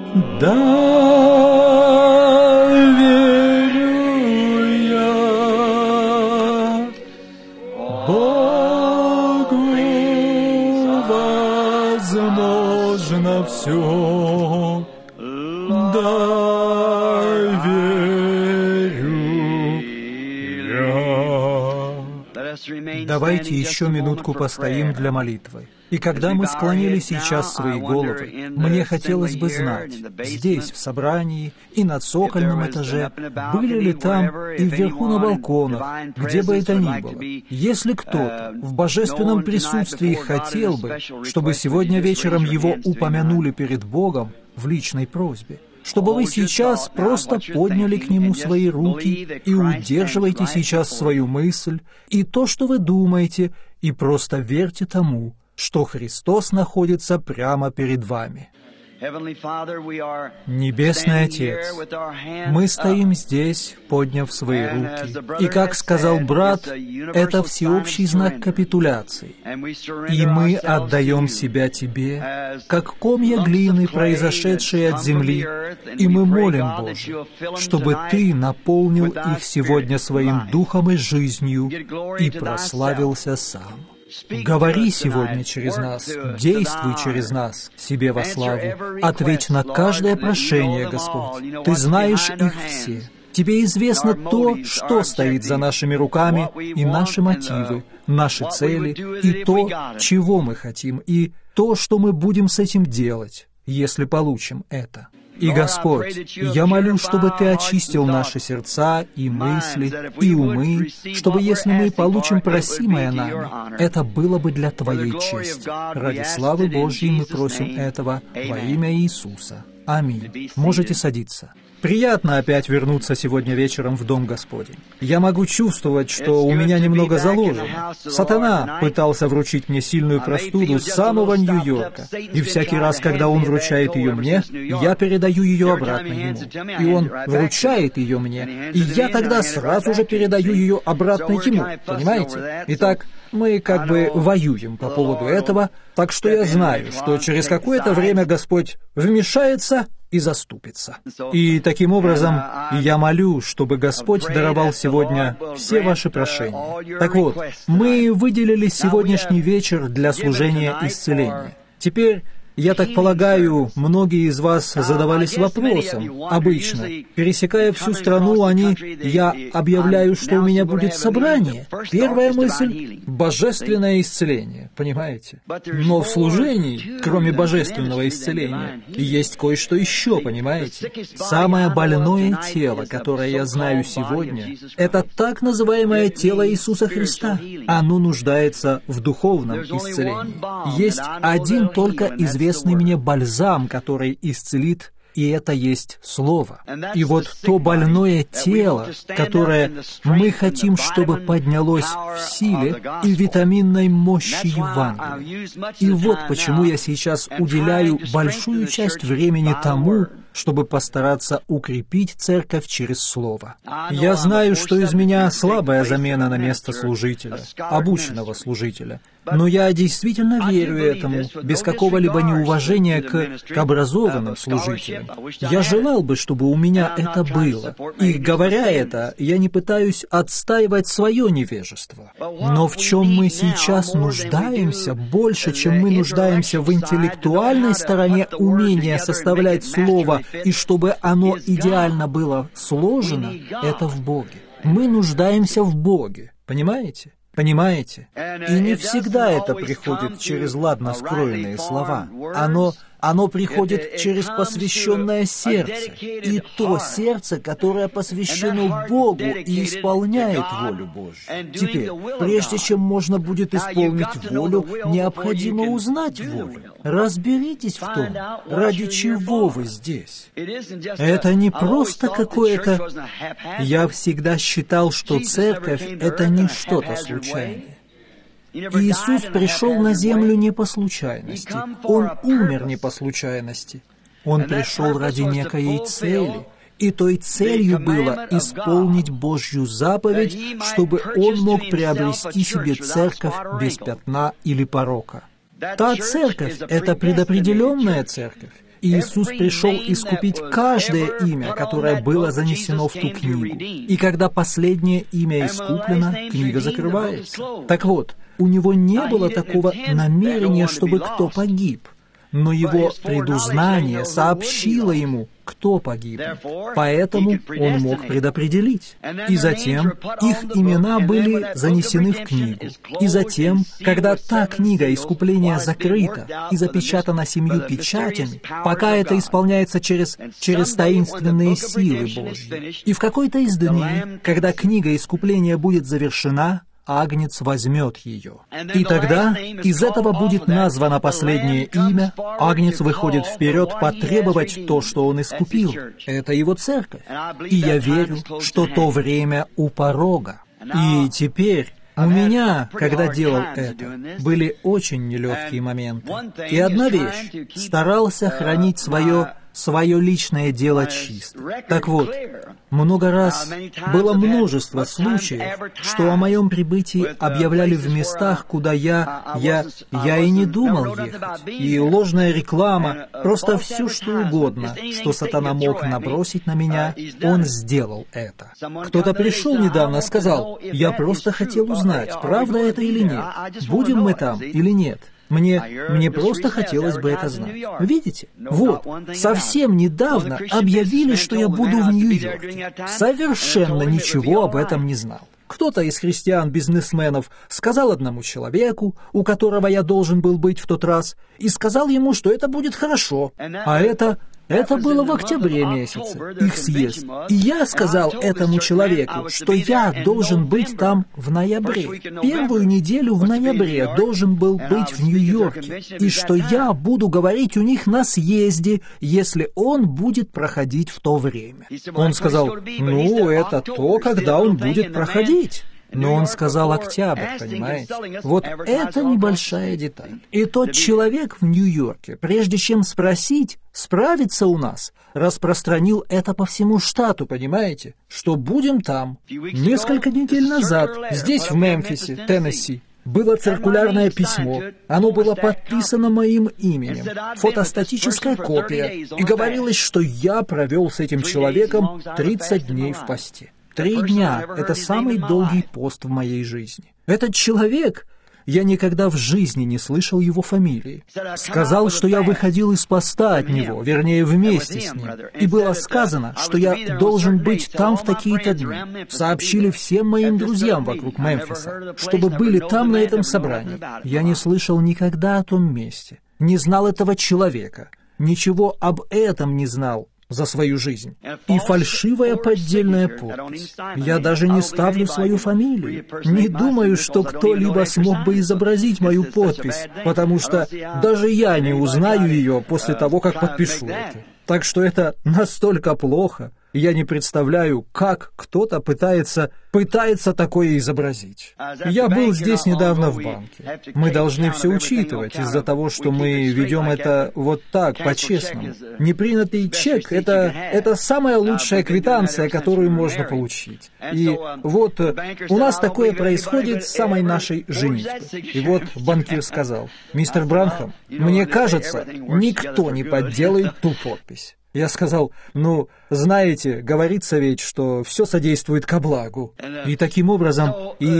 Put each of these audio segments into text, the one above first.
Да, верю я Богу возможно все. Да, верю я. Давайте еще минутку постоим для молитвы. И когда мы склонили сейчас свои головы, мне хотелось бы знать, здесь, в собрании, и на цокольном этаже, были ли там и вверху на балконах, где бы это ни было, если кто-то в божественном присутствии хотел бы, чтобы сегодня вечером его упомянули перед Богом в личной просьбе, чтобы вы сейчас просто подняли к Нему свои руки и удерживайте сейчас свою мысль и то, что вы думаете, и просто верьте тому, что Христос находится прямо перед вами. Небесный Отец, мы стоим здесь, подняв свои руки, и, как сказал брат, это всеобщий знак капитуляции, и мы отдаем себя Тебе, как комья глины, произошедшие от земли, и мы молим, Боже, чтобы Ты наполнил их сегодня своим духом и жизнью и прославился сам. Говори сегодня через нас, действуй через нас, себе во славу. Ответь на каждое прошение, Господь. Ты знаешь их все. Тебе известно то, что стоит за нашими руками, и наши мотивы, наши цели, и то, чего мы хотим, и то, что мы будем с этим делать, если получим это. И, Господь, я молю, чтобы Ты очистил наши сердца и мысли, и умы, чтобы, если мы получим просимое нами, это было бы для Твоей чести. Ради славы Божьей мы просим этого во имя Иисуса. Аминь. Можете садиться. Приятно опять вернуться сегодня вечером в Дом Господень. Я могу чувствовать, что у меня немного заложено. Сатана пытался вручить мне сильную простуду с самого Нью-Йорка, и всякий раз, когда он вручает ее мне, я передаю ее обратно ему. И он вручает ее мне, и я тогда сразу же передаю ее обратно ему, понимаете? Итак, мы как бы воюем по поводу этого, так что я знаю, что через какое-то время Господь вмешается и заступится. И таким образом я молю, чтобы Господь даровал сегодня все ваши прошения. Так вот, мы выделили сегодняшний вечер для служения исцеления. Теперь, я так полагаю, многие из вас задавались вопросом. Обычно, пересекая всю страну, я объявляю, что у меня будет собрание. Первая мысль — божественное исцеление, понимаете? Но в служении, кроме божественного исцеления, есть кое-что еще, понимаете? Самое больное тело, которое я знаю сегодня, это так называемое тело Иисуса Христа. Оно нуждается в духовном исцелении. Есть один только известный мне бальзам, который исцелит, и это есть Слово. И вот то больное тело, которое мы хотим, чтобы поднялось в силе и витаминной мощи Евангелия. И вот почему я сейчас уделяю большую часть времени тому, чтобы постараться укрепить церковь через Слово. Я знаю, что из меня слабая замена на место служителя, обученного служителя, но я действительно верю этому, без какого-либо неуважения к образованным служителям. Я желал бы, чтобы у меня это было. И говоря это, я не пытаюсь отстаивать свое невежество. Но в чем мы сейчас нуждаемся, больше, чем мы нуждаемся в интеллектуальной стороне умения составлять слово, и чтобы оно идеально было сложено, это в Боге. Мы нуждаемся в Боге, понимаете? Понимаете? И не всегда это приходит через ладно скроенные слова. Оно приходит через посвященное сердце. И то сердце, которое посвящено Богу и исполняет волю Божью. Теперь, прежде чем можно будет исполнить волю, необходимо узнать волю. Разберитесь в том, ради чего вы здесь. Это не просто какое-то... Я всегда считал, что церковь — это не что-то случайное. Иисус пришел на землю не по случайности. Он умер не по случайности. Он пришел ради некой цели. И той целью было исполнить Божью заповедь, чтобы Он мог приобрести себе церковь без пятна или порока. Та церковь — это предопределенная церковь. И Иисус пришел искупить каждое имя, которое было занесено в ту книгу. И когда последнее имя искуплено, книга закрывается. Так вот, у него не было такого намерения, чтобы кто погиб. Но его предузнание сообщило ему, кто погиб. Поэтому он мог предопределить. И затем их имена были занесены в книгу. И затем, когда та книга искупления закрыта и запечатана 7 печатями, пока это исполняется через таинственные силы Божьи. И в какой-то из дней, когда книга искупления будет завершена, Агнец возьмет ее. И тогда из этого будет названо последнее имя, Агнец выходит вперед потребовать то, что он искупил. Это его церковь. И я верю, что то время у порога. И теперь у меня, когда делал это, были очень нелегкие моменты. И одна вещь — старался хранить свое личное дело чисто. Так вот, много раз было множество случаев, что о моем прибытии объявляли в местах, куда я и не думал ехать. И ложная реклама, просто все что угодно, что сатана мог набросить на меня, он сделал это. Кто-то пришел недавно, сказал: «Я просто хотел узнать, правда это или нет, будем мы там или нет». Мне просто хотелось бы это знать. Видите? Вот, совсем недавно объявили, что я буду в Нью-Йорке. Совершенно ничего об этом не знал. Кто-то из христиан-бизнесменов сказал одному человеку, у которого я должен был быть в тот раз, и сказал ему, что это будет хорошо. А это было в октябре месяце, их съезд. И я сказал этому человеку, что я должен быть там в ноябре. Первую неделю в ноябре должен был быть в Нью-Йорке. И что я буду говорить у них на съезде, если он будет проходить в то время. Он сказал: «Ну, это то, когда он будет проходить». Но он сказал октябрь, понимаете? Вот это небольшая деталь. И тот человек в Нью-Йорке, прежде чем спросить, справится у нас, распространил это по всему штату, понимаете? Что будем там. Несколько недель назад, здесь, в Мемфисе, Теннесси, было циркулярное письмо. Оно было подписано моим именем. Фотостатическая копия. И говорилось, что я провел с этим человеком 30 дней в посте. 3 дня — это самый долгий пост в моей жизни. Этот человек, я никогда в жизни не слышал его фамилии, сказал, что я выходил из поста от него, вернее, вместе с ним. И было сказано, что я должен быть там в такие-то дни. Сообщили всем моим друзьям вокруг Мемфиса, чтобы были там на этом собрании. Я не слышал никогда о том месте, не знал этого человека, ничего об этом не знал за свою жизнь. И фальшивая поддельная подпись. Я даже не ставлю свою фамилию. Не думаю, что кто-либо смог бы изобразить мою подпись, потому что даже я не узнаю ее после того, как подпишу это. Так что это настолько плохо. Я не представляю, как кто-то пытается такое изобразить. Я был здесь недавно в банке. Мы должны все учитывать из-за того, что мы ведем это вот так, по-честному. Непринятый чек — это самая лучшая квитанция, которую можно получить. И вот у нас такое происходит с самой нашей женитьбой. И вот банкир сказал: «Мистер Бранхам, мне кажется, никто не подделает ту подпись». Я сказал: «Ну, знаете, говорится ведь, что все содействует ко благу». И таким образом,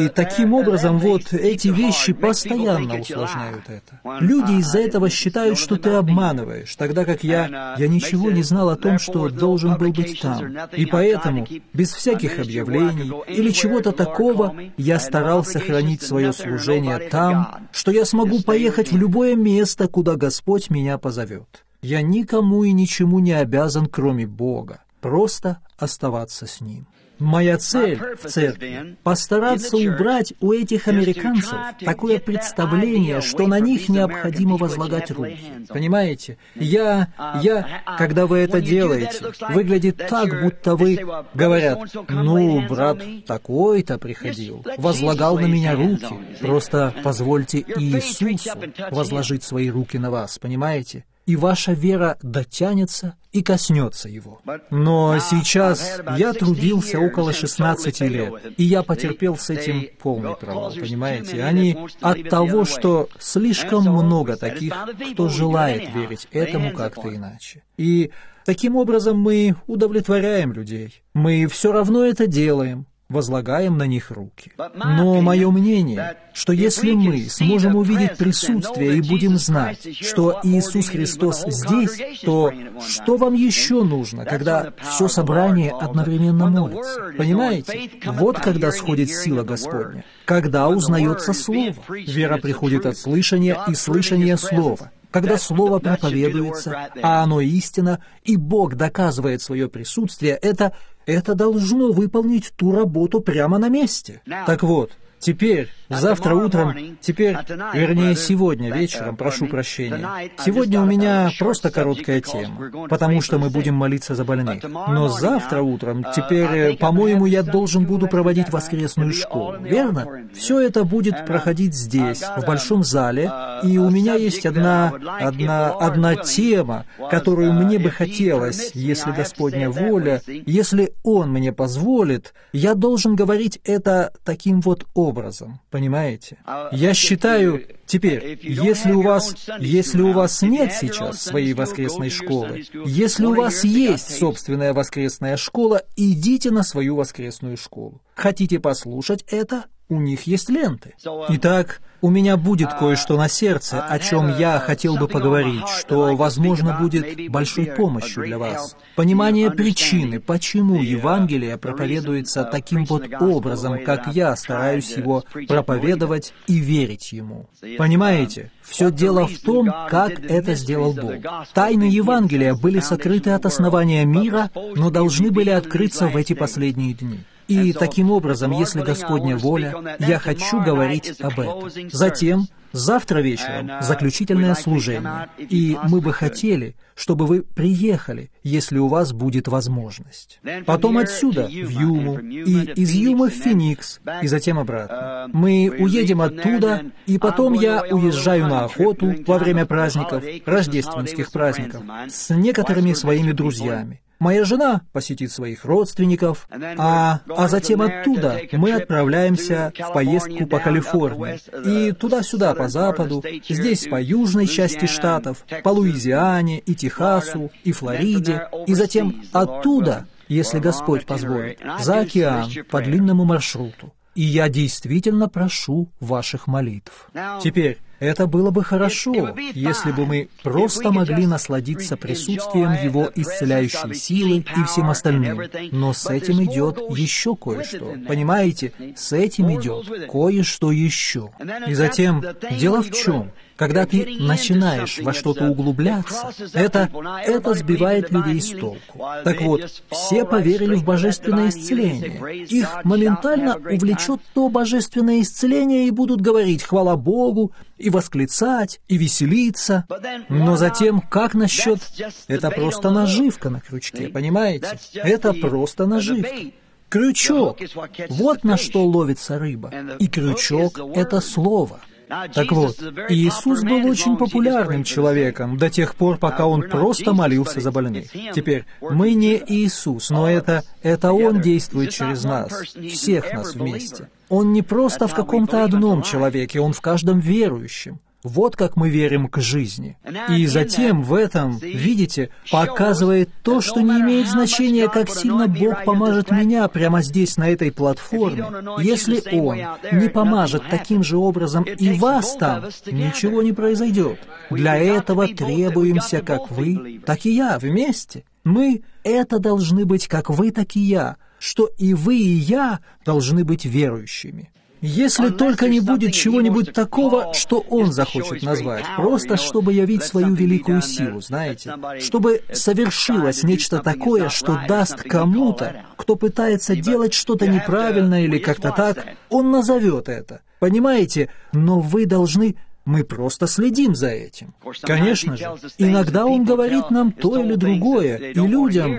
вот эти вещи постоянно усложняют это. Люди из-за этого считают, что ты обманываешь, тогда как я ничего не знал о том, что должен был быть там. И поэтому, без всяких объявлений или чего-то такого, я старался хранить свое служение там, что я смогу поехать в любое место, куда Господь меня позовет. Я никому и ничему не обязан, кроме Бога, просто оставаться с Ним. Моя цель в церкви — постараться убрать у этих американцев такое представление, что на них необходимо возлагать руки. Понимаете? Когда вы это делаете, выглядит так, будто вы, говорят: «Ну, брат такой-то приходил, возлагал на меня руки. Просто позвольте Иисусу возложить свои руки на вас», понимаете? и ваша вера дотянется и коснется его. Но сейчас я трудился около 16 лет, и я потерпел с этим полный провал, понимаете? Они от того, что слишком много таких, кто желает верить этому как-то иначе. И таким образом мы удовлетворяем людей. Мы все равно это делаем, возлагаем на них руки. Но мое мнение, что если мы сможем увидеть присутствие и будем знать, что Иисус Христос здесь, то что вам еще нужно, когда все собрание одновременно молится? Понимаете? Вот когда сходит сила Господня, когда узнается Слово. Вера приходит от слышания, и слышание Слова. Когда Слово проповедуется, а оно истина, и Бог доказывает свое присутствие, это должно выполнить ту работу прямо на месте. Так вот, теперь, завтра утром, сегодня вечером, прошу прощения. Сегодня у меня просто короткая тема, потому что мы будем молиться за больных. Но завтра утром, по-моему, я должен буду проводить воскресную школу, верно? Все это будет проходить здесь, в большом зале, и у меня есть одна тема, которую мне бы хотелось, если Господня воля, если Он мне позволит, я должен говорить это таким вот образом, понимаете? Я считаю, теперь, если у вас нет сейчас своей воскресной школы, если у вас есть собственная воскресная школа, идите на свою воскресную школу. Хотите послушать это? У них есть ленты. Итак, у меня будет кое-что на сердце, о чем я хотел бы поговорить, что, возможно, будет большой помощью для вас. Понимание причины, почему Евангелие проповедуется таким вот образом, как я стараюсь его проповедовать и верить ему. Понимаете? Все дело в том, как это сделал Бог. Тайны Евангелия были сокрыты от основания мира, но должны были открыться в эти последние дни. И таким образом, если Господня воля, я хочу говорить об этом. Затем, завтра вечером, заключительное служение. И мы бы хотели, чтобы вы приехали, если у вас будет возможность. Потом отсюда в Юму, и из Юмы в Феникс, и затем обратно. Мы уедем оттуда, и потом я уезжаю на охоту во время праздников, рождественских праздников, с некоторыми своими друзьями. Моя жена посетит своих родственников, а затем оттуда мы отправляемся в поездку по Калифорнии, и туда-сюда по западу, здесь по южной части штатов, по Луизиане и Техасу, и Флориде, и затем оттуда, если Господь позволит, за океан по длинному маршруту. И я действительно прошу ваших молитв. Теперь, это было бы хорошо, если бы мы просто могли насладиться присутствием Его исцеляющей силы и всем остальным. Но с этим идет еще кое-что. Понимаете, с этим идет кое-что еще. И затем, дело в чем? Когда ты начинаешь во что-то углубляться, это сбивает людей с толку. Так вот, все поверили в божественное исцеление. Их моментально увлечет то божественное исцеление и будут говорить «хвала Богу», и восклицать, и веселиться. Но затем, как насчет... Это просто наживка на крючке, понимаете? Это просто наживка. Крючок. Вот на что ловится рыба. И крючок — это слово. Так вот, Иисус был очень популярным человеком до тех пор, пока Он просто молился за больных. Теперь, мы не Иисус, но это Он действует через нас, всех нас вместе. Он не просто в каком-то одном человеке, Он в каждом верующем. Вот как мы верим к жизни. И затем в этом, видите, показывает то, что не имеет значения, как сильно Бог поможет меня прямо здесь, на этой платформе. Если Он не поможет таким же образом и вас там, ничего не произойдет. Для этого требуемся как вы, так и я вместе. Мы это должны быть как вы, так и я, что и вы, и я должны быть верующими. Если только не будет чего-нибудь такого, что Он захочет назвать, просто чтобы явить свою великую силу, знаете, чтобы совершилось нечто такое, что даст кому-то, кто пытается делать что-то неправильно или как-то так, Он назовет это. Понимаете? Но вы должны... Мы просто следим за этим. Конечно же, иногда Он говорит нам то или другое, и людям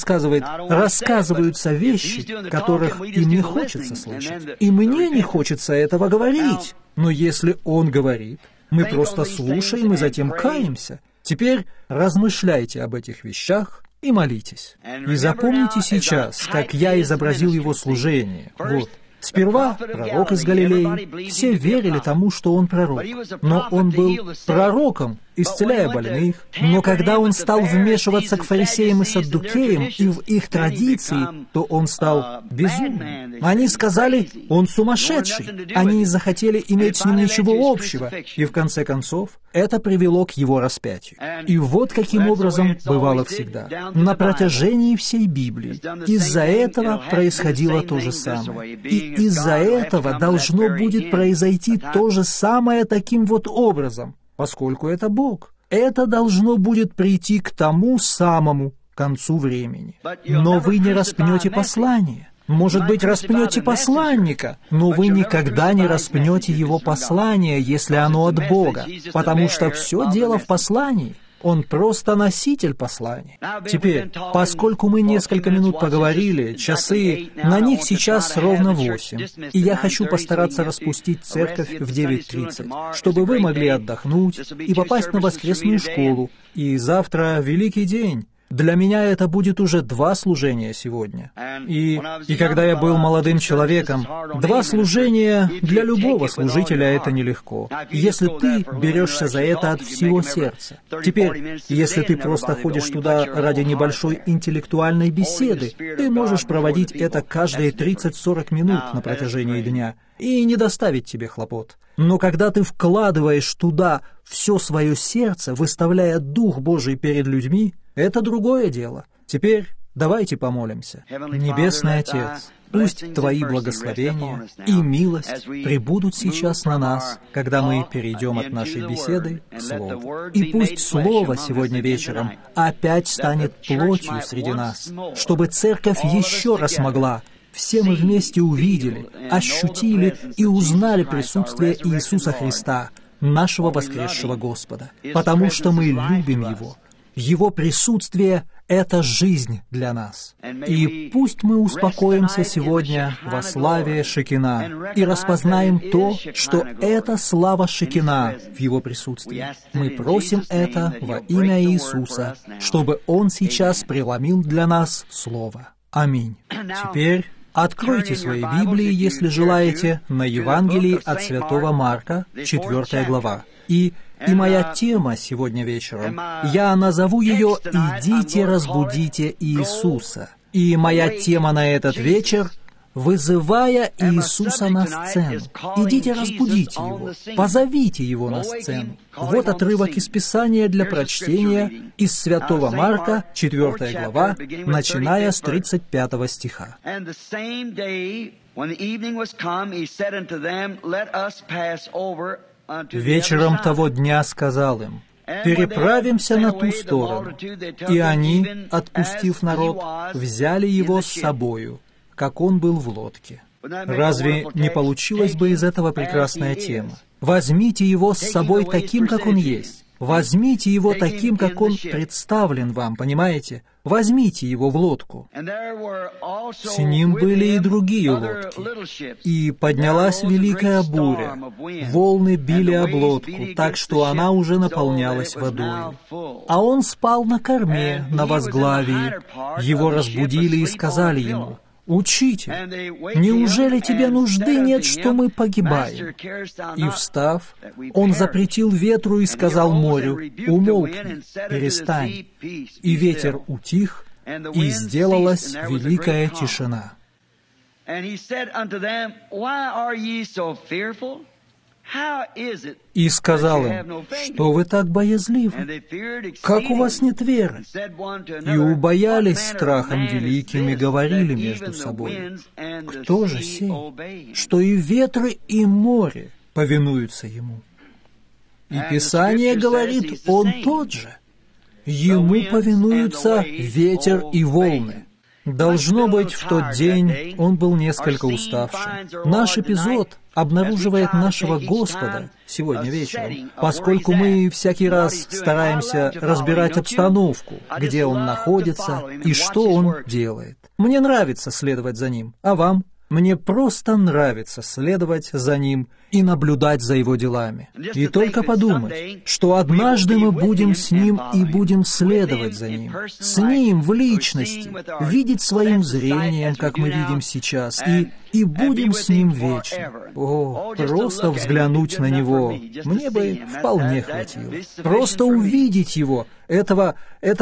рассказываются вещи, которых им не хочется слышать. И мне не хочется этого говорить. Но если Он говорит, мы просто слушаем и затем каемся. Теперь размышляйте об этих вещах и молитесь. И запомните сейчас, как я изобразил его служение. Вот. Сперва пророк из Галилеи, все верили тому, что он пророк, но он был пророком, исцеляя больных, но когда он стал вмешиваться к фарисеям и саддукеям и в их традиции, то он стал безумным. Они сказали, он сумасшедший, они не захотели иметь с ним ничего общего, и в конце концов это привело к его распятию. И вот каким образом бывало всегда. На протяжении всей Библии из-за этого происходило то же самое. И из-за этого должно будет произойти то же самое таким вот образом, поскольку это Бог. Это должно будет прийти к тому самому концу времени. Но вы не распнете послание. Может быть, распнете посланника, но вы никогда не распнете его послание, если оно от Бога, потому что все дело в послании. Он просто носитель послания. Теперь, поскольку мы несколько минут поговорили, часы, на них сейчас ровно 8, и я хочу постараться распустить церковь в 9:30, чтобы вы могли отдохнуть и попасть на воскресную школу, и завтра великий день. Для меня это будет уже 2 служения сегодня. И когда я был молодым человеком, 2 служения для любого служителя это нелегко, если ты берешься за это от всего сердца. Теперь, если ты просто ходишь туда ради небольшой интеллектуальной беседы, ты можешь проводить это каждые 30-40 минут на протяжении дня и не доставить тебе хлопот. Но когда ты вкладываешь туда все свое сердце, выставляя Дух Божий перед людьми, это другое дело. Теперь давайте помолимся. Небесный Отец, пусть Твои благословения и милость пребудут сейчас на нас, когда мы перейдем от нашей беседы к Слову. И пусть Слово сегодня вечером опять станет плотью среди нас, чтобы Церковь еще раз могла. Все мы вместе увидели, ощутили и узнали присутствие Иисуса Христа, нашего воскресшего Господа, потому что мы любим Его. Его присутствие — это жизнь для нас. И пусть мы успокоимся сегодня во славе Шекина и распознаем то, что это слава Шекина в Его присутствии. Мы просим это во имя Иисуса, чтобы Он сейчас преломил для нас Слово. Аминь. Теперь откройте свои Библии, если желаете, на Евангелии от Святого Марка, 4 глава. И моя тема сегодня вечером, я назову ее «Идите, разбудите Иисуса». И моя тема на этот вечер — «Вызывая Иисуса на сцену». Идите, разбудите Его, позовите Его на сцену. Вот отрывок из Писания для прочтения из Святого Марка, 4 глава, начиная с 35 стиха. «Вечером того дня сказал им: переправимся на ту сторону. И они, отпустив народ, взяли его с собою, как он был в лодке». Разве не получилась бы из этого прекрасная тема? Возьмите его с собой таким, как он есть. Возьмите его таким, как он представлен вам, понимаете? Возьмите его в лодку. С ним были и другие лодки. И поднялась великая буря. Волны били об лодку, так что она уже наполнялась водой. А он спал на корме, на возглавии. Его разбудили и сказали ему: «Учитель, неужели тебе нужды нет, что мы погибаем?» И, встав, он запретил ветру и сказал морю: «Умолкни, перестань». И ветер утих, и сделалась великая тишина. И сказал им: «Что вы так боязливы? Как у вас нет веры?» И убоялись страхом великим и говорили между собой: «Кто же сей, что и ветры, и море повинуются ему?» И Писание говорит: Он тот же. Ему повинуются ветер и волны. Должно быть, в тот день он был несколько уставшим. Наш эпизод обнаруживает нашего Господа сегодня вечером, поскольку мы всякий раз стараемся разбирать обстановку, где Он находится и что Он делает. Мне нравится следовать за Ним, а вам? Мне просто нравится следовать за Ним и наблюдать за Его делами. И только подумать, что однажды мы будем с Ним и будем следовать за Ним, с Ним в личности, видеть своим зрением, как мы видим сейчас, и будем с Ним вечно. О, просто взглянуть на Него, мне бы вполне хватило. Просто увидеть Его, этого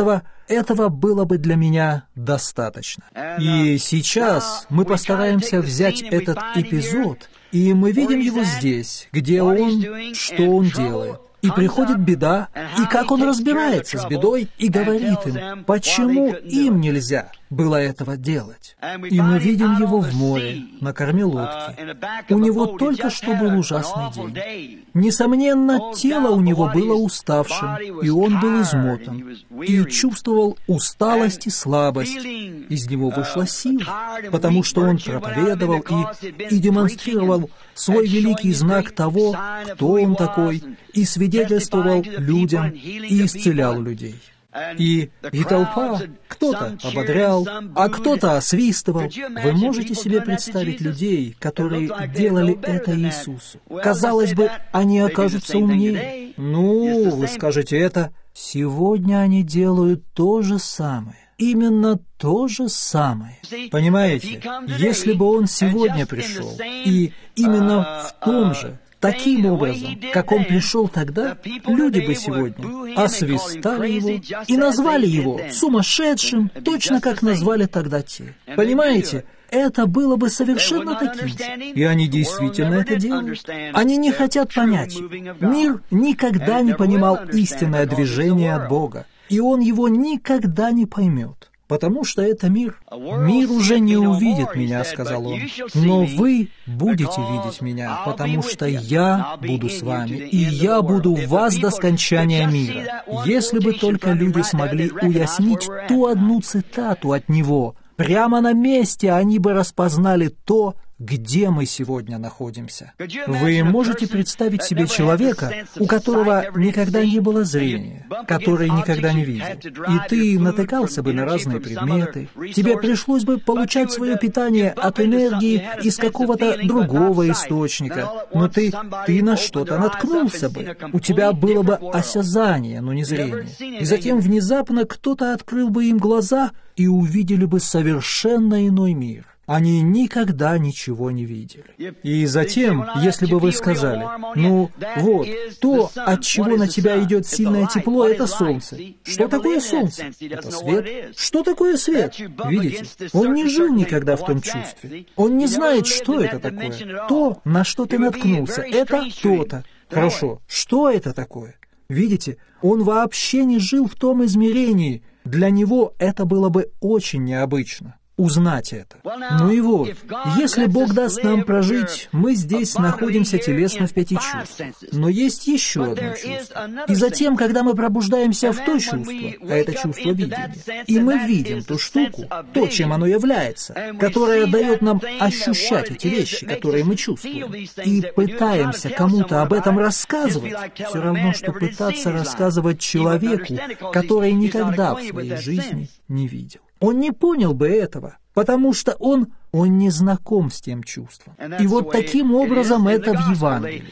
было бы для меня достаточно. И сейчас мы постараемся взять этот эпизод, и мы видим его здесь, где он, что он делает. И приходит беда, и как он разбирается с бедой, и говорит им, почему им нельзя было этого делать. И мы видим его в море, на корме лодки. У него только что был ужасный день. Несомненно, тело у него было уставшим, и он был измотан, и чувствовал усталость и слабость. Из него вышла сила, потому что он проповедовал и демонстрировал свой великий знак того, кто он такой, и свидетельствовал людям, и исцелял людей. И толпа, кто-то ободрял, а кто-то освистывал. Вы можете себе представить людей, которые делали это Иисусу? Казалось бы, они окажутся умнее. Ну, вы скажете это. Сегодня они делают то же самое. Именно то же самое. Понимаете, если бы он сегодня пришел, и именно в том же, таким образом, как он пришел тогда, люди бы сегодня освистали его и назвали его сумасшедшим, точно как назвали тогда те. Понимаете? Это было бы совершенно таким же. И они действительно это делают. Они не хотят понять. Мир никогда не понимал истинное движение от Бога, и он его никогда не поймет. Потому что это мир. «Мир уже не увидит меня», — сказал он, «но вы будете видеть меня, потому что я буду с вами, и я буду в вас до скончания мира». Если бы только люди смогли уяснить ту одну цитату от него, прямо на месте они бы распознали то, где мы сегодня находимся. Вы можете представить себе человека, у которого никогда не было зрения, который никогда не видел, и ты натыкался бы на разные предметы, тебе пришлось бы получать свое питание от энергии из какого-то другого источника, но ты на что-то наткнулся бы, у тебя было бы осязание, но не зрение, и затем внезапно кто-то открыл бы им глаза и увидели бы совершенно иной мир. Они никогда ничего не видели. И затем, если бы вы сказали, ну вот, то, от чего на тебя идет сильное тепло, это солнце. Что такое солнце? Это свет. Что такое свет? Видите, он не жил никогда в том чувстве. Он не знает, что это такое. То, на что ты наткнулся, это то-то. Хорошо, что это такое? Видите, он вообще не жил в том измерении. Для него это было бы очень необычно. Узнать это. Ну и вот, если Бог даст нам прожить, мы здесь находимся телесно в 5 чувствах. Но есть еще одно чувство. И затем, когда мы пробуждаемся в то чувство, а это чувство видения, и мы видим ту штуку, то, чем оно является, которое дает нам ощущать эти вещи, которые мы чувствуем, и пытаемся кому-то об этом рассказывать, все равно, что пытаться рассказывать человеку, который никогда в своей жизни не видел. Он не понял бы этого, потому что он не знаком с тем чувством. И вот таким образом это в Евангелии.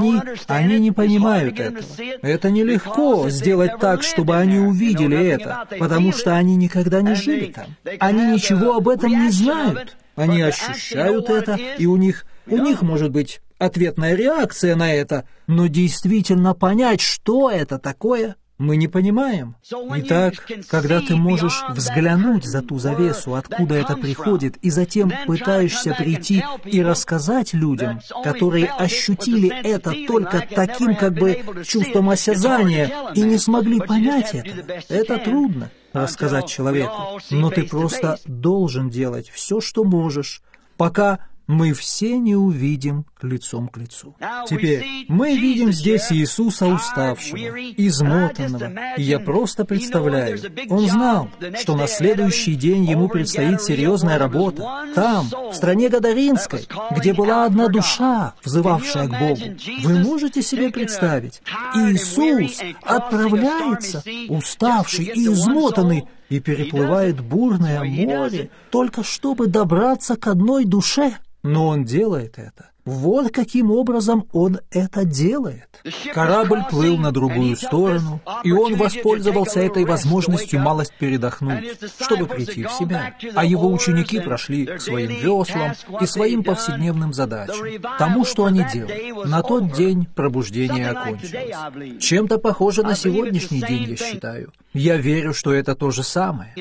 Они не понимают этого. Это нелегко сделать так, чтобы они увидели это, потому что они никогда не жили там. Они ничего об этом не знают. Они ощущают это, и у них может быть ответная реакция на это, но действительно понять, что это такое, мы не понимаем. Итак, когда ты можешь взглянуть за ту завесу, откуда это приходит, и затем пытаешься прийти и рассказать людям, которые ощутили это только таким как бы чувством осязания и не смогли понять это трудно рассказать человеку, но ты просто должен делать все, что можешь, пока мы все не увидим лицом к лицу. Теперь мы видим здесь Иисуса уставшего, измотанного, и я просто представляю, он знал, что на следующий день ему предстоит серьезная работа. Там, в стране Гадаринской, где была одна душа, взывавшая к Богу. Вы можете себе представить, Иисус отправляется, уставший и измотанный, и переплывает бурное море, только чтобы добраться к одной душе. Но он делает это. Вот каким образом он это делает. Корабль плыл на другую сторону, и он воспользовался этой возможностью малость передохнуть, чтобы прийти в себя. А его ученики прошли к своим веслам и своим повседневным задачам, тому, что они делали. На тот день пробуждение окончилось. Чем-то похоже на сегодняшний день, я считаю. Я верю, что это то же самое.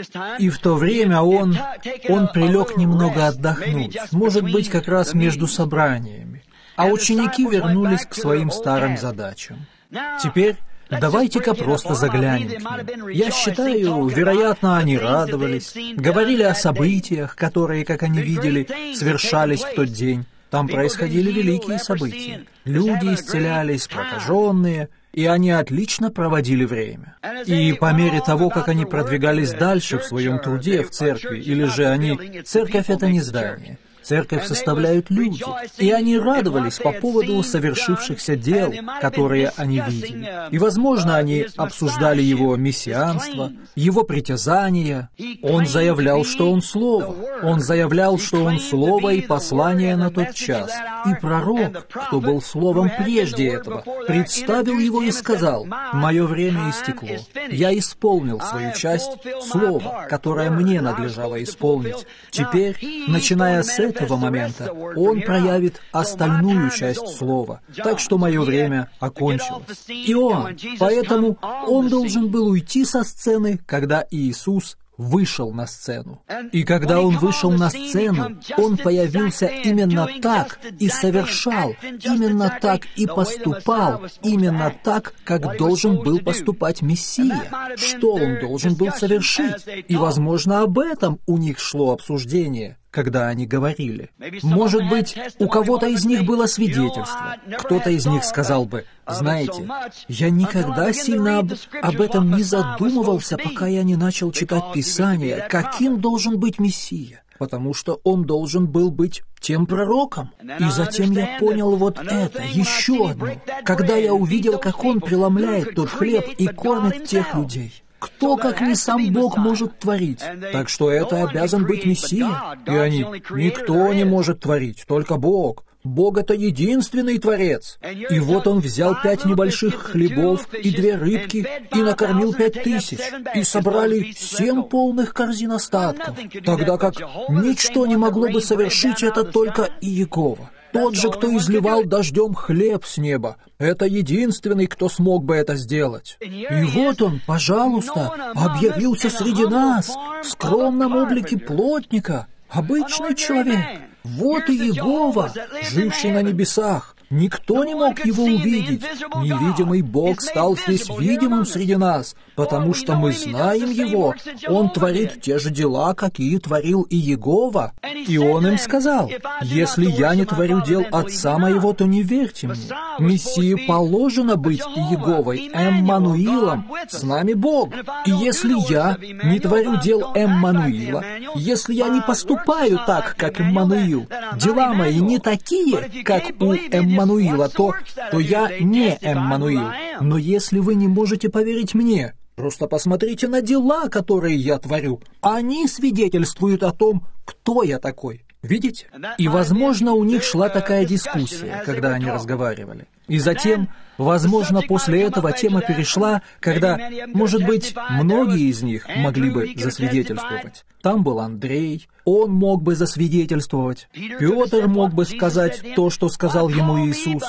И в то время он прилег немного отдохнуть, может быть, как раз между собраниями, а ученики вернулись к своим старым задачам. Теперь давайте-ка просто заглянем к ним. Я считаю, вероятно, они радовались, говорили о событиях, которые, как они видели, совершались в тот день. Там происходили великие события. Люди исцелялись, прокаженные, и они отлично проводили время. И по мере того, как они продвигались дальше в своем труде в церкви, или же они... Церковь — это не здание. Церковь составляют люди, и они радовались по поводу совершившихся дел, которые они видели. И, возможно, они обсуждали его мессианство, его притязания. Он заявлял, что он Слово. Он заявлял, что он Слово и послание на тот час. И пророк, кто был Словом прежде этого, представил его и сказал: «Мое время истекло. Я исполнил свою часть Слова, которое мне надлежало исполнить. Теперь, начиная с этого момента, он проявит остальную часть Слова, так что мое время окончилось». И поэтому он должен был уйти со сцены, когда Иисус вышел на сцену. И когда он вышел на сцену, он появился именно так и совершал, именно так и поступал, именно так, как должен был поступать Мессия, что он должен был совершить. И, возможно, об этом у них шло обсуждение, когда они говорили. Может быть, у кого-то из них было свидетельство. Кто-то из них сказал бы: «Знаете, я никогда сильно об этом не задумывался, пока я не начал читать Писание, каким должен быть Мессия, потому что он должен был быть тем пророком». И затем я понял вот это, еще одно, когда я увидел, как он преломляет тот хлеб и кормит тех людей. Кто, как не сам Бог, может творить? Так что это обязан быть Мессия. И они: никто не может творить, только Бог. Бог — это единственный Творец. И вот он взял 5 небольших хлебов и 2 рыбки и накормил 5000, и собрали 7 полных корзин остатков, тогда как ничто не могло бы совершить это, только Иегова. Тот же, кто изливал дождем хлеб с неба, это единственный, кто смог бы это сделать. И вот он, пожалуйста, объявился среди нас, в скромном облике плотника, обычный человек. Вот и Иегова, живший на небесах. Никто не мог его увидеть. Невидимый Бог стал здесь видимым среди нас, потому что мы знаем Его. Он творит те же дела, какие творил и Иегова. И Он им сказал: «Если я не творю дел Отца моего, то не верьте мне. Мессии положено быть Иеговой, Эммануилом, с нами Бог. И если я не творю дел Эммануила, если я не поступаю так, как Эммануил, дела мои не такие, как у Эммануила, то я не Эммануил. Но если вы не можете поверить мне, просто посмотрите на дела, которые я творю. Они свидетельствуют о том, кто я такой». Видите? И, возможно, у них шла такая дискуссия, когда они разговаривали. И затем, возможно, после этого тема перешла, когда, может быть, многие из них могли бы засвидетельствовать. Там был Андрей, он мог бы засвидетельствовать. Петр мог бы сказать то, что сказал ему Иисус.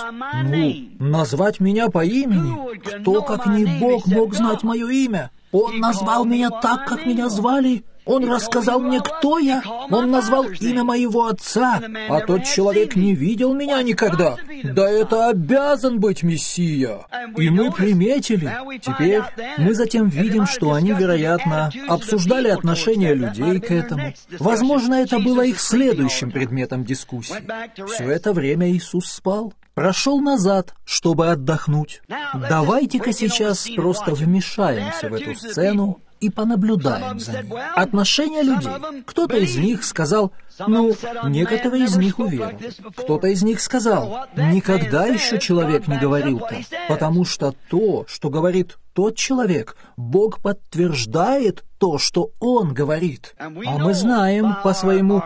Назвать меня по имени? Кто, как не Бог, мог знать мое имя? Он назвал меня так, как меня звали. Он рассказал мне, кто я. Он назвал имя моего отца, а тот человек не видел меня никогда. Да это обязан быть Мессия. И мы приметили. Теперь мы затем видим, что они, вероятно, обсуждали отношение людей к этому. Возможно, это было их следующим предметом дискуссии. Все это время Иисус спал. Прошел назад, чтобы отдохнуть. Давайте-ка сейчас просто вмешаемся в эту сцену и понаблюдаем за ней. Отношения людей. Кто-то из них сказал: некоторые из них уверовали. Кто-то из них сказал: никогда еще человек не говорил так, потому что то, что говорит тот человек, Бог подтверждает то, что он говорит. А мы знаем по своему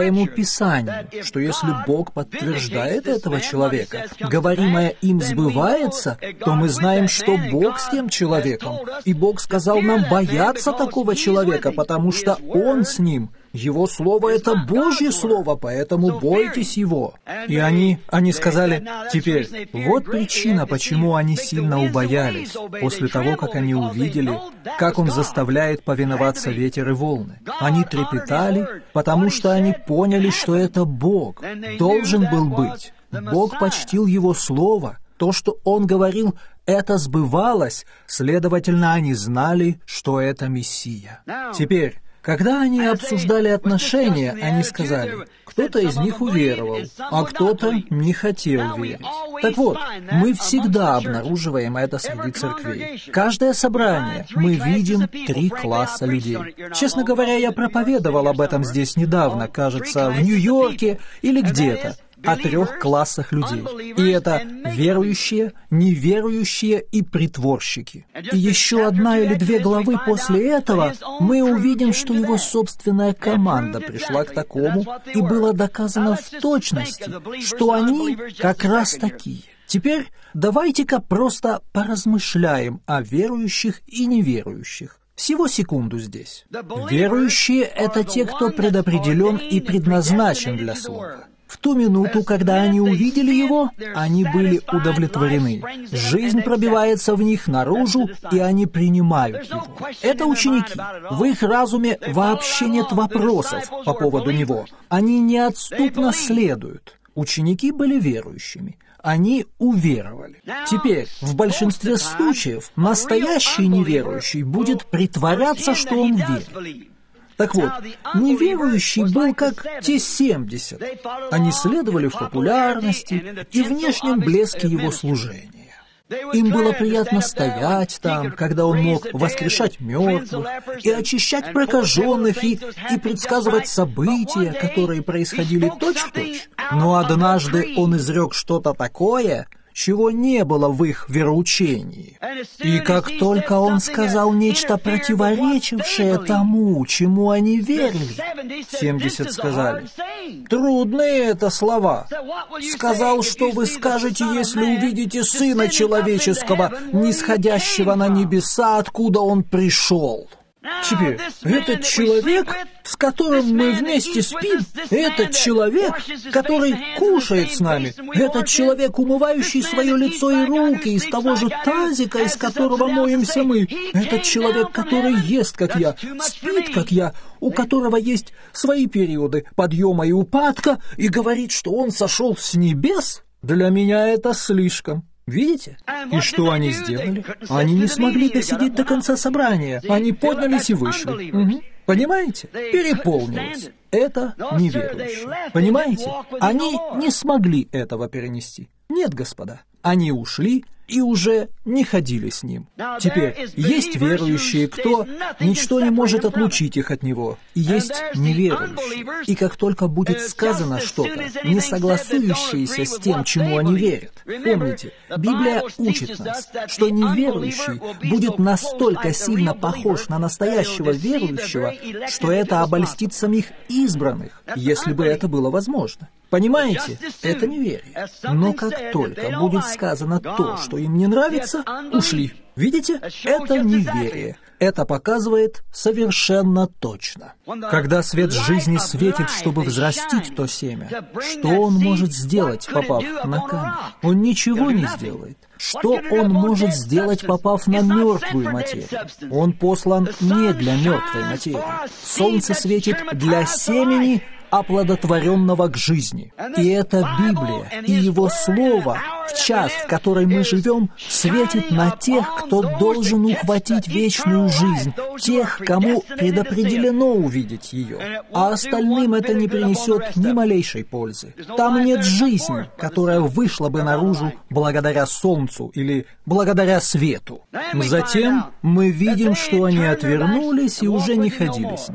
Писанию, что если Бог подтверждает этого человека, говоримое им сбывается, то мы знаем, что Бог с тем человеком. И Бог сказал нам бояться такого человека, потому что Он с ним. Его Слово — это Божье Слово, поэтому бойтесь Его. И они сказали, теперь, вот причина, почему они сильно убоялись, после того, как они увидели, как Он заставляет повиноваться ветер и волны. Они трепетали, потому что они поняли, что это Бог, должен был быть. Бог почтил Его Слово. То, что Он говорил, это сбывалось, следовательно, они знали, что это Мессия. Теперь, когда они обсуждали отношения, они сказали, кто-то из них уверовал, а кто-то не хотел верить. Так вот, мы всегда обнаруживаем это среди церквей. Каждое собрание мы видим 3 класса людей. Честно говоря, я проповедовал об этом здесь недавно, кажется, в Нью-Йорке или где-то. О 3 классах людей. И это верующие, неверующие и притворщики. И еще 1 или 2 главы после этого мы увидим, что его собственная команда пришла к такому, и было доказано в точности, что они как раз такие. Теперь давайте-ка просто поразмышляем о верующих и неверующих. Всего секунду здесь. Верующие — это те, кто предопределен и предназначен для слова. В ту минуту, когда они увидели его, они были удовлетворены. Жизнь пробивается в них наружу, и они принимают его. Это ученики. В их разуме вообще нет вопросов по поводу него. Они неотступно следуют. Ученики были верующими. Они уверовали. Теперь, в большинстве случаев, настоящий неверующий будет притворяться, что он верит. Так вот, неверующий был как те 70. Они следовали в популярности и внешнем блеске его служения. Им было приятно стоять там, когда он мог воскрешать мертвых и очищать прокаженных и предсказывать события, которые происходили точь-в-точь. Но однажды он изрек что-то такое, чего не было в их вероучении. И как только он сказал нечто противоречившее тому, чему они верили, 70 сказали, «Трудные это слова». Сказал, что вы скажете, если увидите Сына Человеческого, нисходящего на небеса, откуда Он пришел. Теперь, этот человек, с которым мы вместе спим, этот человек, который кушает с нами, этот человек, умывающий свое лицо и руки из того же тазика, из которого моемся мы, этот человек, который ест, как я, спит, как я, у которого есть свои периоды подъема и упадка, и говорит, что он сошел с небес, для меня это слишком. Видите? И что они сделали? Они не смогли досидеть до конца собрания. Они поднялись и вышли. Угу. Понимаете? Переполнилось. Это неверующие. Понимаете? Они не смогли этого перенести. Нет, господа. Они ушли и уже не ходили с ним. Теперь, есть верующие, кто ничто не может отлучить их от него, и есть неверующие. И как только будет сказано что-то, не согласующееся с тем, чему они верят, помните, Библия учит нас, что неверующий будет настолько сильно похож на настоящего верующего, что это обольстит самих избранных, если бы это было возможно. Понимаете? Это неверие. Но как только будет сказано то, что им не нравится, ушли. Видите? Это неверие. Это показывает совершенно точно. Когда свет жизни светит, чтобы взрастить то семя, что он может сделать, попав на камень? Он ничего не сделает. Что он может сделать, попав на мертвую материю? Он послан не для мертвой материи. Солнце светит для семени, оплодотворенного к жизни. И эта Библия, и Его Слово, в час, в который мы живем, светит на тех, кто должен ухватить вечную жизнь, тех, кому предопределено увидеть ее. А остальным это не принесет ни малейшей пользы. Там нет жизни, которая вышла бы наружу благодаря солнцу или благодаря свету. Затем мы видим, что они отвернулись и уже не ходили с ним.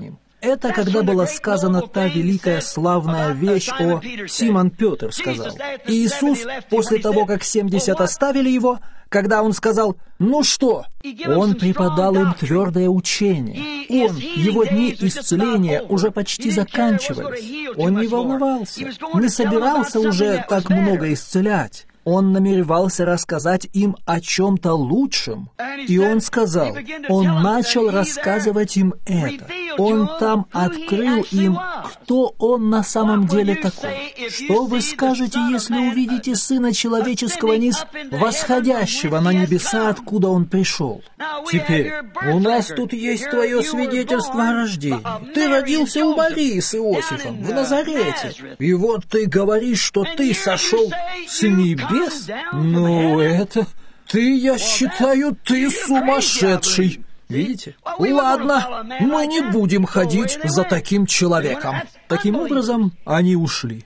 Это когда была сказана та великая славная вещь о Симон Петр сказал. И Иисус, после того, как 70 оставили его, когда он сказал «Ну что?», он преподал им твердое учение. Его дни исцеления уже почти заканчивались. Он не волновался, не собирался уже так много исцелять. Он намеревался рассказать им о чем-то лучшем. И он сказал, он начал рассказывать им это. Он там открыл им, кто он на самом деле такой. Что вы скажете, если увидите Сына Человеческого низ восходящего на небеса, откуда он пришел? Теперь, у нас тут есть твое свидетельство о рождении. Ты родился у Марии с Иосифом в Назарете. И вот ты говоришь, что ты сошел с небес? Ну, это... я считаю, ты сумасшедший. Видите? Ладно, мы не будем ходить за таким человеком. Таким образом, они ушли.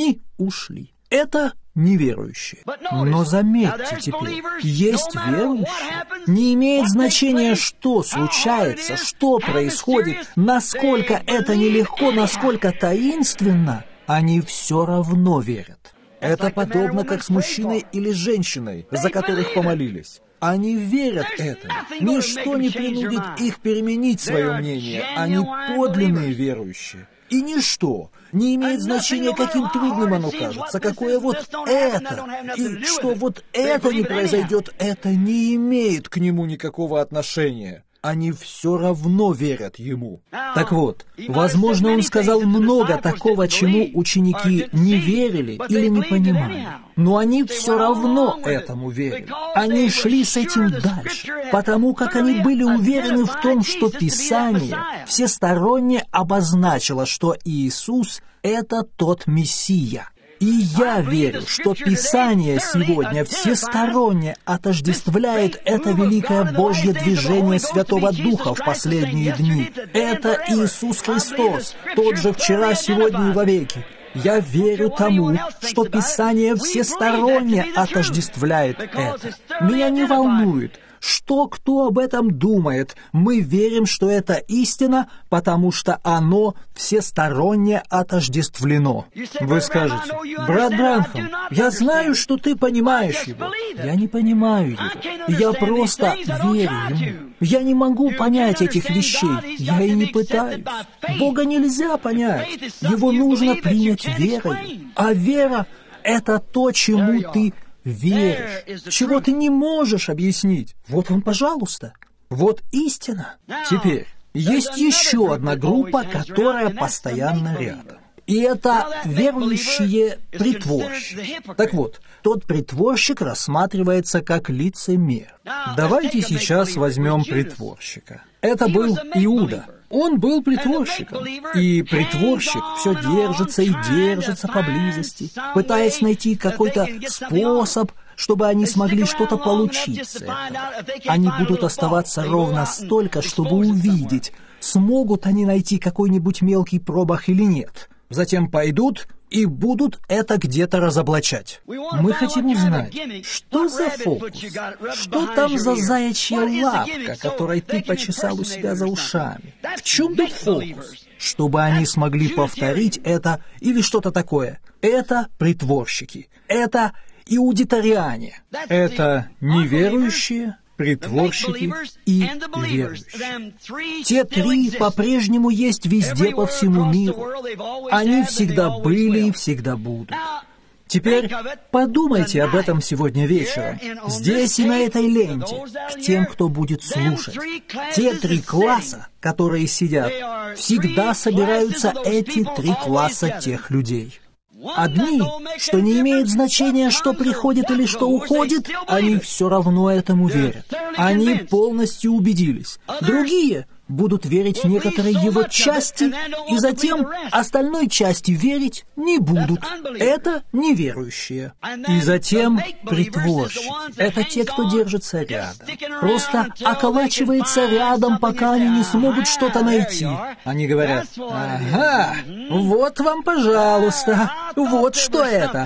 Это неверующие. Но заметьте теперь, есть верующие. Не имеет значения, что случается, что происходит, насколько это нелегко, насколько таинственно, они все равно верят. Это подобно как с мужчиной или женщиной, за которых помолились. Они верят этому. Ничто не принудит их переменить свое мнение. Они подлинные верующие. И ничто не имеет значения, каким трудным оно кажется, какое вот это, и что вот это не произойдет, это не имеет к нему никакого отношения. Они все равно верят ему. Так вот, возможно, он сказал много такого, чему ученики не верили или не понимали. Но они все равно этому верили. Они шли с этим дальше, потому как они были уверены в том, что Писание всесторонне обозначило, что Иисус — это тот Мессия. И я верю, что Писание сегодня всесторонне отождествляет это великое Божье движение Святого Духа в последние дни. Это Иисус Христос, тот же вчера, сегодня и вовеки. Я верю тому, что Писание всесторонне отождествляет это. Меня не волнует, что кто об этом думает. Мы верим, что это истина, потому что оно всесторонне отождествлено. Вы скажете, брат Бранхам, я знаю, что ты понимаешь его. Я не понимаю его. Я просто верю ему. Я не могу понять этих вещей. Я и не пытаюсь. Бога нельзя понять. Его нужно принять верой. А вера — это то, чему ты веришь, чего ты не можешь объяснить. Вот он, пожалуйста. Вот истина. Теперь, есть еще одна группа, которая постоянно рядом. И это верующие притворщики. Так вот, тот притворщик рассматривается как лицемер. Давайте сейчас возьмем притворщика. Это был Иуда. Он был притворщиком, и притворщик все держится и держится поблизости, пытаясь найти какой-то способ, чтобы они смогли что-то получить с этого. Они будут оставаться ровно столько, чтобы увидеть, смогут они найти какой-нибудь мелкий пробах или нет. Затем пойдут и будут это где-то разоблачать. Мы хотим узнать, что за фокус, что там за заячья лапка, которой ты почесал у себя за ушами. В чем тут фокус? Чтобы они смогли повторить это или что-то такое. Это притворщики, это иудитариане, это неверующие, притворщики и верующие. Те три по-прежнему есть везде по всему миру. Они всегда были и всегда будут. Теперь подумайте об этом сегодня вечером, здесь и на этой ленте, к тем, кто будет слушать. Те три класса, которые сидят, всегда собираются эти три класса тех людей. Одни, что не имеет значения, что приходит или что уходит, они все равно этому верят. Они полностью убедились. Другие будут верить в некоторые его части, и затем остальной части верить не будут. Это неверующие. И затем притворщики. Это те, кто держится рядом. Просто околачивается рядом, пока они не смогут что-то найти. Они говорят, ага, вот вам, пожалуйста, вот что это.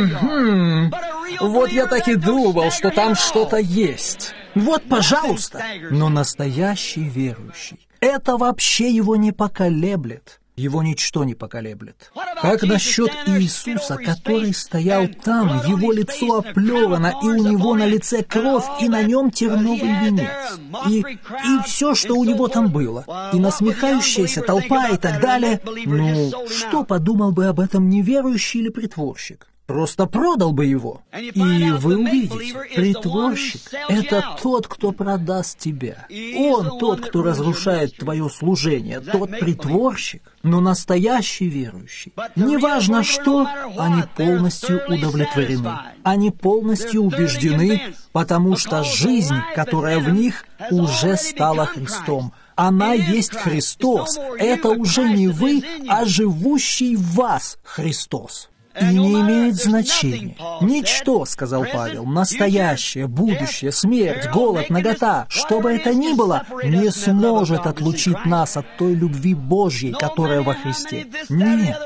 Вот я так и думал, что там что-то есть. Вот, пожалуйста. Но настоящий верующий, Это вообще его не поколеблет. Его ничто не поколеблет. Как насчет Иисуса, который стоял там, его лицо оплевано, и у него на лице кровь, и на нем терновый венец, и все, что у него там было, и насмехающаяся толпа и так далее? Ну, что подумал бы об этом неверующий или притворщик? Просто продал бы его. И вы увидите, притворщик — это тот, кто продаст тебя. Он тот, кто разрушает твое служение, тот притворщик. Но настоящий верующий, неважно что, они полностью удовлетворены. Они полностью убеждены, потому что жизнь, которая в них, уже стала Христом. Она есть Христос. Это уже не вы, а живущий в вас Христос. И не имеет значения. Ничто, сказал Павел, настоящее, будущее, смерть, голод, нагота, что бы это ни было, не сможет отлучить нас от той любви Божьей, которая во Христе. Нет.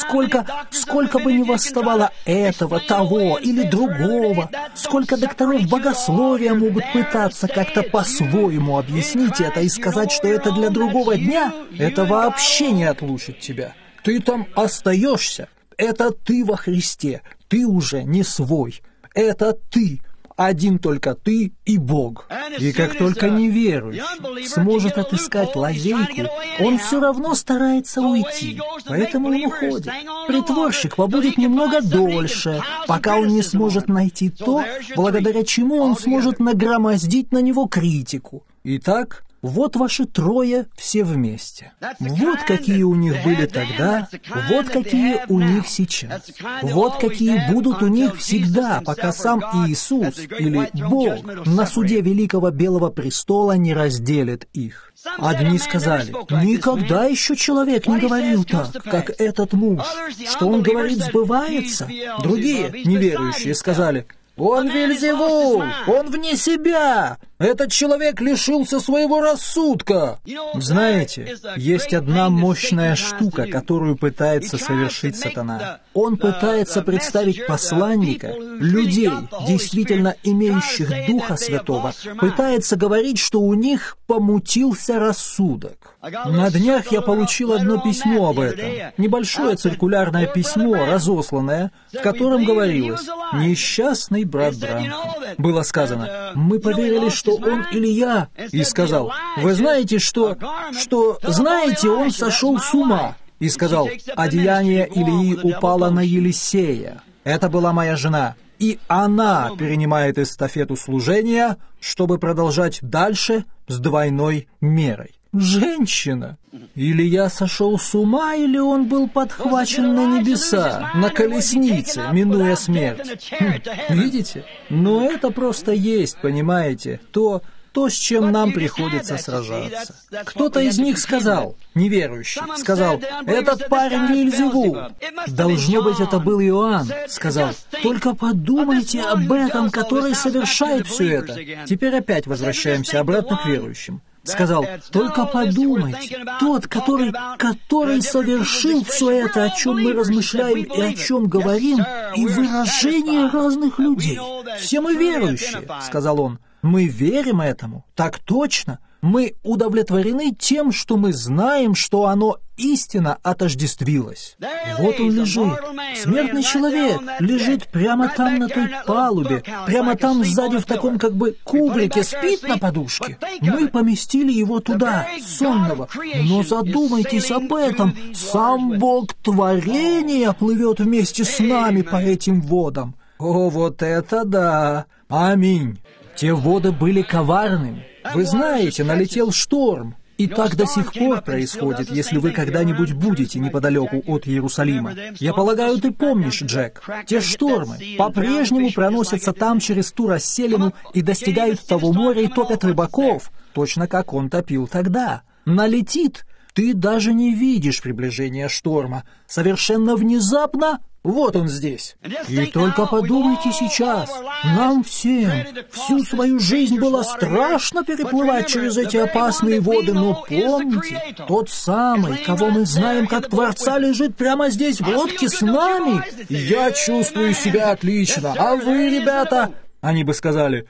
Сколько бы ни восставало этого, того или другого, сколько докторов богословия могут пытаться как-то по-своему объяснить это и сказать, что это для другого дня, это вообще не отлучит тебя. Ты там остаешься. Это ты во Христе, ты уже не свой. Это ты, один только ты и Бог. И как только неверующий сможет отыскать лазейку, он все равно старается уйти, поэтому он уходит. Притворщик побудет немного дольше, пока он не сможет найти то, благодаря чему он сможет нагромоздить на него критику. Итак, вот ваши трое все вместе. Вот какие у них были тогда, вот какие у них сейчас. Вот какие будут у них всегда, пока сам Иисус или Бог на суде Великого Белого Престола не разделит их. Одни сказали: никогда еще человек не говорил так, как этот муж. Что он говорит, сбывается. Другие, неверующие, сказали: он Вельзевул! Он вне себя! Этот человек лишился своего рассудка! Знаете, есть одна мощная штука, которую пытается совершить сатана. Он пытается представить посланника, людей, действительно имеющих Духа Святого, пытается говорить, что у них помутился рассудок. На днях я получил одно письмо об этом. Небольшое циркулярное письмо, разосланное, в котором говорилось: «Несчастный брат Бранхам». Было сказано: «Мы поверили, что он Илья». И сказал: «Вы знаете, знаете, он сошел с ума». И сказал: «Одеяние Илии упало на Елисея. Это была моя жена. И она перенимает эстафету служения, чтобы продолжать дальше с двойной мерой». Женщина. Илья сошел с ума, или он был подхвачен на небеса, на колеснице, минуя смерть? Видите? Но это просто есть, понимаете, то, с чем нам приходится сражаться. Кто-то из них сказал, неверующий, сказал: «Этот парень Вельзевул». Должно быть, это был Иоанн, сказал: «Только подумайте об этом, который совершает все это». Теперь опять возвращаемся обратно к верующим. Сказал: «Только подумайте, тот, который совершил все это, о чем мы размышляем и о чем говорим, и выражение разных людей. Все мы верующие», — сказал он. «Мы верим этому, так точно. Мы удовлетворены тем, что мы знаем, что оно истинно отождествилось». Вот он лежит. Смертный человек лежит прямо там на той палубе, прямо там сзади в таком как бы кубрике, спит на подушке. Мы поместили его туда, сонного. Но задумайтесь об этом. Сам Бог творения плывет вместе с нами по этим водам. О, вот это да! Аминь! Те воды были коварными. Вы знаете, налетел шторм. И так до сих пор происходит, если вы когда-нибудь будете неподалеку от Иерусалима. Я полагаю, ты помнишь, Джек, те штормы по-прежнему проносятся там через ту расселину и достигают того моря и топят рыбаков, точно как он топил тогда. Налетит, ты даже не видишь приближения шторма. Совершенно внезапно вот он здесь. И только подумайте сейчас, нам всем всю свою жизнь было страшно переплывать через эти опасные воды, но помните, тот самый, кого мы знаем как Творца, лежит прямо здесь в лодке с нами. Я чувствую себя отлично, а вы, ребята, Они бы сказали: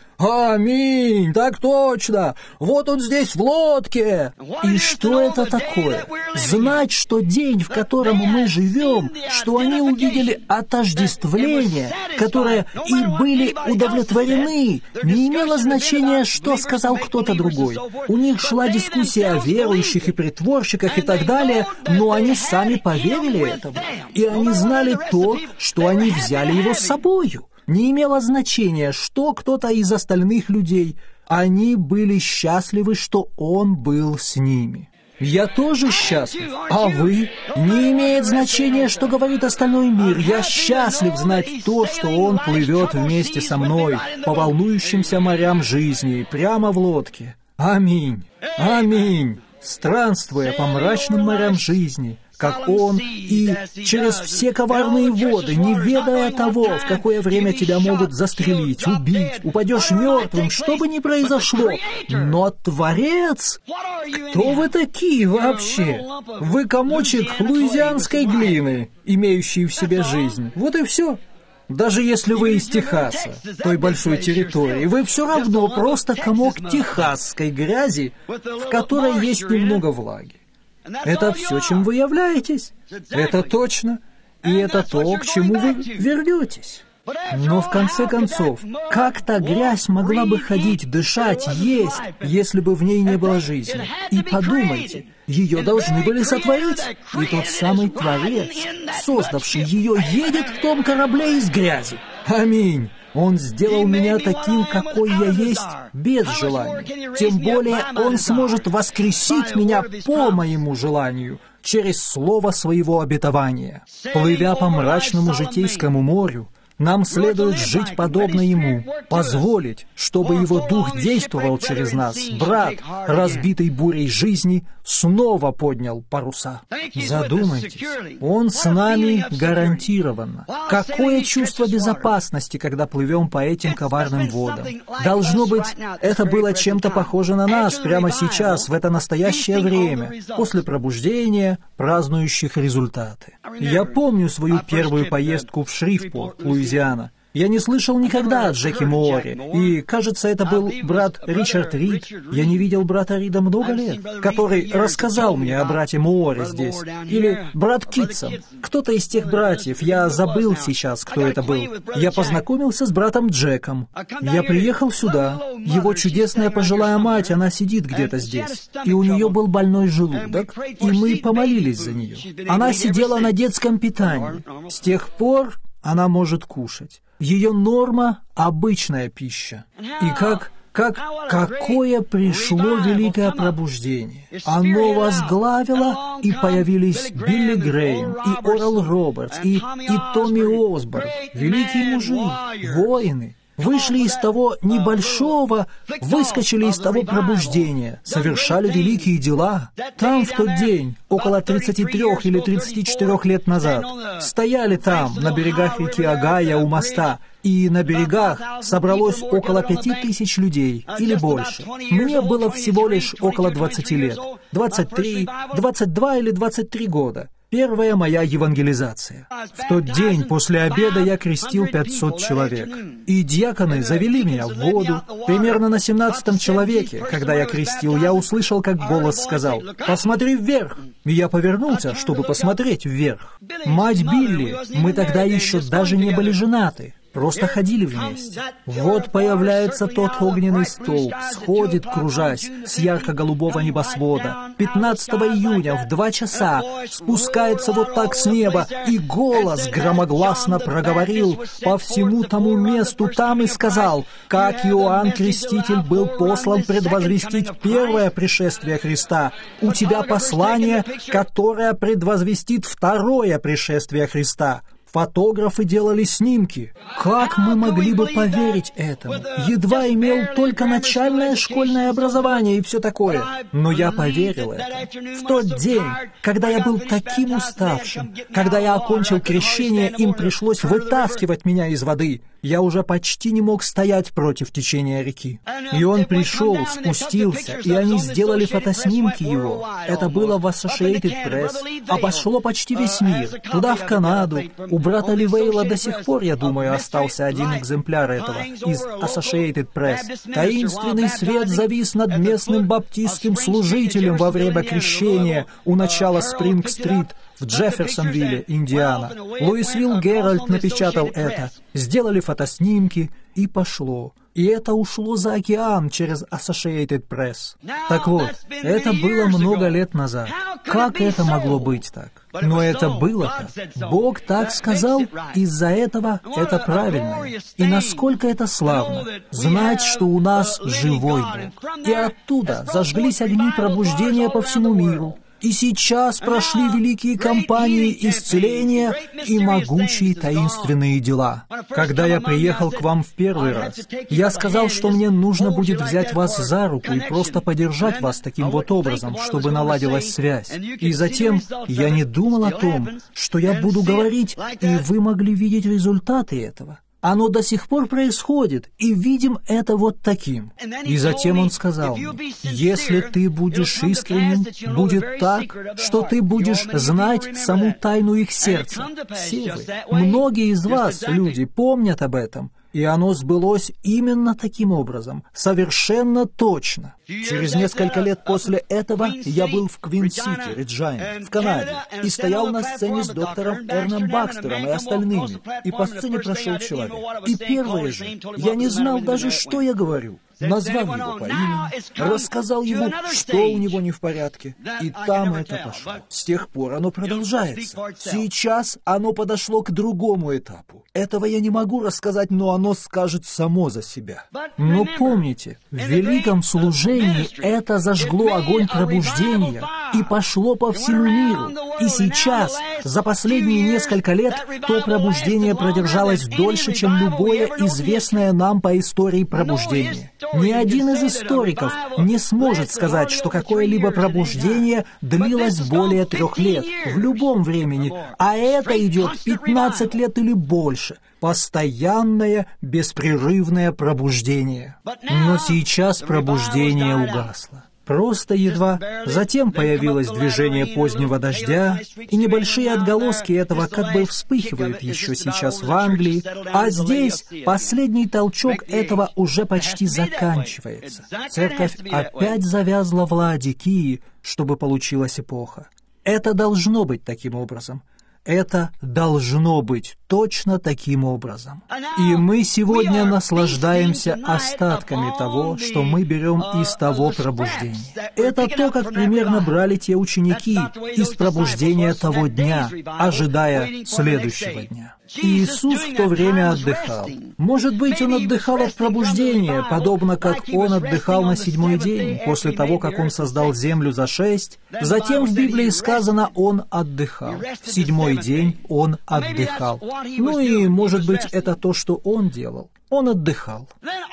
«Аминь, так точно, вот он здесь в лодке». И что это такое? Знать, что день, в котором мы живем, что они увидели отождествление, которое и были удовлетворены, не имело значения, что сказал кто-то другой. У них шла дискуссия о верующих и притворщиках и так далее, но они сами поверили этому. И они знали то, что они взяли его с собою. Не имело значения, что кто-то из остальных людей. Они были счастливы, что он был с ними. Я тоже счастлив, а вы? Не имеет значения, что говорит остальной мир. Я счастлив знать то, что он плывет вместе со мной по волнующимся морям жизни, прямо в лодке. Аминь, аминь. Странствуя по мрачным морям жизни, как он, и через все коварные воды, не ведая того, в какое время тебя могут застрелить, убить, упадешь мертвым, что бы ни произошло. Но Творец, кто вы такие вообще? Вы комочек луизианской глины, имеющий в себе жизнь. Вот и все. Даже если вы из Техаса, той большой территории, вы все равно просто комок техасской грязи, в которой есть немного влаги. Это все, чем вы являетесь. Это точно. И это то, к чему вы вернетесь. Но в конце концов, как та грязь могла бы ходить, дышать, есть, если бы в ней не было жизни? И подумайте, ее должны были сотворить. И тот самый Творец, создавший ее, едет в том корабле из грязи. Аминь. Он сделал меня таким, какой я есть, без желания. Тем более Он сможет воскресить меня по моему желанию, через слово своего обетования. Плывя по мрачному житейскому морю, нам следует жить подобно Ему, позволить, чтобы Его Дух действовал через нас. Брат, разбитый бурей жизни, снова поднял паруса. Задумайтесь, Он с нами гарантированно. Какое чувство безопасности, когда плывем по этим коварным водам? Должно быть, это было чем-то похоже на нас прямо сейчас, в это настоящее время, после пробуждения, празднующих результаты. Я помню свою первую поездку в Шрифпорт, Луизиана. Я не слышал никогда о Джеке Мооре, и, кажется, это был брат Ричард Рид. Я не видел брата Рида много лет, который рассказал мне о брате Мооре здесь. Или брат Китсон. Кто-то из тех братьев, я забыл сейчас, кто это был. Я познакомился с братом Джеком. Я приехал сюда. Его чудесная пожилая мать, она сидит где-то здесь. И у нее был больной желудок, и мы помолились за нее. Она сидела на детском питании. С тех пор она может кушать. Ее норма — обычная пища. И какое пришло великое пробуждение. Оно возглавило, и появились Билли Грэйм, и Орал Робертс, и Томми Осборн, великие мужи, воины. Вышли из того небольшого, выскочили из того пробуждения, совершали великие дела. Там в тот день, около 33 или 34 лет назад, стояли там, на берегах реки Огайо у моста, и на берегах собралось около 5000 людей, или больше. Мне было всего лишь около 20 лет, 23, 22 или 23 года. Первая моя евангелизация. В тот день после обеда я крестил 500 человек. И диаконы завели меня в воду. Примерно на 17-м человеке, когда я крестил, я услышал, как голос сказал: «Посмотри вверх!» И я повернулся, чтобы посмотреть вверх. Мать Билли, мы тогда еще даже не были женаты. Просто ходили вместе. Вот появляется тот огненный столб, сходит, кружась, с ярко-голубого небосвода. 15 июня в 2 часа спускается вот так с неба, и голос громогласно проговорил по всему тому месту там и сказал: «Как Иоанн Креститель был послан предвозвестить первое пришествие Христа, у тебя послание, которое предвозвестит второе пришествие Христа». Фотографы делали снимки. Как мы могли бы поверить этому? Едва имел только начальное школьное образование и все такое. Но я поверил этому. В тот день, когда я был таким уставшим, когда я окончил крещение, им пришлось вытаскивать меня из воды. Я уже почти не мог стоять против течения реки. И он пришел, спустился, и они сделали фотоснимки его. Это было в Associated Press, обошло почти весь мир, туда в Канаду. У брата Ливейла до сих пор, я думаю, остался один экземпляр этого из Associated Press. Таинственный свет завис над местным баптистским служителем во время крещения у начала Спринг-стрит в Джефферсонвилле, Индиана. Луисвилл Геральд напечатал это, сделали фотоснимки, и пошло. И это ушло за океан через Associated Press. Так вот, это было много лет назад. Как это могло быть так? Но это было так. Бог так сказал, из-за этого это правильно. И насколько это славно, знать, что у нас живой Бог. И оттуда зажглись огни пробуждения по всему миру. И сейчас прошли великие кампании исцеления и могучие таинственные дела. Когда я приехал к вам в первый раз, я сказал, что мне нужно будет взять вас за руку и просто подержать вас таким вот образом, чтобы наладилась связь. И затем я не думал о том, что я буду говорить, и вы могли видеть результаты этого. Оно до сих пор происходит, и видим это вот таким. И затем он сказал мне, если ты будешь искренним, будет так, что ты будешь знать саму тайну их сердца. Все вы, многие из вас, люди, помнят об этом. И оно сбылось именно таким образом, совершенно точно. Через несколько лет после этого я был в Квин-Сити, Реджайна, в Канаде, и стоял на сцене с доктором Эрном Бакстером и остальными, и по сцене прошел человек. И первое же, я не знал даже, что я говорю. Назвал его по имени, рассказал ему, что у него не в порядке, и там это пошло. С тех пор оно продолжается. Сейчас оно подошло к другому этапу. Этого я не могу рассказать, но оно скажет само за себя. Но помните, в великом служении это зажгло огонь пробуждения и пошло по всему миру. И сейчас, за последние несколько лет, то пробуждение продержалось дольше, чем любое известное нам по истории пробуждение. Ни один из историков не сможет сказать, что какое-либо пробуждение длилось более 3 лет в любом времени, а это идет 15 лет или больше. Постоянное, беспрерывное пробуждение. Но сейчас пробуждение угасло. Просто едва. Затем появилось движение позднего дождя, и небольшие отголоски этого как бы вспыхивают еще сейчас в Англии, а здесь последний толчок этого уже почти заканчивается. Церковь опять завязла в Лаодикии, чтобы получилась эпоха. Это должно быть таким образом. Это должно быть точно таким образом. И мы сегодня наслаждаемся остатками того, что мы берем из того пробуждения. Это то, как примерно брали те ученики из пробуждения того дня, ожидая следующего дня. Иисус в то время отдыхал. Может быть, Он отдыхал от пробуждения, подобно как Он отдыхал на 7-й день, после того, как Он создал землю за 6. Затем в Библии сказано, Он отдыхал. В 7-й день Он отдыхал. Ну и, может быть, это то, что Он делал. Он отдыхал.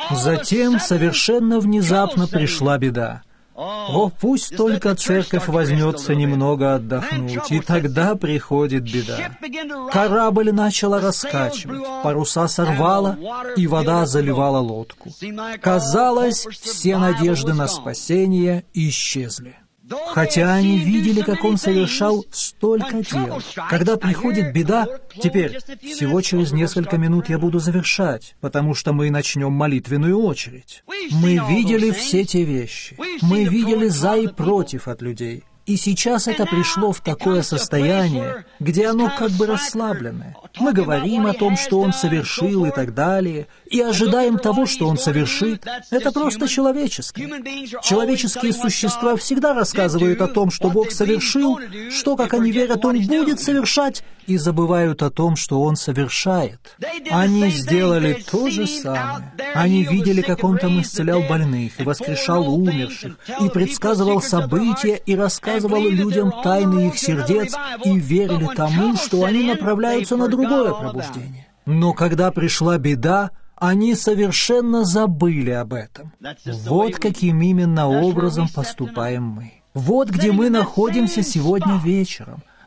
Затем совершенно внезапно пришла беда. О, пусть только церковь возьмется немного отдохнуть, и тогда приходит беда. Корабль начала раскачивать, паруса сорвало, и вода заливала лодку. Казалось, все надежды на спасение исчезли. Хотя они видели, как он совершал столько дел. Когда приходит беда, теперь, всего через несколько минут я буду завершать, потому что мы начнем молитвенную очередь. Мы видели все те вещи. Мы видели за и против от людей. И сейчас это пришло в такое состояние, где оно как бы расслабленное. Мы говорим о том, что Он совершил и так далее, и ожидаем того, что Он совершит. Это просто человеческое. Человеческие существа всегда рассказывают о том, что Бог совершил, что, как они верят, Он будет совершать, и забывают о том, что Он совершает. Они сделали то же самое. Они видели, как Он там исцелял больных и воскрешал умерших, и предсказывал события, и рассказывал людям тайны их сердец, и верили тому, что они направляются на другое пробуждение. Но когда пришла беда, они совершенно забыли об этом. Вот каким именно образом поступаем мы. Вот где мы находимся сегодня вечером.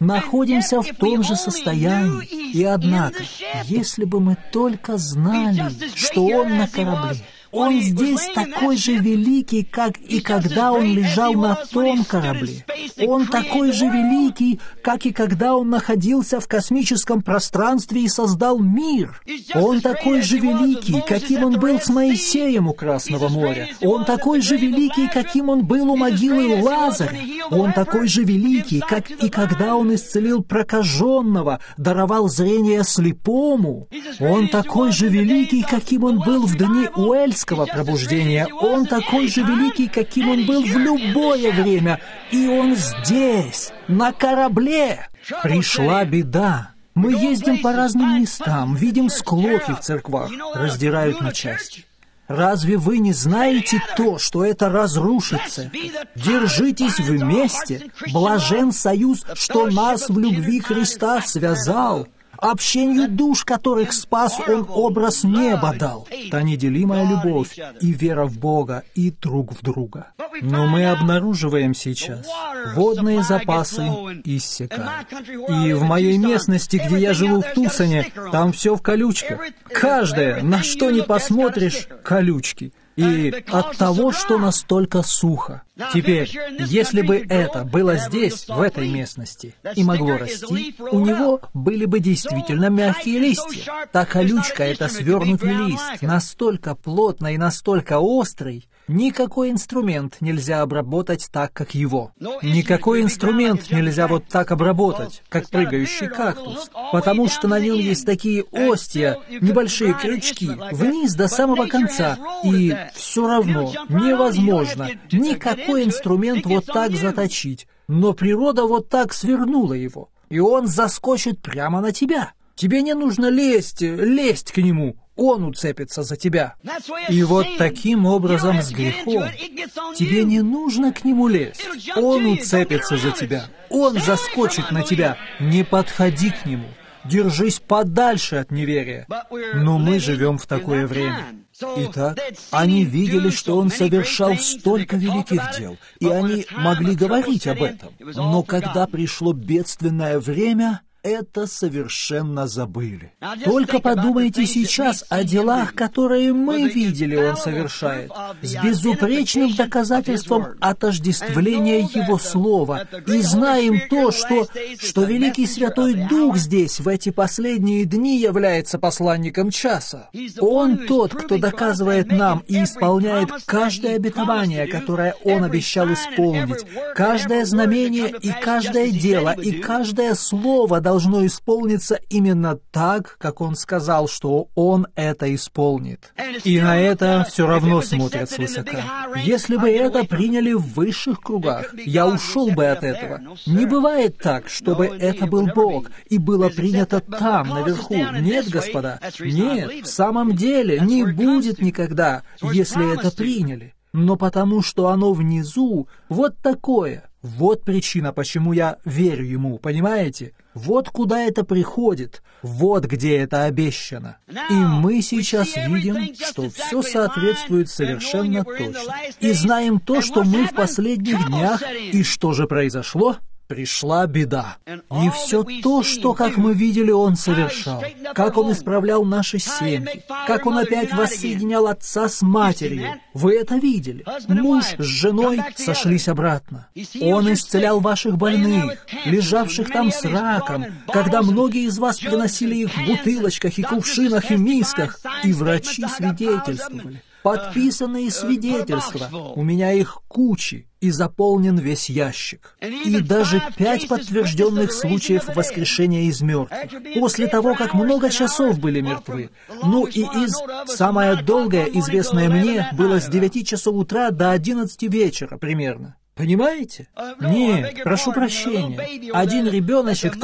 находимся в том же состоянии. И однако, если бы мы только знали, что Он на корабле, Он здесь такой же великий, как и когда Он лежал на том корабле. Он такой же великий, как и когда Он находился в космическом пространстве и создал мир. Он такой же великий, каким Он был с Моисеем у Красного моря. Он такой же великий, каким Он был у могилы Лазаря. Он такой же великий, как и когда Он исцелил прокаженного, даровал зрение слепому. Он такой же великий, каким Он был в дни Уэльского пробуждения. Он такой же великий, каким Он был в любое время. И Он здесь, на корабле. Пришла беда. Мы ездим по разным местам, видим склоки в церквах, раздирают на части. Разве вы не знаете то, что это разрушит церковь? Держитесь вместе. Блажен союз, что нас в любви Христа связал. Общению душ, которых спас Он, образ неба дал. Та неделимая любовь и вера в Бога и друг в друга. Но мы обнаруживаем сейчас, водные запасы иссякают. И в моей местности, где я живу в Тусоне, там все в колючках. Каждое, на что ни посмотришь, колючки. И от того, что настолько сухо. Теперь, если бы это было здесь, в этой местности, и могло расти, у него были бы действительно мягкие листья. Та колючка — это свернутый лист, настолько плотный и настолько острый, никакой инструмент нельзя обработать так, как его. Никакой инструмент нельзя вот так обработать, как прыгающий кактус, потому что на нем есть такие остья, небольшие крючки, вниз до самого конца, и все равно невозможно никакой инструмент вот так заточить, но природа вот так свернула его, и он заскочит прямо на тебя. Тебе не нужно лезть к нему. Он уцепится за тебя. И вот таким образом с грехом тебе не нужно к нему лезть. Он уцепится за тебя. Он заскочит на тебя. Не подходи к нему. Держись подальше от неверия. Но мы живем в такое время. Итак, они видели, что Он совершал столько великих дел, и они могли говорить об этом. Но когда пришло бедственное время, это совершенно забыли. Только подумайте сейчас о делах, которые мы видели, Он совершает, с безупречным доказательством отождествления Его Слова, и знаем то, что Великий Святой Дух здесь, в эти последние дни, является посланником часа. Он тот, кто доказывает нам и исполняет каждое обетование, которое Он обещал исполнить, каждое знамение и каждое дело, и каждое слово должно исполниться именно так, как Он сказал, что Он это исполнит. И на это все равно смотрят свысока. Если бы это приняли в высших кругах, я ушел бы от этого. Не бывает так, чтобы это был Бог, и было принято там, наверху. Нет, господа, нет, в самом деле не будет никогда, если это приняли. Но потому что оно внизу вот такое. Вот причина, почему я верю Ему, понимаете? Вот куда это приходит, вот где это обещано. И мы сейчас видим, что все соответствует совершенно точно. И знаем то, что мы в последних днях, и что же произошло? Пришла беда. И все то, что, как мы видели, Он совершал, как Он исправлял наши семьи, как Он опять воссоединял отца с матерью. Вы это видели. Муж с женой сошлись обратно. Он исцелял ваших больных, лежавших там с раком, когда многие из вас приносили их в бутылочках и кувшинах и мисках, и врачи свидетельствовали. Подписанные свидетельства. У меня их кучи, и заполнен весь ящик. И даже 5 подтвержденных случаев воскрешения из мертвых, после того, как много часов были мертвы. Ну и самое долгое, известное мне, было с 9 часов утра до 11 вечера примерно. Понимаете? Нет, прошу прощения. Один ребеночек там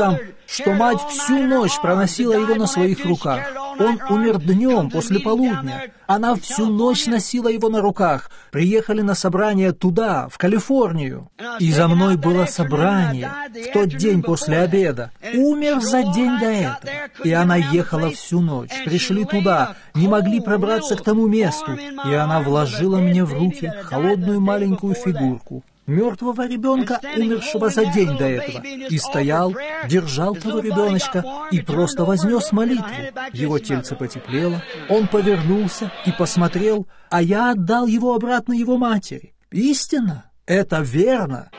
что мать всю ночь проносила его на своих руках. Он умер днем, после полудня. Она всю ночь носила его на руках. Приехали на собрание туда, в Калифорнию. И за мной было собрание в тот день после обеда. Умер за день до этого. И она ехала всю ночь. Пришли туда, не могли пробраться к тому месту. И она вложила мне в руки холодную маленькую фигурку мертвого ребенка, умершего за день до этого, и стоял, держал того ребеночка и просто вознес молитву. Его тельце потеплело, он повернулся и посмотрел, а я отдал его обратно его матери. Истинно, это верно.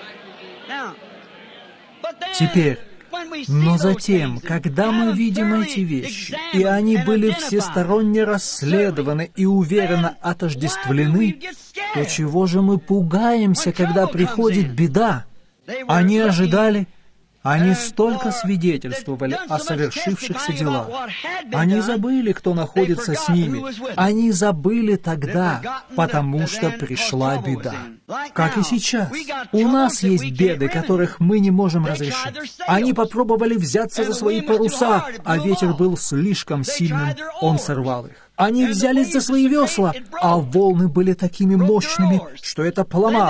Теперь, но затем, когда мы видим эти вещи, и они были всесторонне расследованы и уверенно отождествлены, то чего же мы пугаемся, когда приходит беда? Они ожидали, они столько свидетельствовали о совершившихся делах. Они забыли, кто находится с ними. Они забыли тогда, потому что пришла беда. Как и сейчас. У нас есть беды, которых мы не можем разрешить. Они попробовали взяться за свои паруса, а ветер был слишком сильным, он сорвал их. Они взялись за свои весла, а волны были такими мощными, что это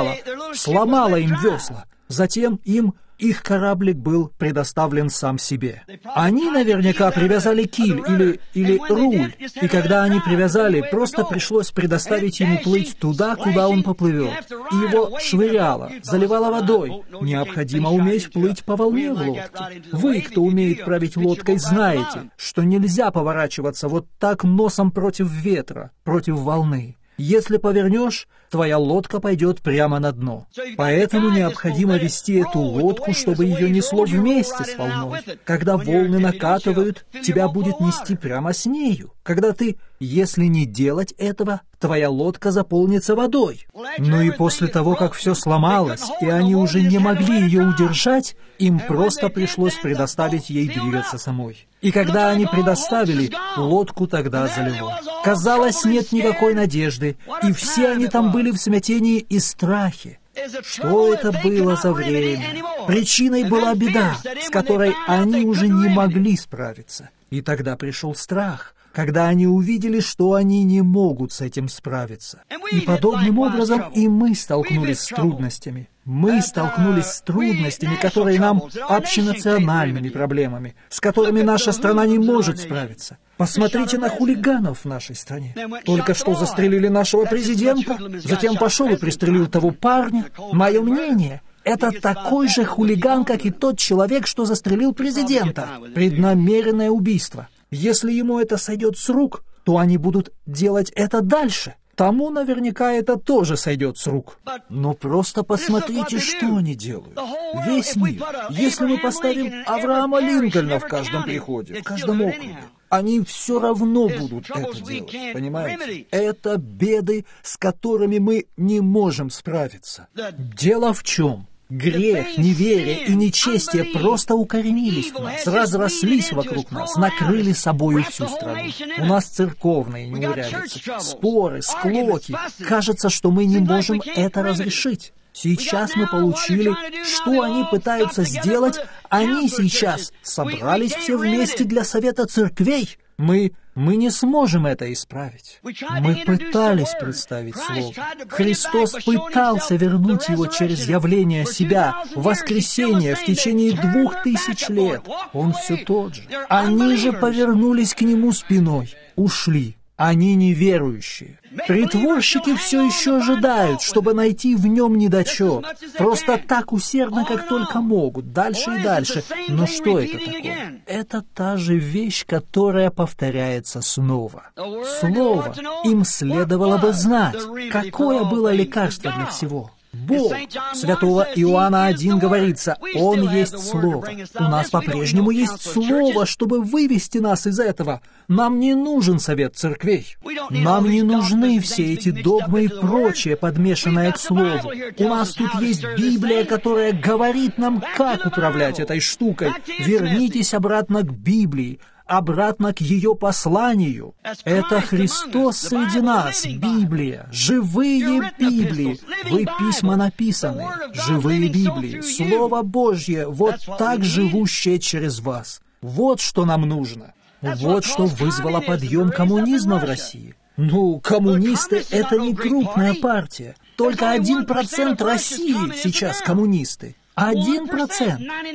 сломало им весла. Затем их кораблик был предоставлен сам себе. Они наверняка привязали киль или руль, и когда они привязали, просто пришлось предоставить ему плыть туда, куда он поплывет. И его швыряло, заливало водой. Необходимо уметь плыть по волне в лодке. Вы, кто умеет править лодкой, знаете, что нельзя поворачиваться вот так носом против ветра, против волны. Если повернешь, твоя лодка пойдет прямо на дно. Поэтому необходимо вести эту лодку, чтобы ее несло вместе с волной. Когда волны накатывают, тебя будет нести прямо с нею. Когда если не делать этого, твоя лодка заполнится водой. Ну и после того, как все сломалось, и они уже не могли ее удержать, им просто пришлось предоставить ей двигаться самой. И когда они предоставили, лодку тогда залило. Казалось, нет никакой надежды, и все они там были в смятении и страхе. Что это было за время? Причиной была беда, с которой они уже не могли справиться. И тогда пришел страх, когда они увидели, что они не могут с этим справиться. И подобным образом и мы столкнулись с трудностями. Мы столкнулись с трудностями, которые нам общенациональными проблемами, с которыми наша страна не может справиться. Посмотрите на хулиганов в нашей стране. Только что застрелили нашего президента, затем пошел и пристрелил того парня. Мое мнение, это такой же хулиган, как и тот человек, что застрелил президента. Преднамеренное убийство. Если ему это сойдет с рук, то они будут делать это дальше. Тому наверняка это тоже сойдет с рук. Но просто посмотрите, что они делают. Весь мир. Если мы поставим Авраама Линкольна в каждом приходе, в каждом округе, они все равно будут это делать. Понимаете? Это беды, с которыми мы не можем справиться. Дело в чем? Грех, неверие и нечестие просто укоренились в нас, разрослись вокруг нас, накрыли собою всю страну. У нас церковные неурядицы, споры, склоки. Кажется, что мы не можем это разрешить. Сейчас мы получили, что они пытаются сделать. Они сейчас собрались все вместе для совета церквей. Мы не сможем это исправить. Мы пытались представить Слово. Христос пытался вернуть его через явление себя, воскресение в течение 2000 лет. Он все тот же. Они же повернулись к Нему спиной, ушли. Они неверующие. Притворщики все еще ожидают, чтобы найти в нем недочет. Просто так усердно, как только могут, дальше и дальше. Но что это такое? Это та же вещь, которая повторяется снова. Слово им следовало бы знать, какое было лекарство для всего. Бог. Святого Иоанна 1 говорится, Он есть Слово. У нас по-прежнему есть Слово, чтобы вывести нас из этого. Нам не нужен совет церквей. Нам не нужны все эти догмы и прочее, подмешанное к Слову. У нас тут есть Библия, которая говорит нам, как управлять этой штукой. Вернитесь обратно к Библии. обратно к ее посланию. Это Христос среди нас, Библия, живые Библии. Вы письма написаны, живые Библии, Слово Божье, вот так живущее через вас. Вот что нам нужно. Вот что вызвало подъем коммунизма в России. Ну, коммунисты — это не крупная партия. Только 1% России сейчас коммунисты. 1%.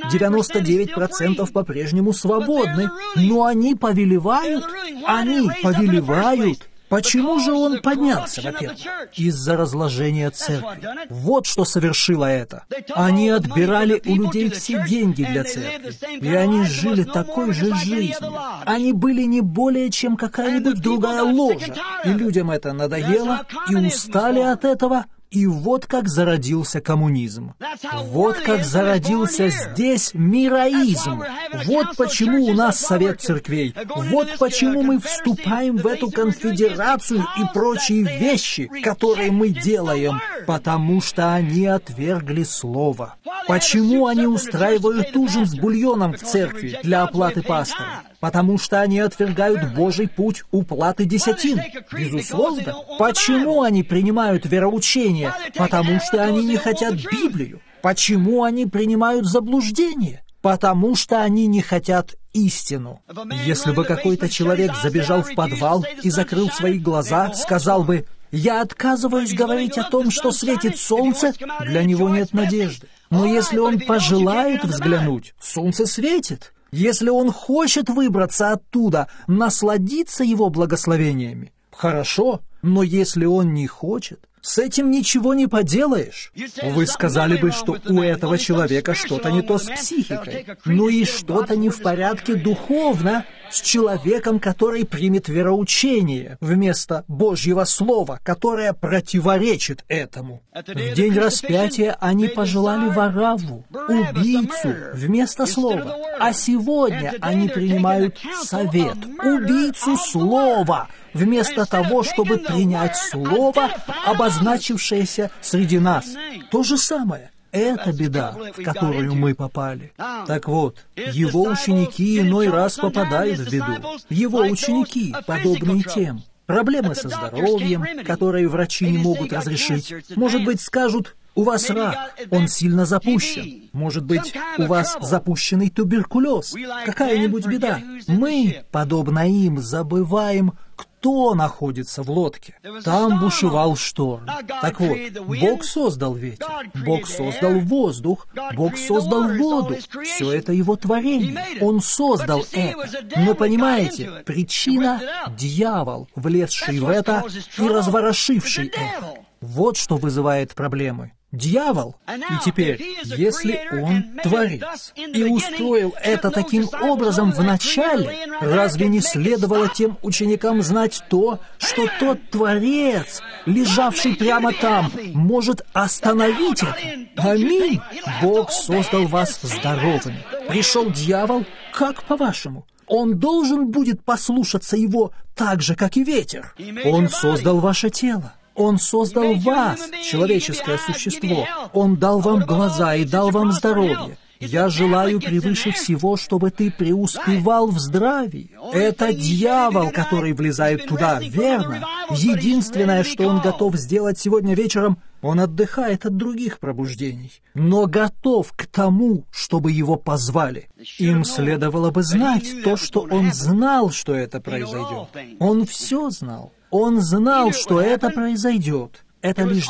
99% по-прежнему свободны. Но они повелевают. Они повелевают. Почему же он поднялся, во-первых? Из-за разложения церкви. Вот что совершило это. Они отбирали у людей все деньги для церкви. И они жили такой же жизнью. Они были не более, чем какая-нибудь другая ложа. И людям это надоело, и устали от этого. И вот как зародился коммунизм. Вот как зародился здесь мираизм. Вот почему у нас Совет Церквей. Вот почему мы вступаем в эту конфедерацию и прочие вещи, которые мы делаем. Потому что они отвергли Слово. Почему они устраивают ужин с бульоном в церкви для оплаты пастора? Потому что они отвергают Божий путь уплаты десятин. Безусловно. Почему они принимают вероучение? Потому что они не хотят Библию. Почему они принимают заблуждение? Потому что они не хотят истину. Если бы какой-то человек забежал в подвал и закрыл свои глаза, сказал бы: «Я отказываюсь говорить о том, что светит солнце», для него нет надежды. Но если он пожелает взглянуть, солнце светит. Если он хочет выбраться оттуда, насладиться его благословениями, хорошо, но если он не хочет, с этим ничего не поделаешь. Вы сказали бы, что у этого человека что-то не то с психикой. Ну и что-то не в порядке духовно с человеком, который примет вероучение вместо Божьего Слова, которое противоречит этому. В день распятия они пожелали Варавву, убийцу, вместо Слова. А сегодня они принимают совет, убийцу Слова, вместо того, чтобы принять Слово, обозначившееся среди нас. То же самое. Это беда, в которую мы попали. Так вот, его ученики иной раз попадают в беду. Его ученики, подобные тем. Проблемы со здоровьем, которые врачи не могут разрешить. Может быть, скажут: у вас рак, он сильно запущен. Может быть, у вас запущенный туберкулез, какая-нибудь беда. Мы, подобно им, забываем, кто находится в лодке. Там бушевал шторм. Так вот, Бог создал ветер, Бог создал воздух, Бог создал воду. Все это Его творение. Он создал это. Но понимаете, причина — дьявол, влезший в это и разворошивший это. Вот что вызывает проблемы. Дьявол. И теперь, если он творец и устроил это таким образом в начале, разве не следовало тем ученикам знать то, что тот творец, лежавший прямо там, может остановить это? Аминь. Бог создал вас здоровыми. Пришел дьявол, как по-вашему? Он должен будет послушаться его так же, как и ветер. Он создал ваше тело. Он создал вас, человеческое существо. Он дал вам глаза и дал вам здоровье. Я желаю превыше всего, чтобы ты преуспевал в здравии. Это дьявол, который влезает туда, верно? Единственное, что он готов сделать сегодня вечером, он отдыхает от других пробуждений, но готов к тому, чтобы его позвали. Им следовало бы знать то, что он знал, что это произойдет. Он все знал. Он знал, что это произойдет. Это лишь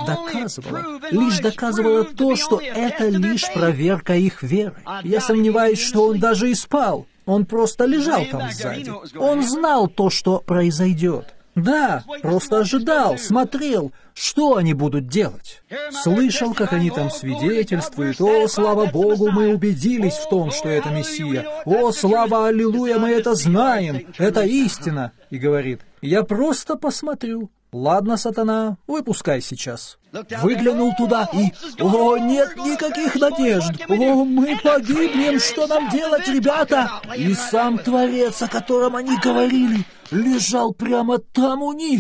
доказывало то, что это лишь проверка их веры. Я сомневаюсь, что он даже и спал. Он просто лежал там сзади. Он знал то, что произойдет. Да, просто ожидал, смотрел, что они будут делать. Слышал, как они там свидетельствуют: «О, слава Богу, мы убедились в том, что это Мессия! О, слава, аллилуйя, мы это знаем! Это истина!» И говорит: «Я просто посмотрю. Ладно, сатана, выпускай сейчас». Выглянул туда и: «О, нет никаких надежд! О, мы погибнем! Что нам делать, ребята?» И сам Творец, о котором они говорили, лежал прямо там у них.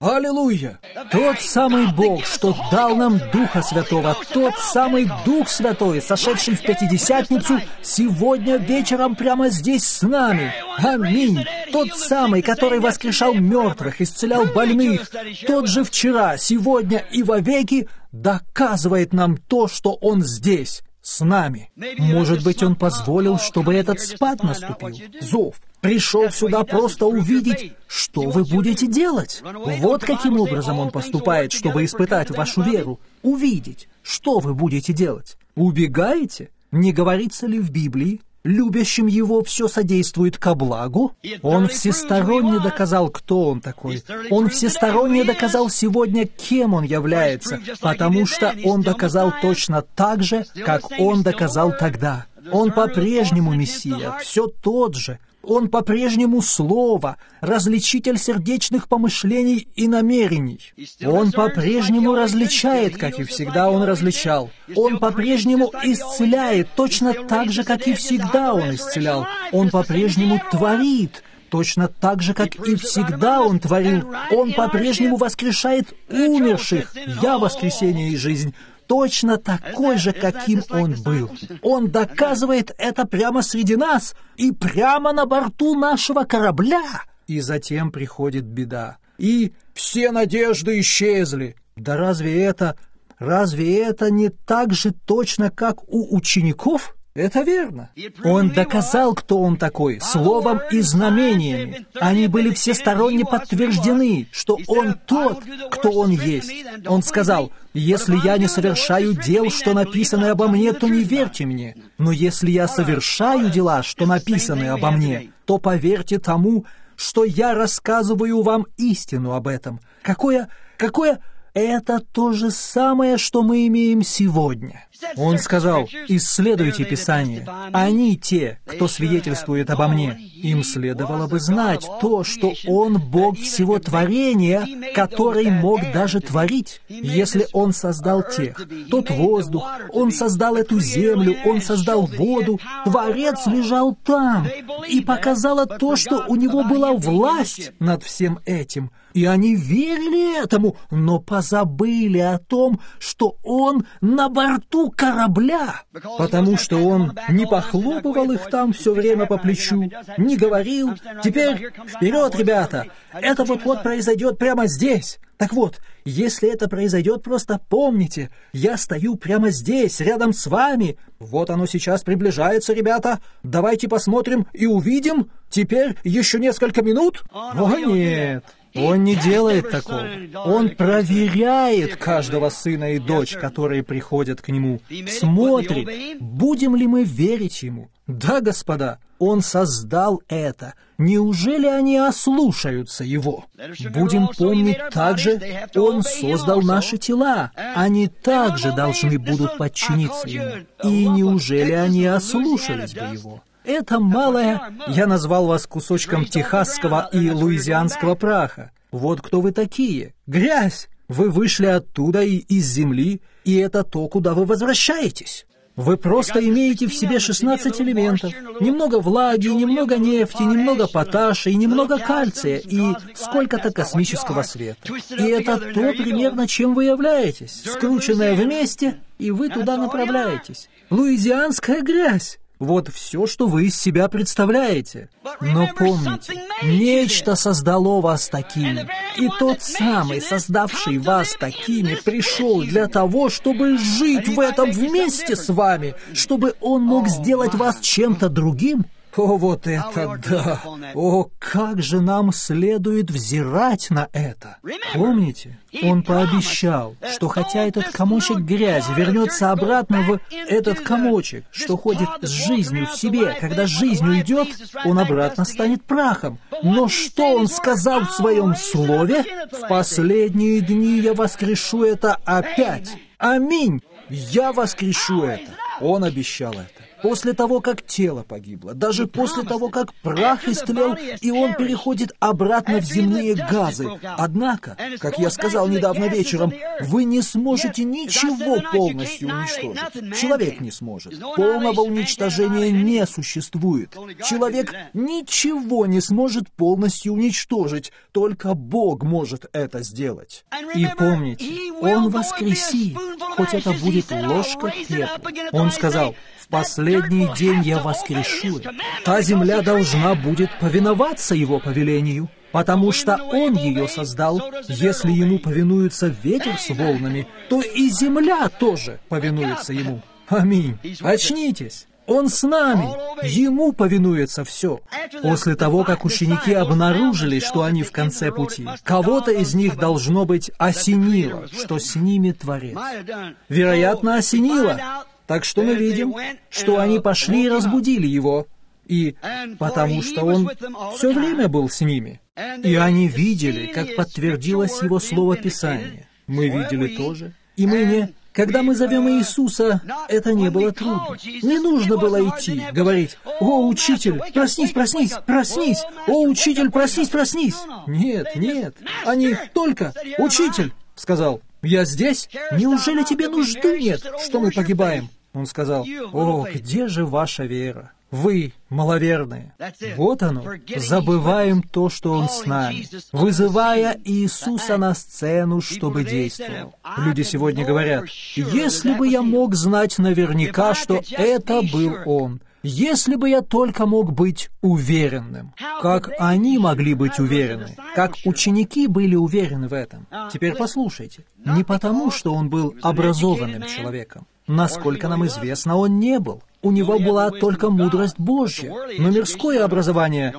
Аллилуйя! Тот самый Бог, что дал нам Духа Святого, тот самый Дух Святой, сошедший в Пятидесятницу, сегодня вечером прямо здесь с нами. Аминь! Тот самый, который воскрешал мертвых, исцелял больных, тот же вчера, сегодня и вовеки доказывает нам то, что Он здесь, с нами. Может быть, Он позволил, чтобы этот спад наступил. Зов пришел сюда просто увидеть, что вы будете делать. Вот каким образом Он поступает, чтобы испытать вашу веру. Увидеть, что вы будете делать. Убегаете? Не говорится ли в Библии: любящим Его все содействует ко благу? Он всесторонне доказал, кто Он такой. Он всесторонне доказал сегодня, кем Он является, потому что Он доказал точно так же, как Он доказал тогда. Он по-прежнему Мессия, все тот же. Он по-прежнему Слово, различитель сердечных помышлений и намерений. Он по-прежнему различает, как и всегда Он различал. Он по-прежнему исцеляет, точно так же, как и всегда Он исцелял. Он по-прежнему творит, точно так же, как и всегда Он творил. Он по-прежнему воскрешает умерших. «Я воскресение и жизнь». Точно такой же, каким Он был. Он доказывает это прямо среди нас и прямо на борту нашего корабля. И затем приходит беда. И все надежды исчезли. Да разве это не так же точно, как у учеников? Это верно. Он доказал, кто Он такой, словом и знамениями. Они были всесторонне подтверждены, что Он тот, кто Он есть. Он сказал: «Если я не совершаю дел, что написаны обо мне, то не верьте мне. Но если я совершаю дела, что написаны обо мне, то поверьте тому, что я рассказываю вам истину об этом». Какое... Это то же самое, что мы имеем сегодня. Он сказал: «Исследуйте Писание. Они те, кто свидетельствует обо мне. Им следовало бы знать то, что Он Бог всего творения, который мог даже творить. Если Он создал тех, тот воздух, Он создал эту землю, Он создал воду, Творец лежал там и показало то, что у Него была власть над всем этим». И они верили этому, но позабыли о том, что Он на борту корабля, потому что Он не похлопывал их там все время по плечу, не говорил: «Теперь вперед, ребята, это вот-вот произойдет прямо здесь». Так вот, если это произойдет, просто помните: я стою прямо здесь, рядом с вами. Вот оно сейчас приближается, ребята. Давайте посмотрим и увидим. Теперь еще несколько минут. О, нет. Он не делает такого. Он проверяет каждого сына и дочь, которые приходят к Нему. Смотрит, будем ли мы верить Ему. Да, господа, Он создал это. Неужели они ослушаются Его? Будем помнить также, Он создал наши тела. Они также должны будут подчиниться Ему. И неужели они ослушались бы Его? Это малое, я назвал вас кусочком техасского и луизианского праха. Вот кто вы такие. Грязь. Вы вышли оттуда и из земли, и это то, куда вы возвращаетесь. Вы просто имеете в себе 16 элементов. Немного влаги, немного нефти, немного поташа и немного кальция, и сколько-то космического света. И это то примерно, чем вы являетесь. Скрученное вместе, и вы туда направляетесь. Луизианская грязь. Вот все, что вы из себя представляете. Но помните, нечто создало вас такими. И тот самый, создавший вас такими, пришел для того, чтобы жить в этом вместе с вами, чтобы Он мог сделать вас чем-то другим. О, вот это да! О, как же нам следует взирать на это! Помните, Он пообещал, что хотя этот комочек грязи вернется обратно в этот комочек, что ходит с жизнью в себе, когда жизнь уйдет, он обратно станет прахом. Но что Он сказал в Своем Слове? В последние дни я воскрешу это опять. Аминь! Я воскрешу это. Он обещал это. после того, как тело погибло, даже после того, как прах истлел, и он переходит обратно в земные газы. Однако, как я сказал недавно вечером, вы не сможете ничего полностью уничтожить. Человек не сможет. Полного уничтожения не существует. Человек ничего не сможет полностью уничтожить. Только Бог может это сделать. И помните, Он воскресит, хоть это будет ложка пепла. Он сказал: «В последний день я воскрешу». Та земля должна будет повиноваться Его повелению, потому что Он ее создал. Если Ему повинуется ветер с волнами, то и земля тоже повинуется Ему. Аминь. Очнитесь. Он с нами. Ему повинуется все. После того, как ученики обнаружили, что они в конце пути, кого-то из них, должно быть, осенило, что с ними Творец. Вероятно, осенило. Так что мы видим, что они пошли и разбудили его. И потому что он все время был с ними. И они видели, как подтвердилось его слово Писания. Мы видели тоже. И мы не... Когда мы зовем Иисуса, это не было трудно. Не нужно было идти, говорить: «О, Учитель, проснись, проснись, проснись! О, Учитель, проснись, проснись!» Нет, нет. Они только: «Учитель», — сказал, «я здесь. Неужели тебе нужды нет, что мы погибаем?» Он сказал: «О, где же ваша вера? Вы маловерные». Вот оно. Забываем то, что Он с нами, вызывая Иисуса на сцену, чтобы действовал. Люди сегодня говорят: «Если бы я мог знать наверняка, что это был Он, если бы я только мог быть уверенным». Как они могли быть уверены? Как ученики были уверены в этом? Теперь послушайте. Не потому, что Он был образованным человеком. Насколько нам известно, он не был. У него была только мудрость Божья. Но мирское образование,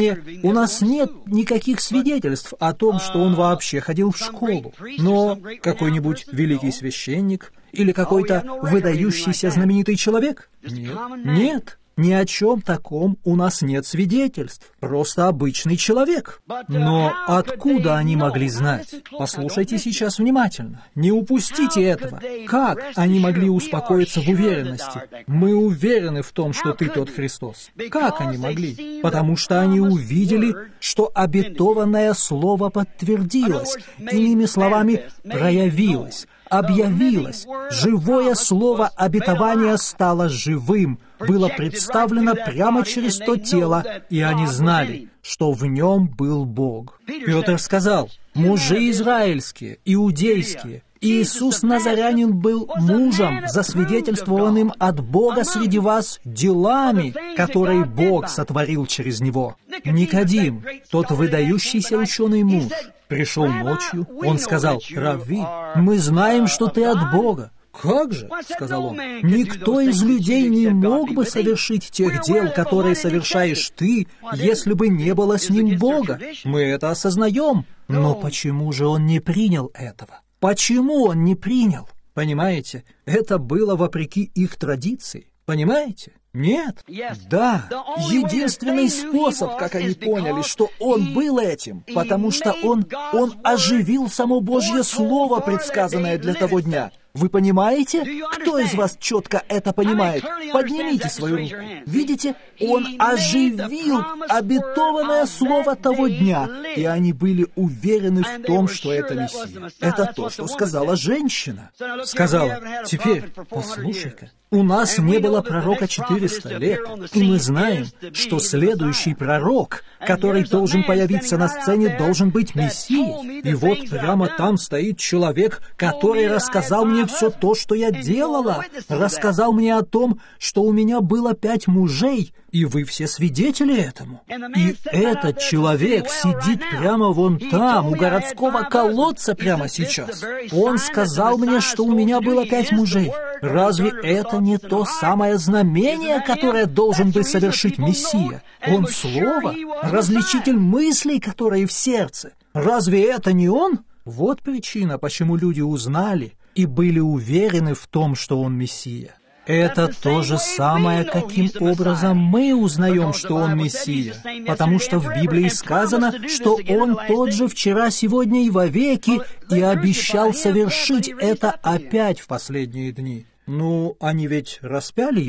у нас нет никаких свидетельств о том, что он вообще ходил в школу. Но какой-нибудь великий священник или какой-то выдающийся знаменитый человек? Нет. Нет. Ни о чем таком у нас нет свидетельств. Просто обычный человек. Но откуда они могли знать? Послушайте сейчас внимательно. Не упустите этого. Как они могли успокоиться в уверенности? Мы уверены в том, что Ты тот Христос. Как они могли? Потому что они увидели, что обетованное Слово подтвердилось. Иными словами, проявилось, объявилось. Живое слово обетования стало живым, было представлено прямо через то тело, и они знали, что в нем был Бог. Петр сказал: «Мужи израильские, иудейские, Иисус Назарянин был мужем, засвидетельствованным от Бога среди вас делами, которые Бог сотворил через Него». Никодим, тот выдающийся ученый муж, пришел ночью, он сказал: «Равви, мы знаем, что ты от Бога». «Как же?» — сказал он. «Никто из людей не мог бы совершить тех дел, которые совершаешь ты, если бы не было с ним Бога. Мы это осознаем. Но почему же он не принял этого? Почему он не принял? Понимаете, это было вопреки их традиции. Понимаете? Нет. Да. Единственный способ, как они поняли, что он был этим, потому что он оживил само Божье Слово, предсказанное для того дня. Вы понимаете? Кто из вас четко это понимает? Поднимите свою руку. Видите? Он оживил обетованное слово того дня, и они были уверены в том, что это Мессия. Это то, что сказала женщина. Сказала: «Теперь, послушай-ка, у нас не было пророка 400 лет, и мы знаем, что следующий пророк, который должен появиться на сцене, должен быть Мессией. И вот прямо там стоит человек, который рассказал мне все то, что я делала, рассказал мне о том, что у меня было 5 мужей, и вы все свидетели этому. И этот человек сидит прямо вон там, у городского колодца прямо сейчас. Он сказал мне, что у меня было 5 мужей. Разве это не то самое знамение, которое должен бы совершить Мессия? Он Слово, различитель мыслей, которые в сердце. Разве это не Он? Вот причина, почему люди узнали и были уверены в том, что Он Мессия. Это то же самое, каким образом мы узнаем, что Он Мессия, потому что в Библии сказано, что Он тот же вчера, сегодня и вовеки, и обещал совершить это опять в последние дни. Ну, они ведь распяли Его.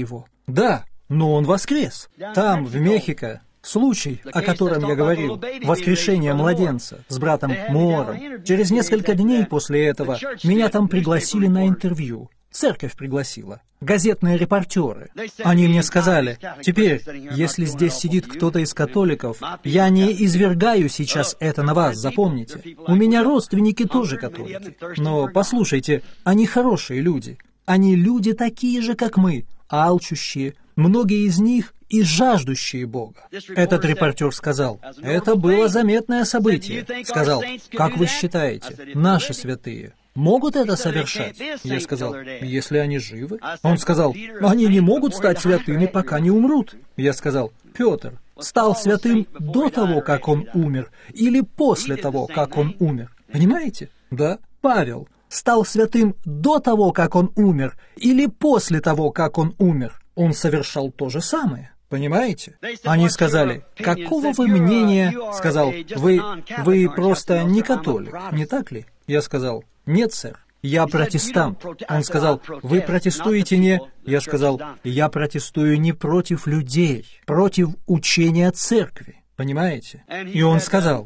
Да, но он воскрес. Там, в Мехико, случай, о котором я говорил, воскрешение младенца с братом Моором. Через несколько дней после этого меня там пригласили на интервью. Церковь пригласила. Газетные репортеры. Они мне сказали: теперь, если здесь сидит кто-то из католиков, я не извергаю сейчас это на вас, запомните. У меня родственники тоже католики. Но послушайте, они хорошие люди. Они люди такие же, как мы, алчущие, многие из них и жаждущие Бога. Этот репортер сказал: это было заметное событие. Сказал: как вы считаете, наши святые могут это совершать? Я сказал: если они живы. Он сказал: они не могут стать святыми, пока не умрут. Я сказал: Петр стал святым до того, как он умер, или после того, как он умер? Понимаете? Да. Павел стал святым до того, как он умер, или после того, как он умер? Он совершал то же самое. Понимаете? Они сказали: какого вы мнения? Сказал: вы просто не католик, не так ли? Я сказал: нет, сэр, я протестант. Он сказал: вы протестуете не... Я сказал: я протестую не против людей, против учения церкви. Понимаете? И он сказал,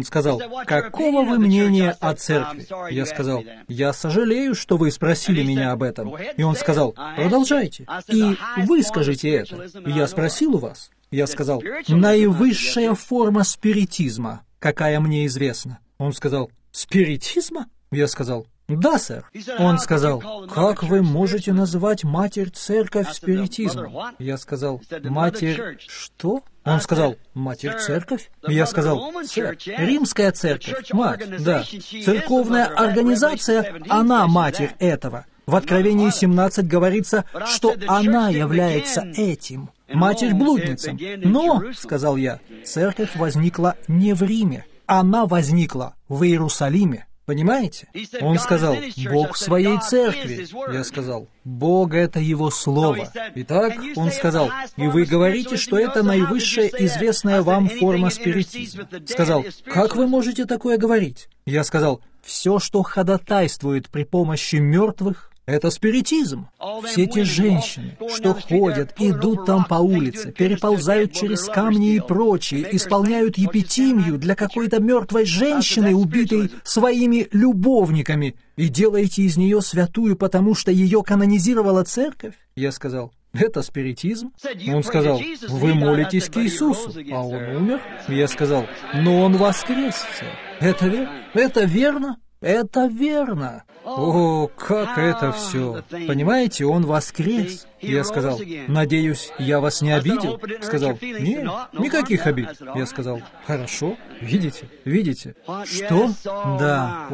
какого вы мнения о церкви? Я сказал: я сожалею, что вы спросили меня об этом. И он сказал: продолжайте, и выскажите это. И я спросил у вас. Я сказал: наивысшая форма спиритизма, какая мне известна. Он сказал: спиритизма? Я сказал: да, сэр. Он сказал: как вы можете называть Матерь-Церковь спиритизмом? Я сказал: Матерь... Что? Он сказал: Матерь-Церковь? Я сказал: сэр, Римская Церковь, мать, да. Церковная организация, она матерь этого. В Откровении 17 говорится, что она является этим, матерь блудницам. Но, сказал я, церковь возникла не в Риме, она возникла в Иерусалиме. Понимаете? Он сказал: Бог в своей церкви. Я сказал: Бог — это Его Слово. Итак, он сказал: и вы говорите, что это наивысшая известная вам форма спиритизма. Сказал: как вы можете такое говорить? Я сказал: все, что ходатайствует при помощи мертвых, это спиритизм. Все те женщины, что ходят, идут там по улице, переползают через камни и прочее, исполняют епитимию для какой-то мертвой женщины, убитой своими любовниками, и делаете из нее святую, потому что ее канонизировала церковь? Я сказал: это спиритизм. Он сказал: вы молитесь к Иисусу, а он умер? Я сказал: но он воскрес, сэр. Это верно? Это верно? Это верно. О, как это все! Понимаете, он воскрес. Я сказал: надеюсь, я вас не обидел? Сказал: нет, никаких обид. Я сказал: хорошо, видите? Что? Да,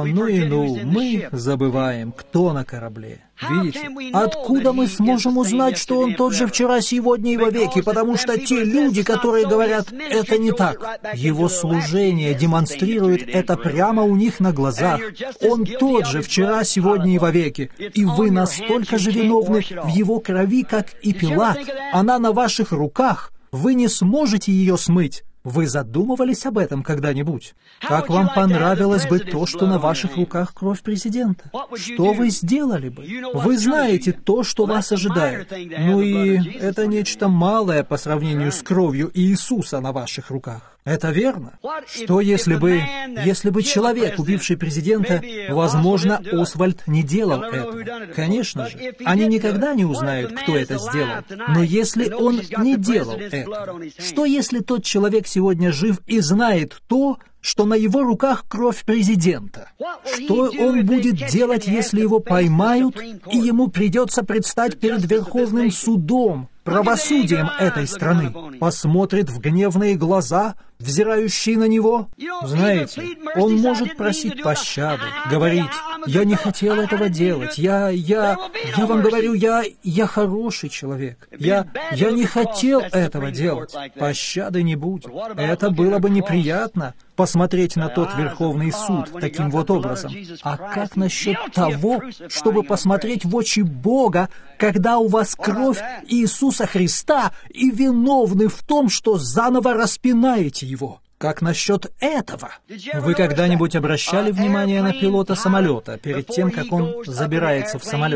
мы забываем, кто на корабле. Видите? Откуда мы сможем узнать, что он тот же вчера, сегодня и вовеки? Потому что те люди, которые говорят, это не так. Его служение демонстрирует это прямо у них на глазах. Он тот же вчера, сегодня и вовеки. И вы настолько же виновны в его крови, как и Пилат. Она на ваших руках. Вы не сможете ее смыть. Вы задумывались об этом когда-нибудь? Как вам понравилось бы то, что на ваших руках кровь президента? Что вы сделали бы? Вы знаете то, что вас ожидает. Ну и это нечто малое по сравнению с кровью Иисуса на ваших руках. Это верно? Что если бы человек, убивший президента, возможно, Освальд не делал этого? Конечно же, они никогда не узнают, кто это сделал. Но если он не делал этого, что если тот человек сегодня жив и знает то, что на его руках кровь президента? Что он будет делать, если его поймают, и ему придется предстать перед Верховным судом, правосудием этой страны? Посмотрит в гневные глаза, взирающие на него? Знаете, он может просить пощады, говорить: «Я не хотел этого делать, я вам говорю, я хороший человек, я не хотел этого делать». Пощады не будет. Это было бы неприятно, посмотреть на тот Верховный суд таким вот образом. А как насчет того, чтобы посмотреть в очи Бога, когда у вас кровь Иисуса Христа и виновны в том, что заново распинаете Его? Как насчет этого? Вы когда-нибудь обращали внимание на пилота самолета перед тем, как он забирается в самолет?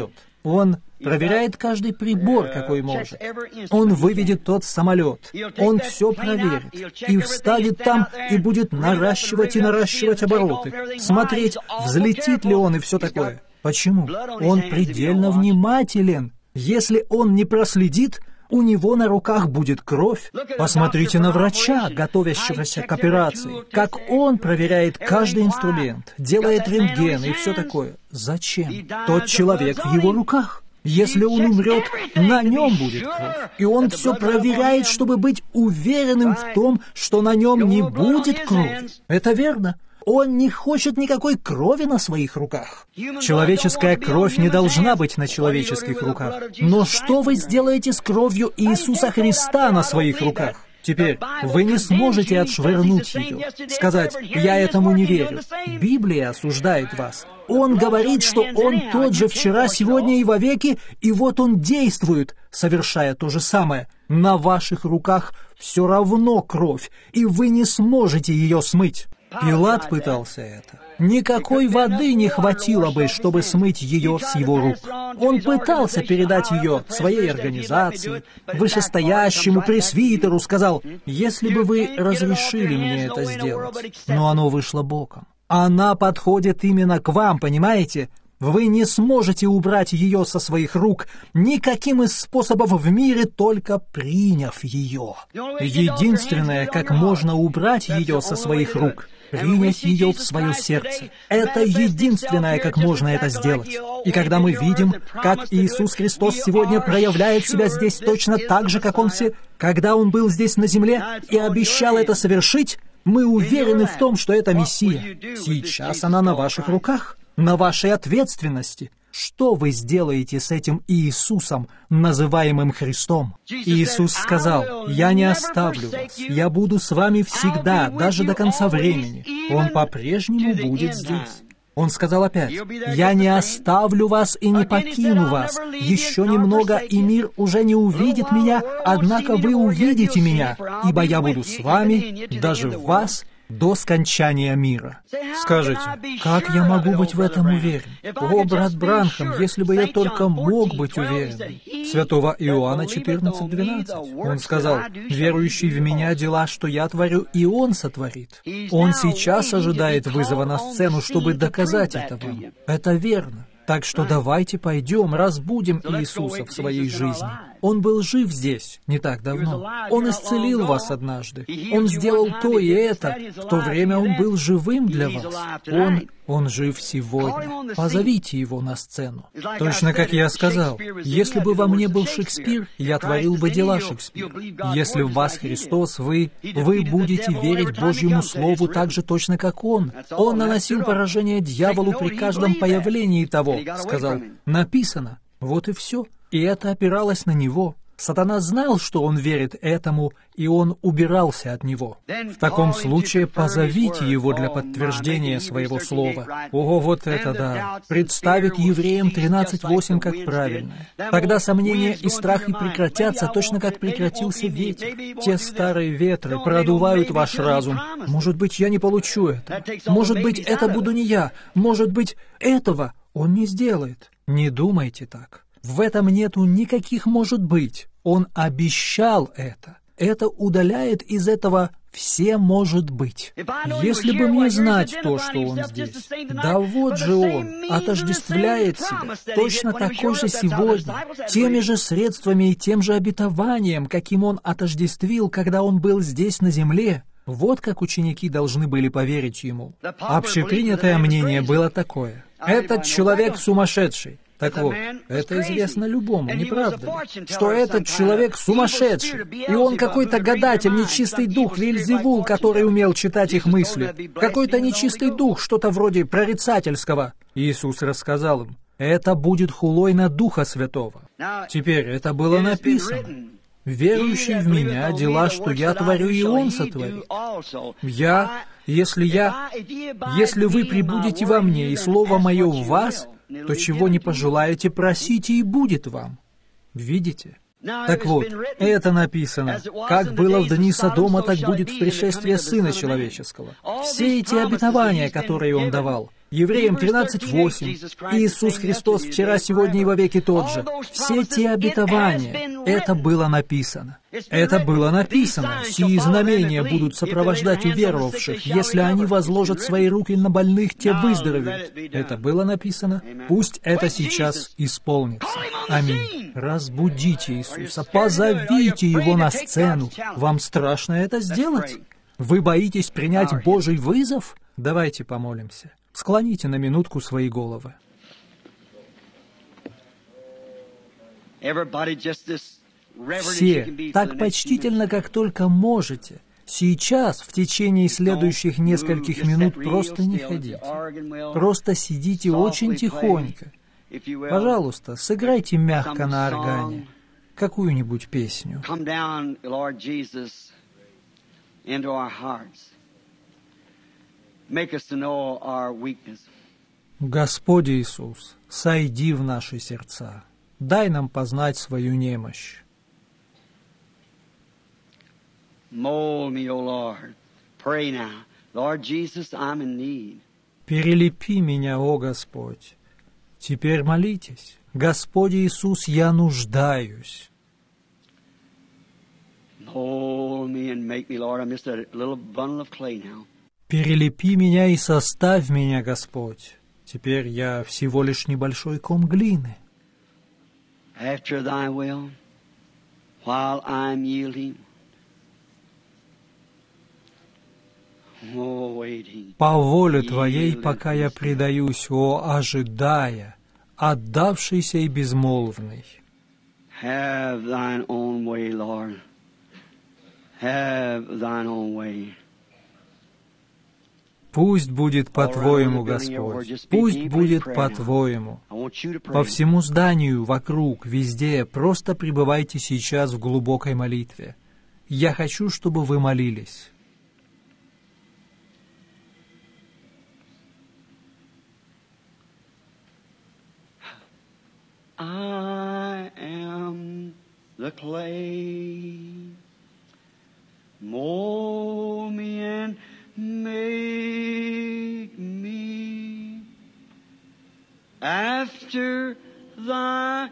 Он проверяет каждый прибор, какой может. Он выведет тот самолет. Он все проверит. И вставит там, и будет наращивать и наращивать обороты. Смотреть, взлетит ли он и все такое. Почему? Он предельно внимателен. Если он не проследит, у него на руках будет кровь. Посмотрите на врача, готовящегося к операции, как он проверяет каждый инструмент, делает рентген и все такое. Зачем? Тот человек в его руках. Если он умрет, на нем будет кровь. И он все проверяет, чтобы быть уверенным в том, что на нем не будет крови. Это верно. Он не хочет никакой крови на своих руках. Человеческая кровь не должна быть на человеческих руках. Но что вы сделаете с кровью Иисуса Христа на своих руках? Теперь вы не сможете отшвырнуть ее, сказать: «Я этому не верю». Библия осуждает вас. Он говорит, что Он тот же вчера, сегодня и вовеки, и вот Он действует, совершая то же самое. На ваших руках все равно кровь, и вы не сможете ее смыть. Пилат пытался это. Никакой воды не хватило бы, чтобы смыть ее с его рук. Он пытался передать ее своей организации, вышестоящему пресвитеру, сказал: «Если бы вы разрешили мне это сделать». Но оно вышло боком. Она подходит именно к вам, понимаете? Вы не сможете убрать ее со своих рук никаким из способов в мире, только приняв ее. Единственное, как можно убрать ее со своих рук, принять ее в свое сердце. Это единственное, как можно это сделать. И когда мы видим, как Иисус Христос сегодня проявляет себя здесь точно так же, как когда Он был здесь на земле и обещал это совершить, мы уверены в том, что это Мессия. Сейчас она на ваших руках, на вашей ответственности. Что вы сделаете с этим Иисусом, называемым Христом? Иисус сказал: «Я не оставлю вас, я буду с вами всегда, даже до конца времени». Он по-прежнему будет здесь. Он сказал опять: «Я не оставлю вас и не покину вас. Еще немного, и мир уже не увидит меня, однако вы увидите меня, ибо я буду с вами, даже в вас, до скончания мира». Скажите, как я могу быть в этом уверен? О, брат Бранхам, если бы я только мог быть уверен. Святого Иоанна 14:12. Он сказал: «Верующий в Меня дела, что Я творю, и Он сотворит». Он сейчас ожидает вызова на сцену, чтобы доказать это вам. Это верно. Так что давайте пойдем, разбудим Иисуса в своей жизни. Он был жив здесь не так давно. Он исцелил вас однажды. Он сделал то и это. В то время Он был живым для вас. Он жив сегодня. Позовите Его на сцену. Точно как я сказал, если бы во мне был Шекспир, я творил бы дела Шекспира. Если в вас Христос, вы будете верить Божьему Слову так же точно, как Он. Он наносил поражение дьяволу при каждом появлении того, сказал: «Написано». Вот и все. И это опиралось на Него. Сатана знал, что он верит этому, и он убирался от него. В таком случае позовите его для подтверждения своего слова. Ого, вот это да! Представить Евреям 13:8 как правильное. Тогда сомнения и страхи прекратятся, точно как прекратился ветер. Те старые ветры продувают ваш разум. Может быть, я не получу это. Может быть, это буду не я. Может быть, этого он не сделает. Не думайте так. В этом нету никаких «может быть». Он обещал это. Это удаляет из этого все «может быть». Если бы мне знать то, что Он здесь, да вот же Он отождествляет себя, точно такой же сегодня, теми же средствами и тем же обетованием, каким Он отождествил, когда Он был здесь на земле. Вот как ученики должны были поверить Ему. Общепринятое мнение было такое: этот человек сумасшедший. Так вот, это известно любому, не правда ли? Что этот человек сумасшедший, и он какой-то гадатель, нечистый дух Вельзевул, который умел читать их мысли. Какой-то нечистый дух, что-то вроде прорицательского. Иисус рассказал им: это будет хулой на Духа Святого. Теперь это было написано: «Верующий в Меня дела, что Я творю, и Он сотворит». Если вы пребудете во Мне, и Слово Мое в вас, то чего не пожелаете, просите, и будет вам. Видите? Так вот, это написано: как было в дни Содома, так будет в пришествии Сына Человеческого. Все эти обетования, которые Он давал, Евреям 13:8. Иисус Христос вчера, сегодня и во веки тот же. Все те обетования, это было написано. Это было написано. Сии знамения будут сопровождать уверовавших. Если они возложат свои руки на больных, те выздоровеют. Это было написано. Пусть это сейчас исполнится. Аминь. Разбудите Иисуса, позовите Его на сцену. Вам страшно это сделать? Вы боитесь принять Божий вызов? Давайте помолимся. Склоните на минутку свои головы. Все, так почтительно, как только можете, сейчас, в течение следующих нескольких минут, просто не ходите. Просто сидите очень тихонько. Пожалуйста, сыграйте мягко на органе какую-нибудь песню. Господь Иисус, сойди в наши сердца. Дай нам познать свою немощь. Перелепи меня, о Господь. Теперь молитесь. Господь Иисус, я нуждаюсь. Перелепи меня и составь меня, Господь. Теперь я всего лишь небольшой ком глины. По воле Твоей, пока я предаюсь, о, ожидая, отдавшийся и безмолвный. Have thine own way, Lord. Have thine own way. Пусть будет по-Твоему, Господь, пусть будет по-Твоему. По всему зданию, вокруг, везде, просто пребывайте сейчас в глубокой молитве. Я хочу, чтобы вы молились. I am the clay. Mold me and make me after thy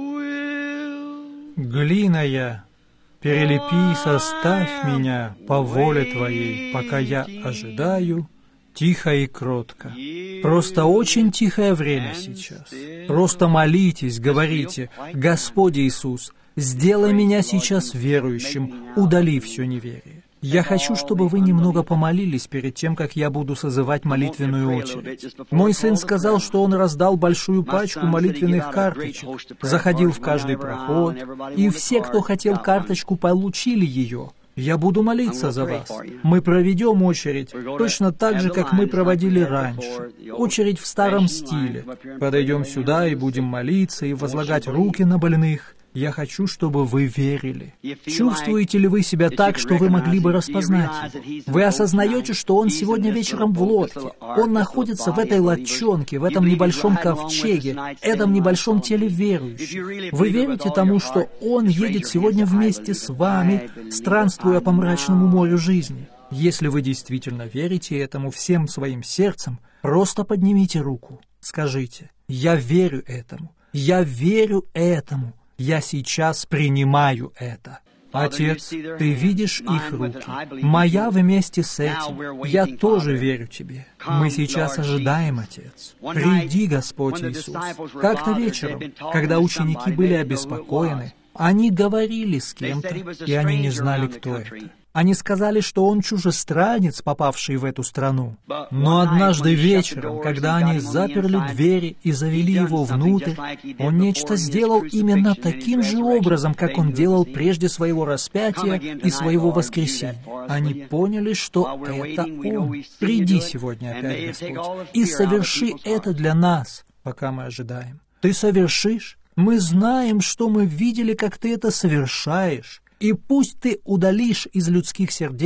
will. Глина я, перелепи и составь меня по воле Твоей, пока я ожидаю, тихо и кротко. Просто очень тихое время сейчас. Просто молитесь, говорите: «Господь Иисус, сделай меня сейчас верующим, удали все неверие». Я хочу, чтобы вы немного помолились перед тем, как я буду созывать молитвенную очередь. Мой сын сказал, что он раздал большую пачку молитвенных карточек, заходил в каждый проход, и все, кто хотел карточку, получили ее. Я буду молиться за вас. Мы проведем очередь точно так же, как мы проводили раньше. Очередь в старом стиле. Подойдем сюда и будем молиться и возлагать руки на больных. Я хочу, чтобы вы верили. Чувствуете ли вы себя так, что вы могли бы распознать его? Вы осознаете, что он сегодня вечером в лодке. Он находится в этой лодчонке, в этом небольшом ковчеге, этом небольшом теле верующих. Вы верите тому, что он едет сегодня вместе с вами, странствуя по мрачному морю жизни? Если вы действительно верите этому всем своим сердцем, просто поднимите руку. Скажите: «Я верю этому. Я верю этому. Я сейчас принимаю это». Отец, Ты видишь их руки. Моя вместе с этим. Я тоже верю Тебе. Мы сейчас ожидаем, Отец. Приди, Господь Иисус. Как-то вечером, когда ученики были обеспокоены, они говорили с кем-то, и они не знали, кто это. Они сказали, что он чужестранец, попавший в эту страну. Но однажды вечером, когда они заперли двери и завели его внутрь, он нечто сделал именно таким же образом, как он делал прежде своего распятия и своего воскресения. Они поняли, что это он. Приди сегодня опять, Господь, и соверши это для нас, пока мы ожидаем. Ты совершишь? Мы знаем, что мы видели, как Ты это совершаешь. И пусть Ты удалишь из людских сердец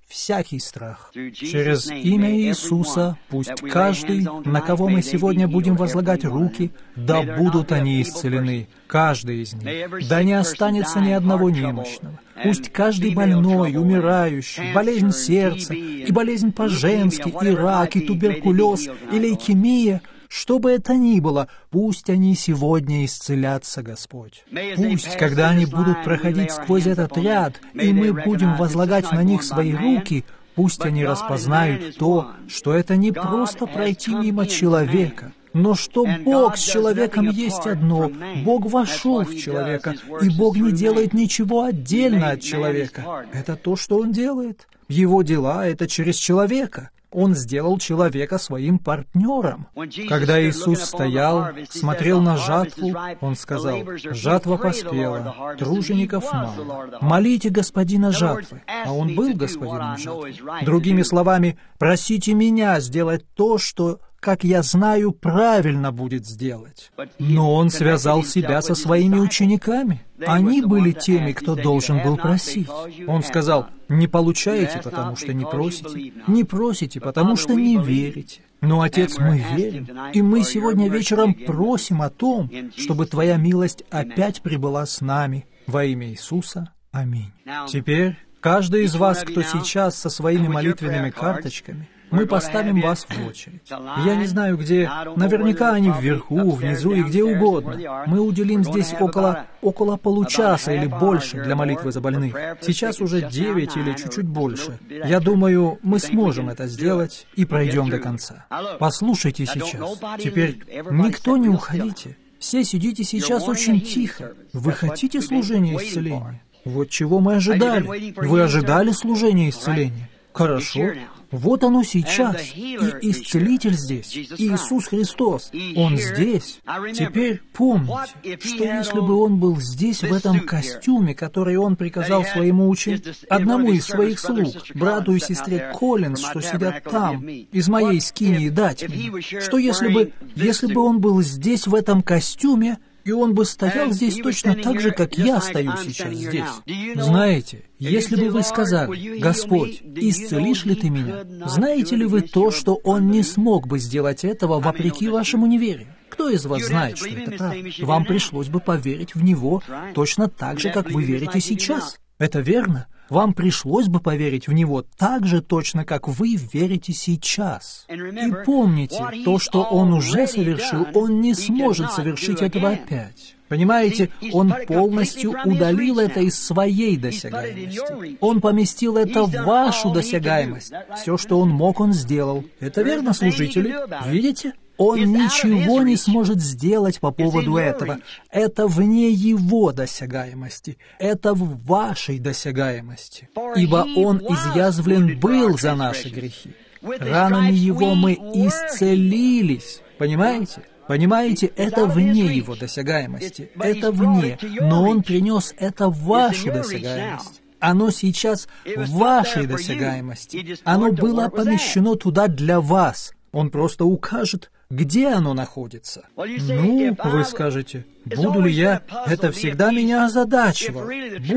всякий страх. Через имя Иисуса пусть каждый, на кого мы сегодня будем возлагать руки, да будут они исцелены, каждый из них. Да не останется ни одного немощного. Пусть каждый больной, умирающий, болезнь сердца, и болезнь по-женски, и рак, и туберкулез, и лейкемия, что бы это ни было, пусть они сегодня исцелятся, Господь. Пусть, когда они будут проходить сквозь этот ряд, и мы будем возлагать на них свои руки, пусть они распознают то, что это не просто пройти мимо человека, но что Бог с человеком есть одно, Бог вошел в человека, и Бог не делает ничего отдельно от человека. Это то, что Он делает. Его дела — это через человека. Он сделал человека своим партнером. Когда Иисус стоял, смотрел на жатву, Он сказал: «Жатва поспела, тружеников мало. Молите Господина жатвы». А Он был Господином жатвы. Другими словами, просите Меня сделать то, что, как я знаю, правильно будет сделать. Но Он связал себя со своими учениками. Они были теми, кто должен был просить. Он сказал: «Не получаете, потому что не просите. Не просите, потому что не верите». Но, Отец, мы верим, и мы сегодня вечером просим о том, чтобы Твоя милость опять прибыла с нами. Во имя Иисуса. Аминь. Теперь каждый из вас, кто сейчас со своими молитвенными карточками, мы поставим вас в очередь. Я не знаю, где, наверняка они вверху, внизу и где угодно. Мы уделим здесь около получаса или больше для молитвы за больных. Сейчас уже 9 или чуть-чуть больше. Я думаю, мы сможем это сделать и пройдем до конца. Послушайте сейчас. Теперь никто не уходите. Все сидите сейчас очень тихо. Вы хотите служения исцеления? Вот чего мы ожидали. Вы ожидали служения исцеления? Хорошо. Вот оно сейчас, и Исцелитель здесь, Иисус Христос, Он здесь. Теперь помните, что если бы Он был здесь, в этом костюме, который Он приказал своему одному из своих слуг, брату и сестре Коллинз, что сидят там, из моей скинии, дать мне, что если бы Он был здесь, в этом костюме, и Он бы стоял здесь точно так же, как я стою сейчас здесь. Знаете, если бы вы сказали: «Господь, исцелишь ли Ты меня?», знаете ли вы то, что Он не смог бы сделать этого вопреки вашему неверию? Кто из вас знает, что это правда? Вам пришлось бы поверить в Него точно так же, как вы верите сейчас. Это верно? Вам пришлось бы поверить в Него так же точно, как вы верите сейчас. И помните, то, что Он уже совершил, Он не сможет совершить этого опять. Понимаете, Он полностью удалил это из своей досягаемости. Он поместил это в вашу досягаемость. Все, что Он мог, Он сделал. Это верно, служители? Видите? Он ничего не сможет сделать по поводу этого. Это вне Его досягаемости. Это в вашей досягаемости. Ибо Он изъязвлен был за наши грехи. Ранами Его мы исцелились. Понимаете? Понимаете, это вне Его досягаемости. Это вне. Но Он принес это в вашу досягаемость. Оно сейчас в вашей досягаемости. Оно было помещено туда для вас. Он просто укажет, где оно находится. Ну, вы скажете, буду ли я, это всегда меня озадачивало.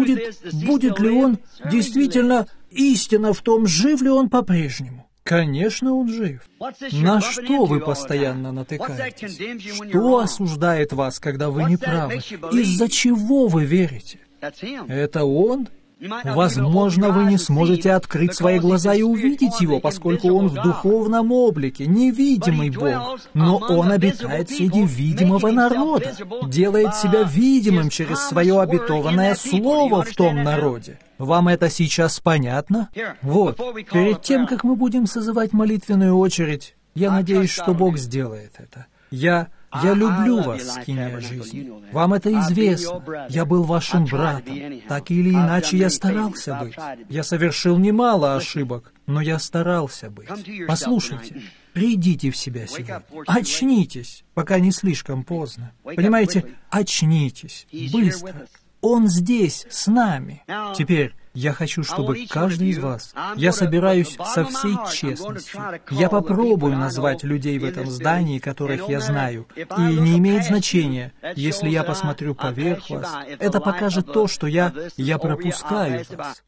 Будет ли он действительно истина в том, жив ли он по-прежнему? Конечно, он жив. На что вы постоянно натыкаетесь? Что осуждает вас, когда вы не правы? Из-за чего вы верите? Это он? Возможно, вы не сможете открыть свои глаза и увидеть Его, поскольку Он в духовном облике, невидимый Бог. Но Он обитает среди видимого народа, делает себя видимым через свое обетованное слово в том народе. Вам это сейчас понятно? Вот, перед тем, как мы будем созывать молитвенную очередь, я надеюсь, что Бог сделает это. Я люблю вас, скиния жизни. Вам это известно. Я был вашим братом. Так или иначе, я старался быть. Я совершил немало ошибок, но я старался быть. Послушайте, придите в себя сегодня. Очнитесь, пока не слишком поздно. Понимаете, очнитесь, быстро. Он здесь, с нами. Теперь я хочу, чтобы каждый из вас, я собираюсь со всей честностью, я попробую назвать людей в этом здании, которых я знаю, и не имеет значения, если я посмотрю поверх вас, это покажет то, что я пропускаю вас.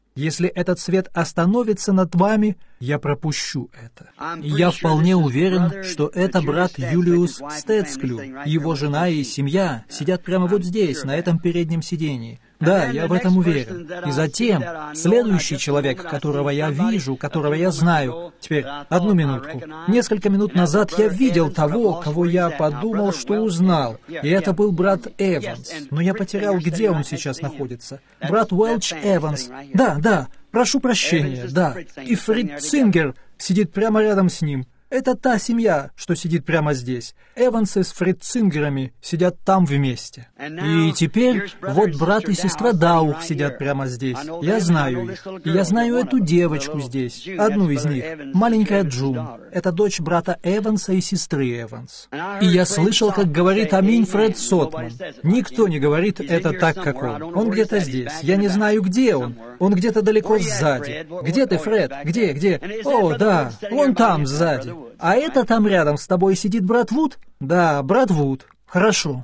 Если этот свет остановится над вами, я пропущу это. И я вполне уверен, что это брат Юлиус Стецклю, его жена и семья сидят прямо вот здесь, на этом переднем сидении. Да, я в этом уверен. И затем, следующий человек, которого я вижу, которого я знаю... Теперь, одну минутку. Несколько минут назад я видел того, кого я подумал, что узнал. И это был брат Эванс. Но я потерял, где он сейчас находится. Брат Уэлч Эванс. Да, прошу прощения, да. И Фрид Цингер сидит прямо рядом с ним. Это та семья, что сидит прямо здесь. Эвансы с Фридцингерами сидят там вместе. И теперь вот брат и сестра Даух сидят прямо здесь. Я знаю их. И я знаю эту девочку здесь, одну из них, маленькая Джун. Это дочь брата Эванса и сестры Эванс. И я слышал, как говорит аминь Фред Сотман. Никто не говорит это так, как он. Он где-то здесь. Я не знаю, где он. Он где-то далеко сзади. Где ты, Фред? Где? О, да, вон там, сзади. А это там рядом с тобой сидит брат Вуд? Да, брат Вуд. Хорошо.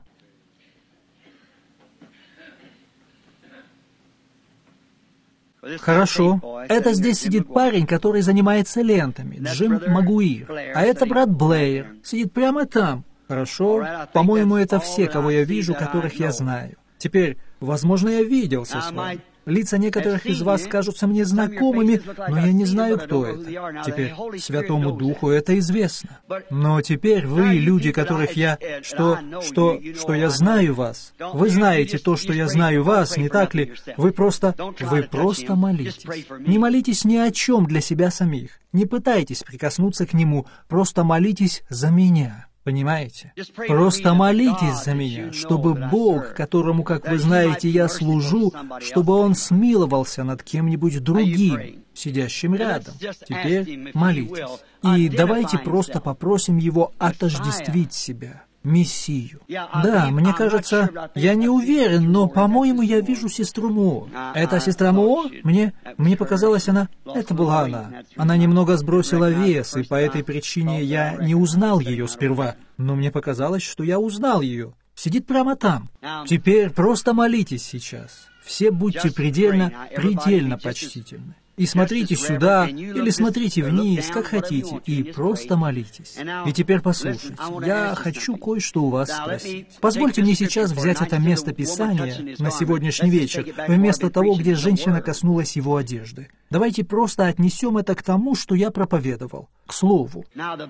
Хорошо. Это здесь сидит парень, который занимается лентами, Джим Магуир. А это брат Блэйр. Сидит прямо там. Хорошо. По-моему, это все, кого я вижу, которых я знаю. Теперь, возможно, я виделся с вами. Лица некоторых из вас кажутся мне знакомыми, но я не знаю, кто это. Теперь Святому Духу это известно. Но теперь вы, люди, которых я... Что я знаю вас. Вы знаете то, что я знаю вас, не так ли? Вы просто молитесь. Не молитесь ни о чем для себя самих. Не пытайтесь прикоснуться к Нему, просто молитесь за меня. Понимаете? Просто молитесь за меня, чтобы Бог, которому, как вы знаете, я служу, чтобы Он смиловался над кем-нибудь другим, сидящим рядом. Теперь молитесь. И давайте просто попросим Его отождествить себя, Мессию. Да, мне кажется, я не уверен, но, по-моему, я вижу сестру Мо. Это сестра Мо? Мне показалось, это была она. Она немного сбросила вес, и по этой причине я не узнал ее сперва. Но мне показалось, что я узнал ее. Сидит прямо там. Теперь просто молитесь сейчас. Все будьте предельно почтительны. И смотрите сюда, или смотрите вниз, как хотите, и просто молитесь. И теперь послушайте, я хочу кое-что у вас спросить. Позвольте мне сейчас взять это место Писания на сегодняшний вечер, вместо того, где женщина коснулась его одежды. Давайте просто отнесем это к тому, что я проповедовал, к Слову.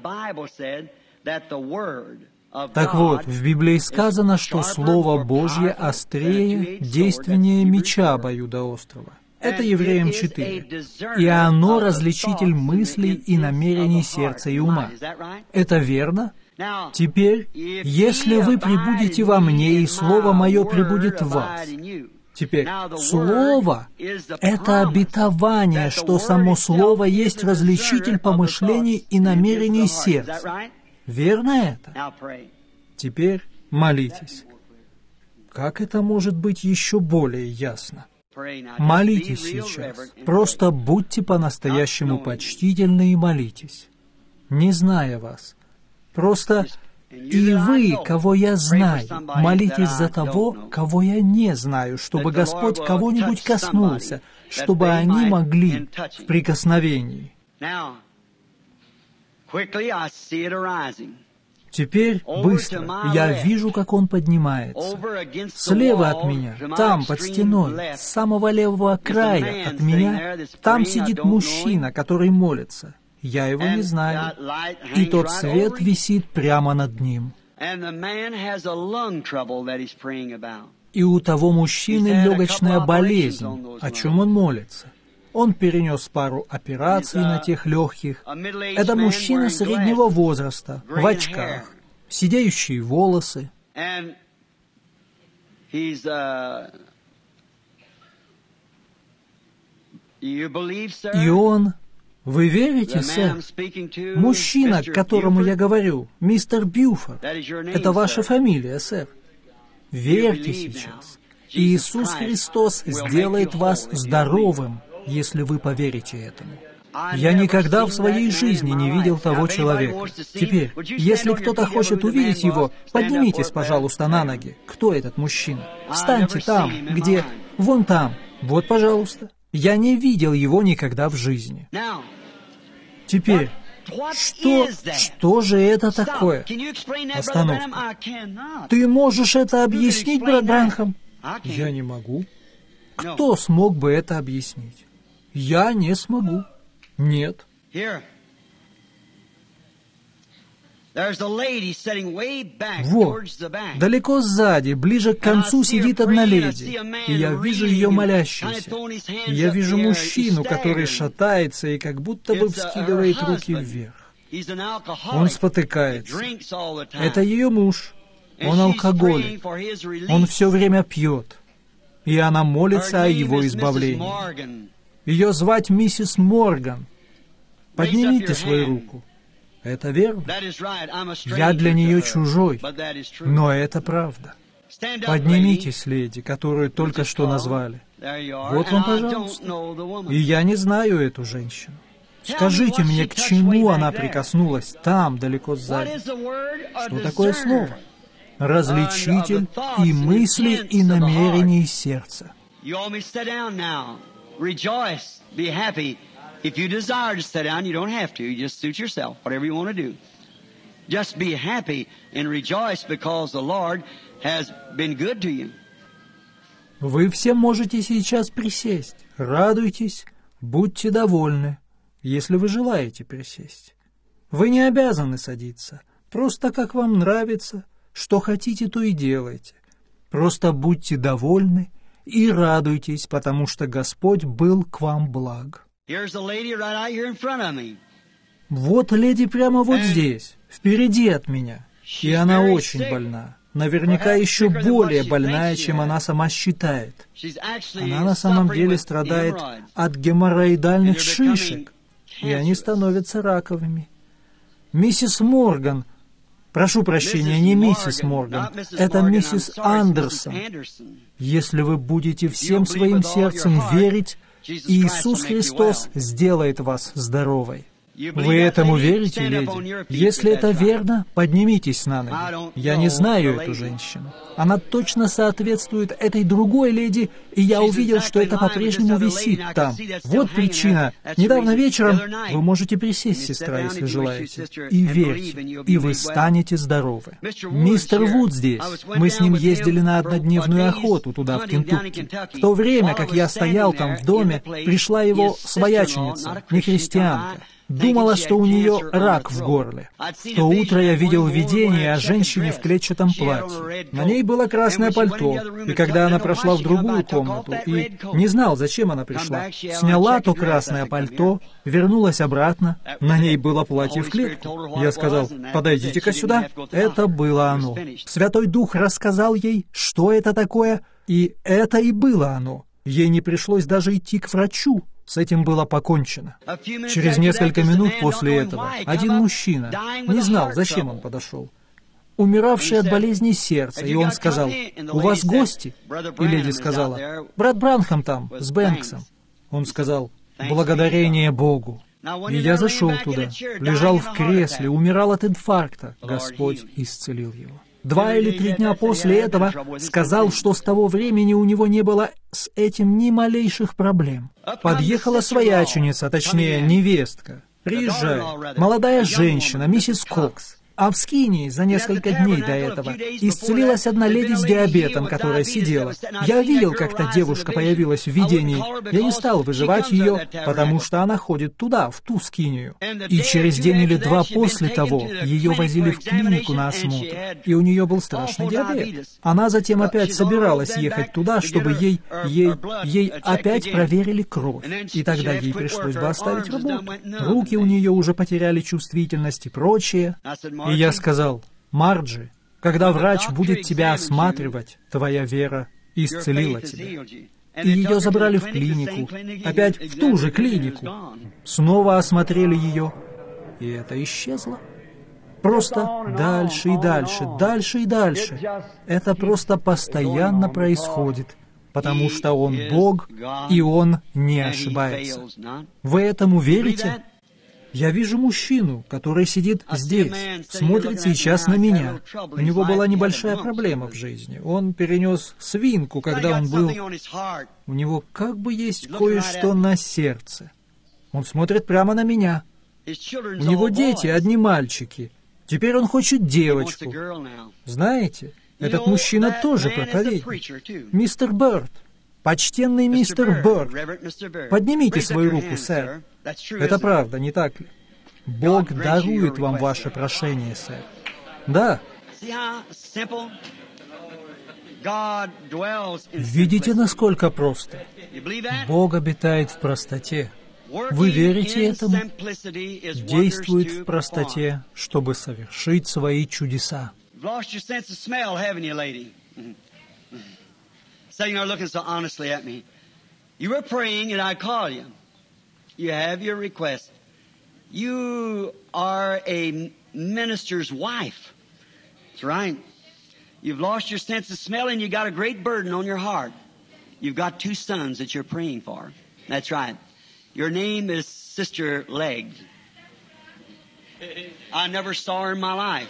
Так вот, в Библии сказано, что Слово Божье острее, действеннее меча обоюдоострого. Это Евреям 4. И оно различитель мыслей и намерений сердца и ума. Это верно? Теперь, если вы пребудете во мне, и Слово Мое пребудет в вас. Теперь, Слово — это обетование, что само Слово есть различитель помышлений и намерений сердца. Верно это? Теперь молитесь. Как это может быть еще более ясно? Молитесь сейчас. Просто будьте по-настоящему почтительны и молитесь. Не зная вас. Просто и вы, кого я знаю, молитесь за того, кого я не знаю, чтобы Господь кого-нибудь коснулся, чтобы они могли в прикосновении. Теперь быстро. Я вижу, как он поднимается. Слева от меня, там, под стеной, с самого левого края от меня, там сидит мужчина, который молится. Я его не знаю. И тот свет висит прямо над ним. И у того мужчины легочная болезнь, о чем он молится. Он перенес пару операций на тех легких. Это мужчина среднего возраста, в очках, сидеющие волосы. И он... Вы верите, сэр? Мужчина, к которому я говорю, мистер Бьюфорд, это ваша фамилия, сэр. Верьте сейчас. Иисус Христос сделает вас здоровым, если вы поверите этому. Я никогда в своей жизни не видел того человека. Теперь, если кто-то хочет увидеть его, поднимитесь, пожалуйста, на ноги. Кто этот мужчина? Встаньте там, где... Вон там. Вот, пожалуйста. Я не видел его никогда в жизни. Теперь, что же это такое? Остановка. Ты можешь это объяснить, брат Бранхам? Я не могу. Кто смог бы это объяснить? Я не смогу. Нет. Вот, далеко сзади, ближе к концу сидит одна леди, и я вижу ее молящейся. И я вижу мужчину, который шатается и как будто бы вскидывает руки вверх. Он спотыкается. Это ее муж. Он алкоголик. Он все время пьет. И она молится о его избавлении. Ее звать миссис Морган. Поднимите свою руку. Это верно. Я для нее чужой, но это правда. Поднимитесь, леди, которую только что назвали. Вот вам, пожалуйста. И я не знаю эту женщину. Скажите мне, к чему она прикоснулась там, далеко сзади? Что такое слово? Различитель и мысли, и намерений сердца. If you desire to sit down, you don't have to. You just suit yourself, whatever you want to do. Just be happy and rejoice because the Lord has been good to you. Вы все можете сейчас присесть. Радуйтесь, будьте довольны, если вы желаете присесть. Вы не обязаны садиться. Просто как вам нравится, что хотите, то и делайте. Просто будьте довольны и радуйтесь, потому что Господь был к вам благ. Вот леди прямо вот здесь, впереди от меня. И она очень больна. Наверняка еще более больная, чем она сама считает. Она на самом деле страдает от геморроидальных шишек, и они становятся раковыми. Миссис Морган, прошу прощения, не миссис Морган, это миссис Андерсон. Если вы будете всем своим сердцем верить, Иисус Христос сделает вас здоровой. Вы этому верите, леди? Если это верно, поднимитесь на ноги. Я не знаю эту женщину. Она точно соответствует этой другой леди, и я увидел, что это по-прежнему висит там. Вот причина. Недавно вечером вы можете присесть, сестра, если желаете. И верьте, и вы станете здоровы. Мистер Вуд здесь. Мы с ним ездили на однодневную охоту туда, в Кентукки. В то время, как я стоял там в доме, пришла его свояченица, не христианка. Думала, что у нее рак в горле. В то утро я видел видение о женщине в клетчатом платье. На ней было красное пальто, и когда она прошла в другую комнату, и не знал, зачем она пришла, сняла то красное пальто, вернулась обратно, на ней было платье в клетку. Я сказал: «Подойдите-ка сюда». Это было оно. Святой Дух рассказал ей, что это такое, и это и было оно. Ей не пришлось даже идти к врачу. С этим было покончено. Через несколько минут после этого один мужчина, не знал, зачем он подошел, умиравший от болезни сердца, и он сказал: «У вас гости?» И леди сказала: «Брат Бранхам там, с Бэнксом». Он сказал: «Благодарение Богу». И я зашел туда, лежал в кресле, умирал от инфаркта. Господь исцелил его. 2 или 3 дня после этого сказал, что с того времени у него не было с этим ни малейших проблем. Подъехала свояченица, точнее, невестка. Приезжает молодая женщина, миссис Кокс. А в Скинии за несколько дней до этого исцелилась одна леди с диабетом, которая сидела. Я видел, как та девушка появилась в видении. Я не стал вызывать ее, потому что она ходит туда, в ту Скинию. И через день или 2 после того ее возили в клинику на осмотр, и у нее был страшный диабет. Она затем опять собиралась ехать туда, чтобы ей опять проверили кровь. И тогда ей пришлось бы оставить работу. Руки у нее уже потеряли чувствительность и прочее. И я сказал: «Марджи, когда врач будет тебя осматривать, твоя вера исцелила тебя». И ее забрали в клинику, опять в ту же клинику. Снова осмотрели ее, и это исчезло. Просто дальше и дальше, дальше и дальше. Это просто постоянно происходит, потому что Он Бог, и Он не ошибается. Вы этому верите? Я вижу мужчину, который сидит здесь, смотрит сейчас на меня. У него была небольшая проблема в жизни. Он перенес свинку, когда он был... У него как бы есть кое-что на сердце. Он смотрит прямо на меня. У него дети, одни мальчики. Теперь он хочет девочку. Знаете, этот мужчина тоже проповедник. Мистер Бёрд. Почтенный мистер Бёрд. Поднимите свою руку, сэр. Это правда, не так ли? Бог дарует вам ваше прошение, сэр. Да. Видите, насколько просто? Бог обитает в простоте. Вы верите этому? Действует в простоте, чтобы совершить свои чудеса. Sitting there looking so honestly at me. You were praying and I call you. You have your request. You are a minister's wife. That's right. You've lost your sense of smell and you got a great burden on your heart. You've got 2 sons that you're praying for. That's right. Your name is Sister Leg. I never saw her in my life.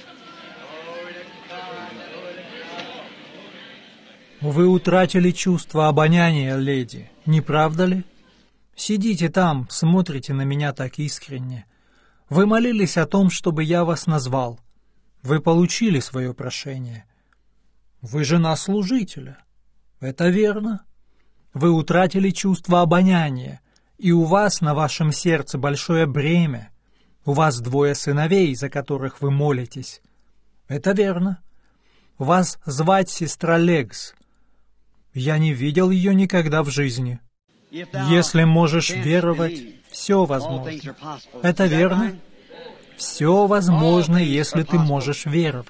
Вы утратили чувство обоняния, леди, не правда ли? Сидите там, смотрите на меня так искренне. Вы молились о том, чтобы я вас назвал. Вы получили свое прошение. Вы жена служителя. Это верно. Вы утратили чувство обоняния, и у вас на вашем сердце большое бремя. У вас 2 сыновей, за которых вы молитесь. Это верно. Вас звать сестра Легс. Я не видел ее никогда в жизни. Если можешь веровать, все возможно. Это верно? Все возможно, если ты можешь веровать.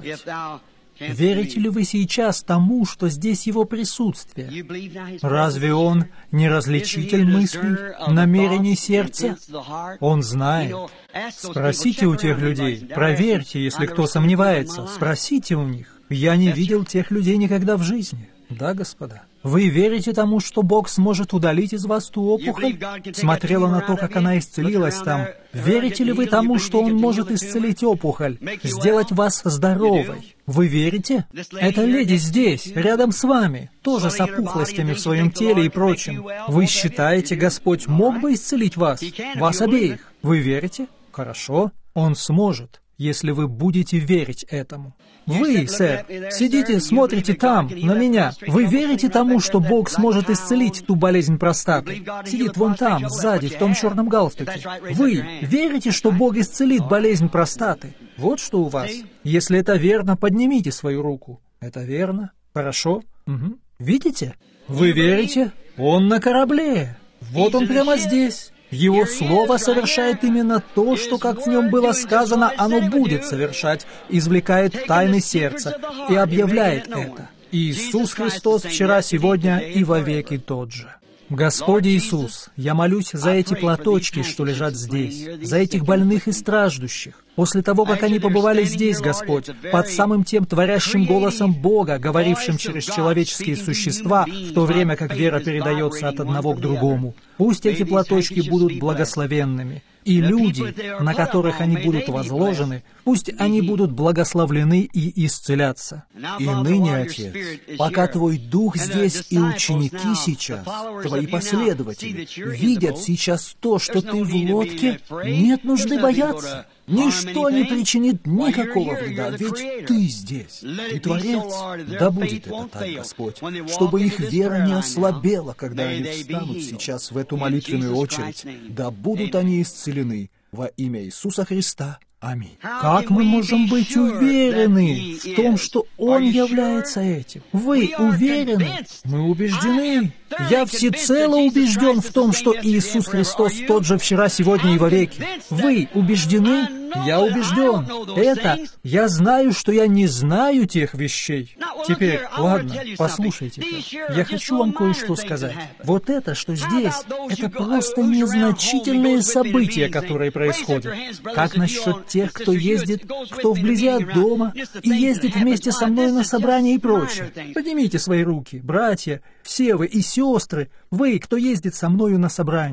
Верите ли вы сейчас тому, что здесь его присутствие? Разве он не различитель мыслей, намерений сердца? Он знает. Спросите у тех людей, проверьте, если кто сомневается, спросите у них. Я не видел тех людей никогда в жизни. Да, господа? Вы верите тому, что Бог сможет удалить из вас ту опухоль? Смотрела на то, как она исцелилась там. Верите ли вы тому, что Он может исцелить опухоль, сделать вас здоровой? Вы верите? Эта леди здесь, рядом с вами, тоже с опухлостями в своем теле и прочим. Вы считаете, Господь мог бы исцелить вас? Вас обеих? Вы верите? Хорошо. Он сможет, если вы будете верить этому. Вы, сэр, сидите, смотрите там, на меня. Вы верите тому, что Бог сможет исцелить ту болезнь простаты? Сидит вон там, сзади, в том черном галстуке. Вы верите, что Бог исцелит болезнь простаты? Вот что у вас. Если это верно, поднимите свою руку. Это верно? Хорошо? Угу. Видите? Вы верите? Он на корабле. Вот он прямо здесь. Его Слово совершает именно то, что, как в нем было сказано, оно будет совершать, извлекает тайны сердца и объявляет это. Иисус Христос вчера, сегодня и вовеки тот же. Господь Иисус, я молюсь за эти платочки, что лежат здесь, за этих больных и страждущих. После того, как они побывали здесь, Господь, под самым тем творящим голосом Бога, говорившим через человеческие существа, в то время как вера передается от одного к другому, пусть эти платочки будут благословенными, и люди, на которых они будут возложены, пусть они будут благословлены и исцелятся. И ныне, Отец, пока Твой Дух здесь и ученики сейчас, Твои последователи, видят сейчас то, что Ты в лодке, нет нужды бояться. Ничто не причинит никакого вреда, ведь Ты здесь, Ты Творец. Да будет это так, Господь, чтобы их вера не ослабела, когда они встанут сейчас в эту молитвенную очередь. Да будут они исцелены во имя Иисуса Христа. Аминь. Как мы можем быть уверены в том, что Он является этим? Вы уверены? Мы убеждены. Я всецело убежден в том, что Иисус Христос тот же вчера, сегодня и вовеки. Вы убеждены? Я убежден. Это я знаю, что я не знаю тех вещей. Теперь, ладно, послушайте. Я хочу вам кое-что сказать. Вот это, что здесь, это просто незначительные события, которые происходят. Как насчет тех, кто ездит, кто вблизи от дома и ездит вместе со мной на собрания и прочее? Поднимите свои руки, братья, все вы и сестры, вы, кто ездит со мною на собрания.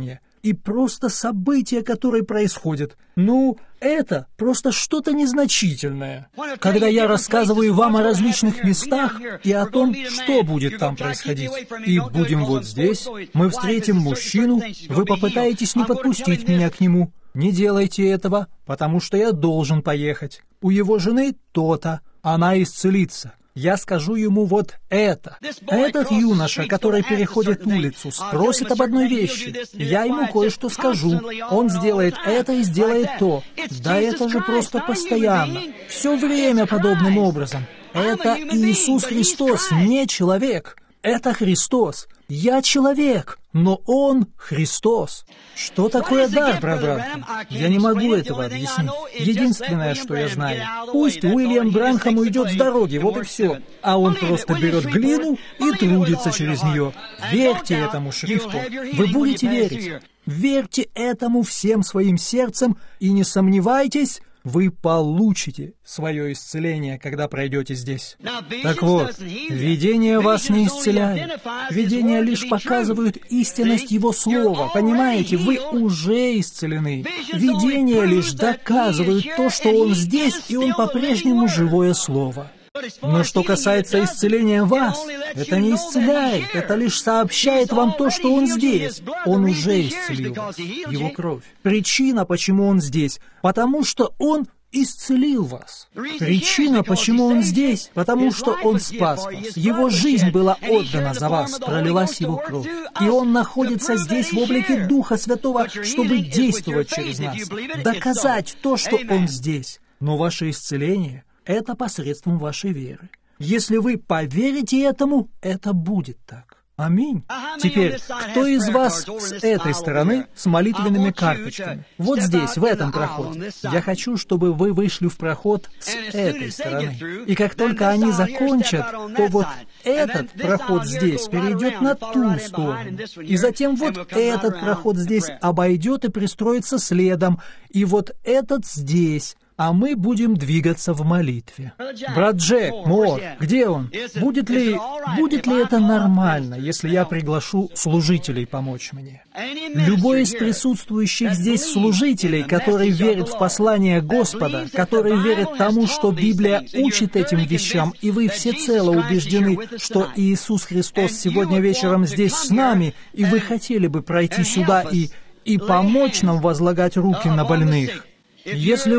и просто события, которые происходят. Ну, это просто что-то незначительное. Когда я рассказываю вам о различных местах и о том, что будет там происходить, и будем вот здесь, мы встретим мужчину, вы попытаетесь не подпустить меня к нему. Не делайте этого, потому что я должен поехать. У его жены то-то, она исцелится. Я скажу ему вот это. Этот юноша, который переходит улицу, спросит об одной вещи. Я ему кое-что скажу. Он сделает это и сделает то. Да это же просто постоянно. Все время подобным образом. Это Иисус Христос, не человек. Это Христос. Я человек, но Он Христос. Что такое дар, брат? Я не могу этого объяснить. Единственное, что я знаю, пусть Уильям Бранхам уйдет с дороги, вот и все. А он просто берет глину и трудится через нее. Верьте этому шрифту. Вы будете верить. Верьте этому всем своим сердцем и не сомневайтесь, вы получите свое исцеление, когда пройдете здесь. Так вот, видения вас не исцеляют. Видения лишь показывают истинность Его Слова. Понимаете, вы уже исцелены. Видения лишь доказывают то, что Он здесь, и Он по-прежнему живое Слово. Но что касается исцеления вас, это не исцеляет, это лишь сообщает вам то, что Он здесь. Он уже исцелил вас, Его кровь. Причина, почему Он здесь, потому что Он исцелил вас. Причина, почему Он здесь, потому что Он спас вас. Его жизнь была отдана за вас, пролилась Его кровь. И Он находится здесь в облике Духа Святого, чтобы действовать через нас, доказать то, что Он здесь. Но ваше исцеление — это посредством вашей веры. Если вы поверите этому, это будет так. Аминь. Теперь, кто из вас с этой стороны с молитвенными карточками? Вот здесь, в этом проходе. Я хочу, чтобы вы вышли в проход с этой стороны. И как только они закончат, то вот этот проход здесь перейдет на ту сторону. И затем вот этот проход здесь обойдет и пристроится следом. И вот этот здесь. А мы будем двигаться в молитве. Брат Джек, Мор, где он? Будет ли это нормально, если я приглашу служителей помочь мне? Любой из присутствующих здесь служителей, который верит в послание Господа, который верит тому, что Библия учит этим вещам, и вы всецело убеждены, что Иисус Христос сегодня вечером здесь с нами, и вы хотели бы пройти сюда и помочь нам возлагать руки на больных. Если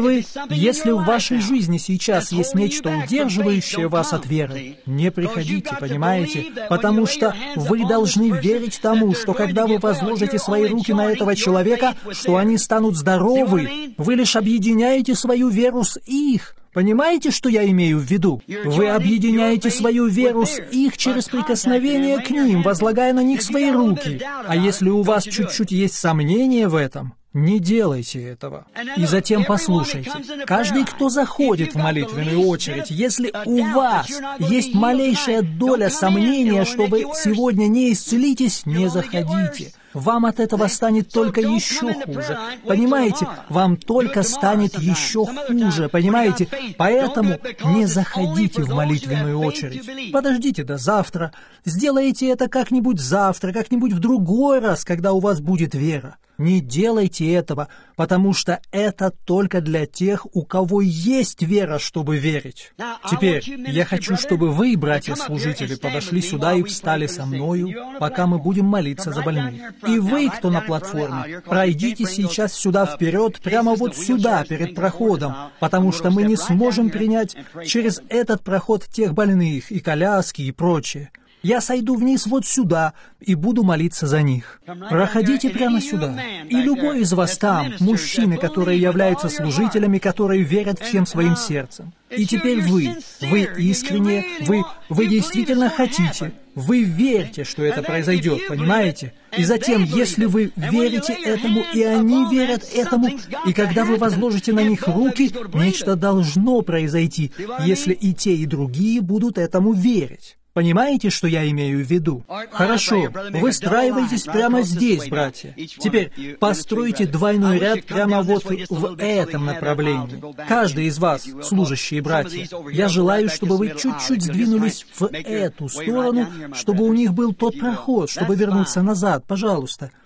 в вашей жизни сейчас есть нечто, удерживающее вас от веры, не приходите, понимаете? Потому что вы должны верить тому, что когда вы возложите свои руки на этого человека, что они станут здоровы, вы лишь объединяете свою веру с их. Понимаете, что я имею в виду? Вы объединяете свою веру с их через прикосновение к ним, возлагая на них свои руки. А если у вас чуть-чуть есть сомнения в этом, не делайте этого. И затем послушайте. Каждый, кто заходит в молитвенную очередь, если у вас есть малейшая доля сомнения, что вы сегодня не исцелитесь, не заходите. Вам от этого станет только еще хуже. Понимаете? Вам только станет еще хуже. Понимаете? Поэтому не заходите в молитвенную очередь. Подождите до завтра. Сделайте это как-нибудь завтра, как-нибудь в другой раз, когда у вас будет вера. Не делайте этого, потому что это только для тех, у кого есть вера, чтобы верить. Теперь я хочу, чтобы вы, братья-служители, подошли сюда и встали со мною, пока мы будем молиться за больных. И вы, кто на платформе, пройдите сейчас сюда вперед, прямо вот сюда, перед проходом, потому что мы не сможем принять через этот проход тех больных, и коляски, и прочее. Я сойду вниз вот сюда и буду молиться за них. Проходите прямо сюда. И любой из вас там, мужчины, которые являются служителями, которые верят всем своим сердцем. И теперь вы искренне, вы действительно хотите, вы верите, что это произойдет, понимаете? И затем, если вы верите этому, и они верят этому, и когда вы возложите на них руки, нечто должно произойти, если и те, и другие будут этому верить. Понимаете, что я имею в виду? Хорошо, выстраивайтесь прямо здесь, братья. Теперь постройте двойной ряд прямо вот в этом направлении. Каждый из вас, служащие братья, я желаю, чтобы вы чуть-чуть сдвинулись в эту сторону, чтобы у них был тот проход, чтобы вернуться назад, пожалуйста.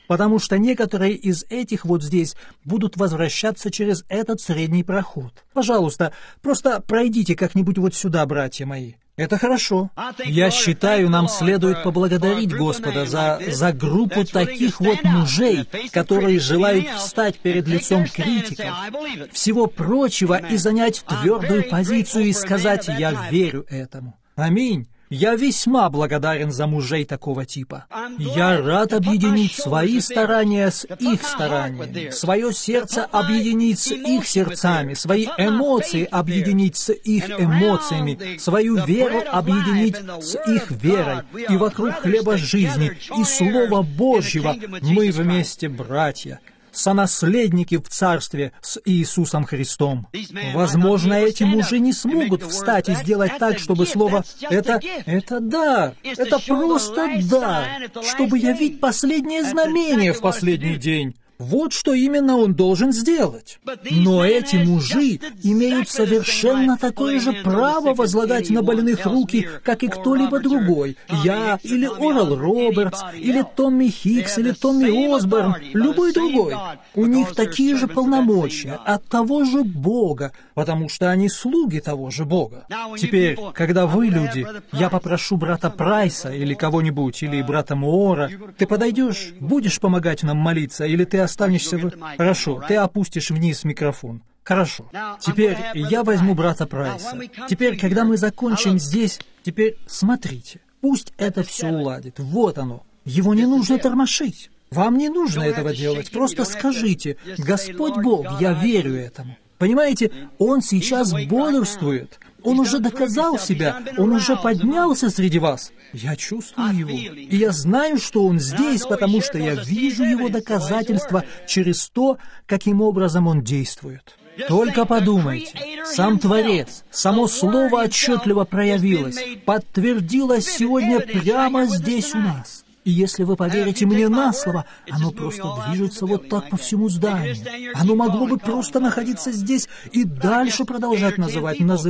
потому что некоторые из этих вот здесь будут возвращаться через этот средний проход. Пожалуйста, просто пройдите как-нибудь вот сюда, братья мои. Это хорошо. Я считаю, нам следует поблагодарить Господа за группу таких вот мужей, которые желают встать перед лицом критиков, всего прочего, и занять твердую позицию и сказать: «Я верю этому». Аминь. Я весьма благодарен за мужей такого типа. Я рад объединить свои старания с их стараниями, свое сердце объединить с их сердцами, свои эмоции объединить с их эмоциями, свою веру объединить с их верой, и вокруг хлеба жизни и Слова Божьего мы вместе братья, сонаследники в Царстве с Иисусом Христом. Возможно, эти мужи не смогут встать и сделать так, чтобы слово «это дар», это просто дар, чтобы явить последнее знамение в последний день. Вот что именно он должен сделать. Но эти мужи имеют совершенно такое же право возлагать на больных руки, как и кто-либо другой. Я, или Орал Робертс, или Томми Хикс, или Томми Осборн, любой другой. У них такие же полномочия от того же Бога, потому что они слуги того же Бога. Теперь, когда вы, люди, я попрошу брата Прайса или кого-нибудь, или брата Моора, ты подойдешь, будешь помогать нам молиться, или ты останешься в... Хорошо, ты опустишь вниз микрофон. Хорошо. Теперь я возьму брата Прайса. Теперь, когда мы закончим здесь, теперь смотрите, пусть это все уладит. Вот оно. Его не нужно тормошить. Вам не нужно этого делать. Просто скажите: «Господь Бог, я верю этому». Понимаете, Он сейчас бодрствует. Он уже доказал себя, Он уже поднялся среди вас. Я чувствую Его, и я знаю, что Он здесь, потому что я вижу Его доказательства через то, каким образом Он действует. Только подумайте, сам Творец, само Слово отчетливо проявилось, подтвердилось сегодня прямо здесь у нас. И если вы поверите мне на слово, оно просто движется вот так по всему зданию. Оно могло бы просто находиться здесь и дальше продолжать называть. Но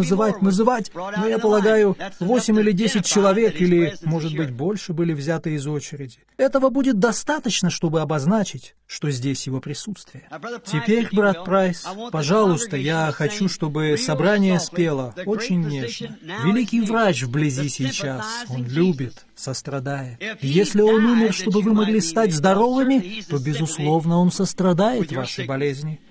я полагаю, 8 или 10 человек, или, может быть, больше были взяты из очереди. Этого будет достаточно, чтобы обозначить, что здесь его присутствие. Теперь, брат Прайс, пожалуйста, я хочу, чтобы собрание спело очень нежно. Великий врач вблизи сейчас, он любит, сострадает. Если Он умер, чтобы вы могли стать здоровыми, то, безусловно, Он сострадает вашей болезни.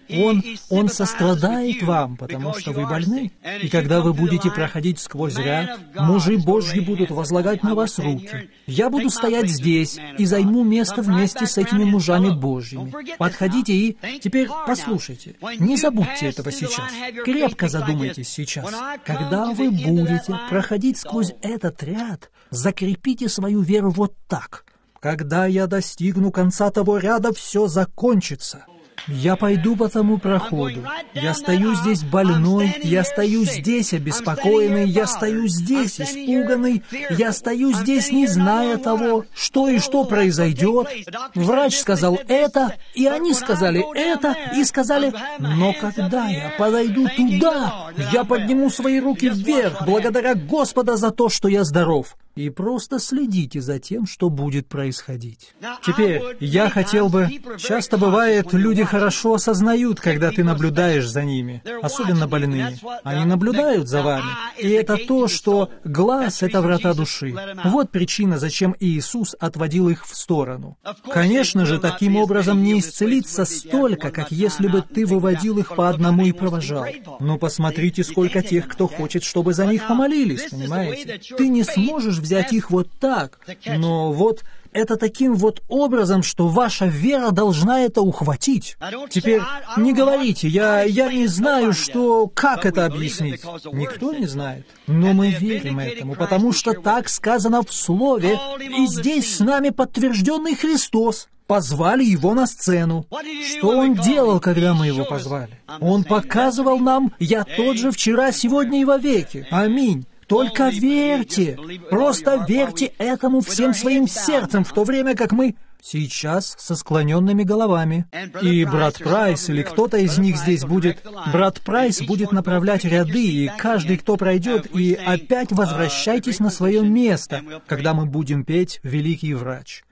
Он сострадает вам, потому что вы больны. И когда вы будете проходить сквозь ряд, мужи Божьи будут возлагать на вас руки. Я буду стоять здесь и займу место вместе с этими мужами Божьими. Подходите и... Теперь послушайте, не забудьте этого сейчас. Крепко задумайтесь сейчас. Когда вы будете проходить сквозь этот ряд, закрепите свою веру вот так. Когда я достигну конца того ряда, все закончится. Я пойду по тому проходу. Я стою здесь больной, я стою здесь обеспокоенный, я стою здесь испуганный, я стою здесь, не зная того, что и что произойдет. Врач сказал это, и они сказали это, и сказали: но когда я подойду туда, я подниму свои руки вверх, благодаря Господа за то, что я здоров. И просто следите за тем, что будет происходить. Теперь, я хотел бы... Часто бывает, люди хорошо осознают, когда ты наблюдаешь за ними, особенно больные. Они наблюдают за вами. И это то, что глаз — это врата души. Вот причина, зачем Иисус отводил их в сторону. Конечно же, таким образом не исцелиться столько, как если бы ты выводил их по одному и провожал. Но посмотрите, сколько тех, кто хочет, чтобы за них помолились, понимаете? Ты не сможешь взять их вот так, но вот это таким вот образом, что ваша вера должна это ухватить. Теперь не говорите, я не знаю, как это объяснить. Никто не знает. Но мы верим этому, потому что так сказано в Слове, и здесь с нами подтвержденный Христос. Позвали Его на сцену. Что Он делал, когда мы Его позвали? Он показывал нам: «Я тот же вчера, сегодня и вовеки». Аминь. Только верьте, просто верьте этому всем своим сердцем, в то время как мы сейчас со склоненными головами. И брат Прайс или кто-то из них здесь будет, брат Прайс будет направлять ряды, и каждый, кто пройдет, и опять возвращайтесь на свое место, когда мы будем петь «Великий врач».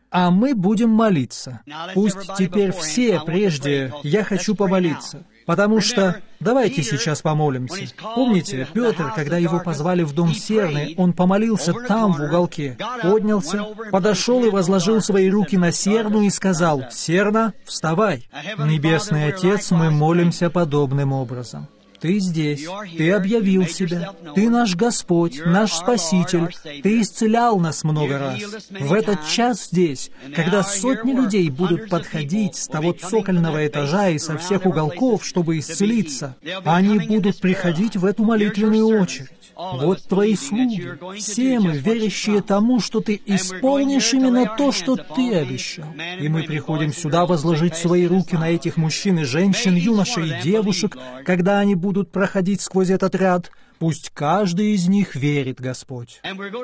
А мы будем молиться. Пусть теперь все, прежде, я хочу помолиться. Потому что давайте сейчас помолимся. Помните, Петр, когда его позвали в дом Серны, он помолился там, в уголке, поднялся, подошел и возложил свои руки на Серну и сказал: «Серна, вставай». Небесный Отец, мы молимся подобным образом. Ты здесь, Ты объявил себя, Ты наш Господь, наш Спаситель, Ты исцелял нас много раз. В этот час здесь, когда сотни людей будут подходить с того цокольного этажа и со всех уголков, чтобы исцелиться, они будут приходить в эту молитвенную очередь. Вот Твои слуги, все мы, верящие тому, что Ты исполнишь именно то, что Ты обещал. И мы приходим сюда возложить свои руки на этих мужчин и женщин, юношей и девушек, когда они будут проходить сквозь этот ряд. Пусть каждый из них верит, Господь.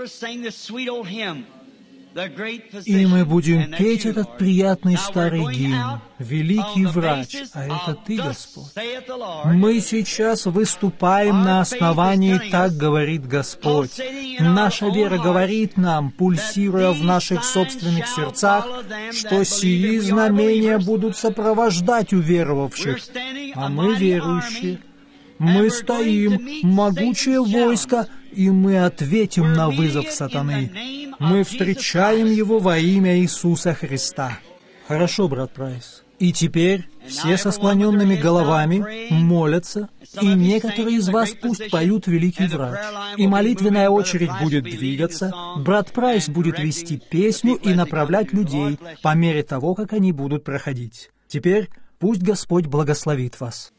И мы будем петь этот приятный старый гимн, «Великий врач», а это Ты, Господь. Мы сейчас выступаем на основании «Так говорит Господь». Наша вера говорит нам, пульсируя в наших собственных сердцах, что сии знамения будут сопровождать уверовавших, а мы верующие. Мы стоим, могучее войско, и мы ответим на вызов сатаны. Мы встречаем его во имя Иисуса Христа. Хорошо, брат Прайс. И теперь все со склоненными головами молятся, и некоторые из вас пусть поют «Великий врач». И молитвенная очередь будет двигаться, брат Прайс будет вести песню и направлять людей по мере того, как они будут проходить. Теперь пусть Господь благословит вас.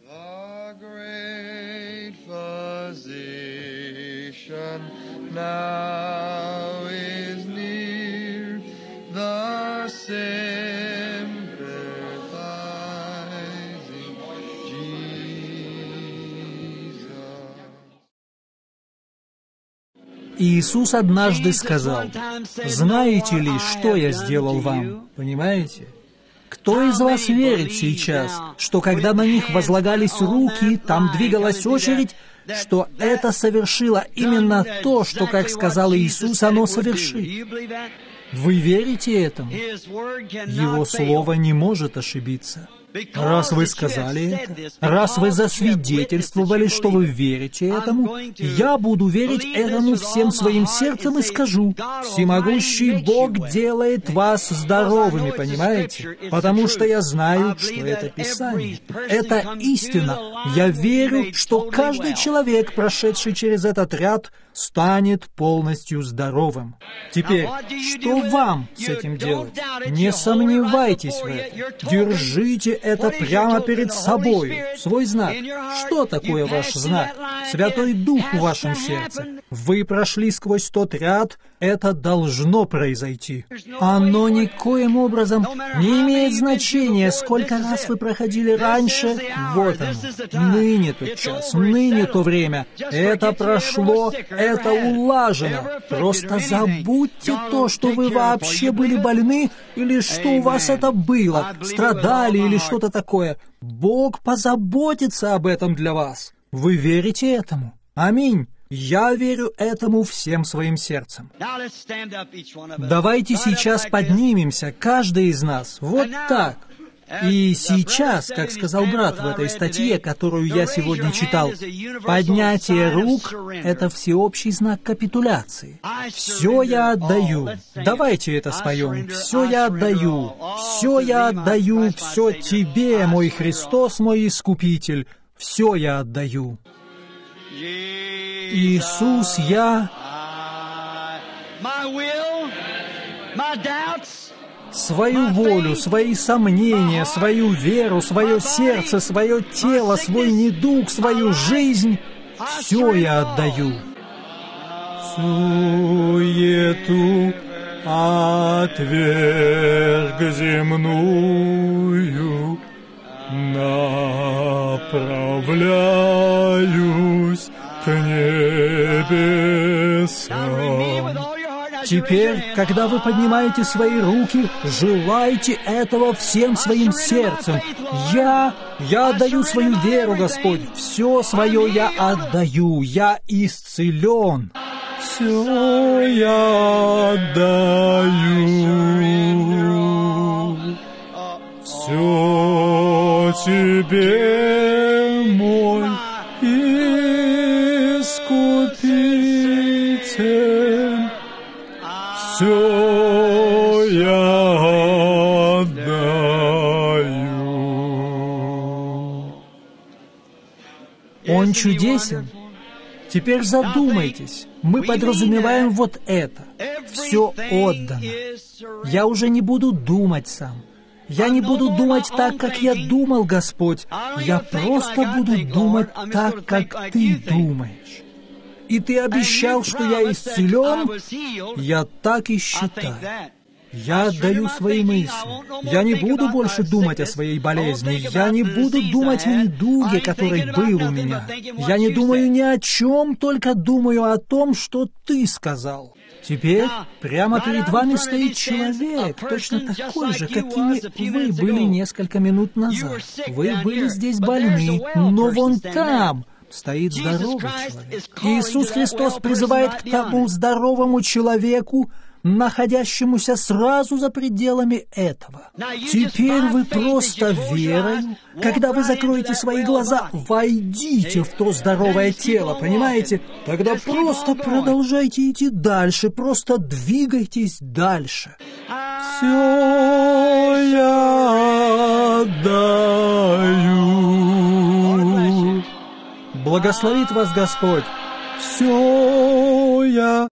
Now is near the sympathizing Jesus. Иисус однажды сказал: «Знаете ли, что я сделал вам?» Понимаете? Кто из вас верит сейчас, что когда на них возлагались руки, там двигалась очередь, что это совершило именно то, что, как сказал Иисус, оно совершит? Вы верите этому? Его слово не может ошибиться. Раз вы сказали это, раз вы засвидетельствовали, что вы верите этому, я буду верить этому всем своим сердцем и скажу: всемогущий Бог делает вас здоровыми, понимаете? Потому что я знаю, что это Писание. Это истина. Я верю, что каждый человек, прошедший через этот ряд, станет полностью здоровым. Теперь, что вам с этим делать? Не сомневайтесь в этом. Держите это прямо перед собой, свой знак. Что такое ваш знак? Святой Дух в вашем сердце. Вы прошли сквозь тот ряд, это должно произойти. Оно никоим образом не имеет значения, сколько раз вы проходили раньше. Вот оно. Ныне тот час, ныне то время. Это прошло, это улажено. Просто забудьте то, что вы вообще были больны, или что у вас это было, страдали или что-то такое. Бог позаботится об этом для вас. Вы верите этому? Аминь. Я верю этому всем своим сердцем. Давайте сейчас поднимемся, каждый из нас, вот так. И сейчас, как сказал брат в этой статье, которую я сегодня читал, поднятие рук — это всеобщий знак капитуляции. «Все я отдаю». Давайте это споем. «Все я отдаю, все я отдаю, все Тебе, мой Христос, мой Искупитель, все я отдаю». Иисус, я... свою волю, свои сомнения, свою веру, свое сердце, свое тело, свой недуг, свою жизнь — все я отдаю. Суету отверг земную, направляюсь к небесам. Теперь, когда вы поднимаете свои руки, желайте этого всем своим сердцем. Я отдаю свою веру, Господь. Все свое я отдаю. Я исцелен. Все я отдаю. Тебе, мой Искупитель, все я отдаю. Он чудесен. Теперь задумайтесь. Мы подразумеваем вот это. Все отдано. Я уже не буду думать сам. Я не буду думать так, как я думал, Господь. Я просто буду думать так, как Ты думаешь. И Ты обещал, что я исцелен. Я так и считаю. Я отдаю свои мысли. Я не буду больше думать о своей болезни. Я не буду думать о недуге, который был у меня. Я не думаю ни о чем, только думаю о том, что Ты сказал. Теперь прямо перед вами стоит человек, точно такой же, какими вы были несколько минут назад. Вы были здесь больны, но вон там стоит здоровый человек. Иисус Христос призывает к тому здоровому человеку, находящемуся сразу за пределами этого. Теперь вы просто верой, когда вы закроете свои глаза, войдите в то здоровое тело, понимаете? Тогда просто продолжайте идти дальше, просто двигайтесь дальше. Все я отдаю. Благословит вас Господь. Все я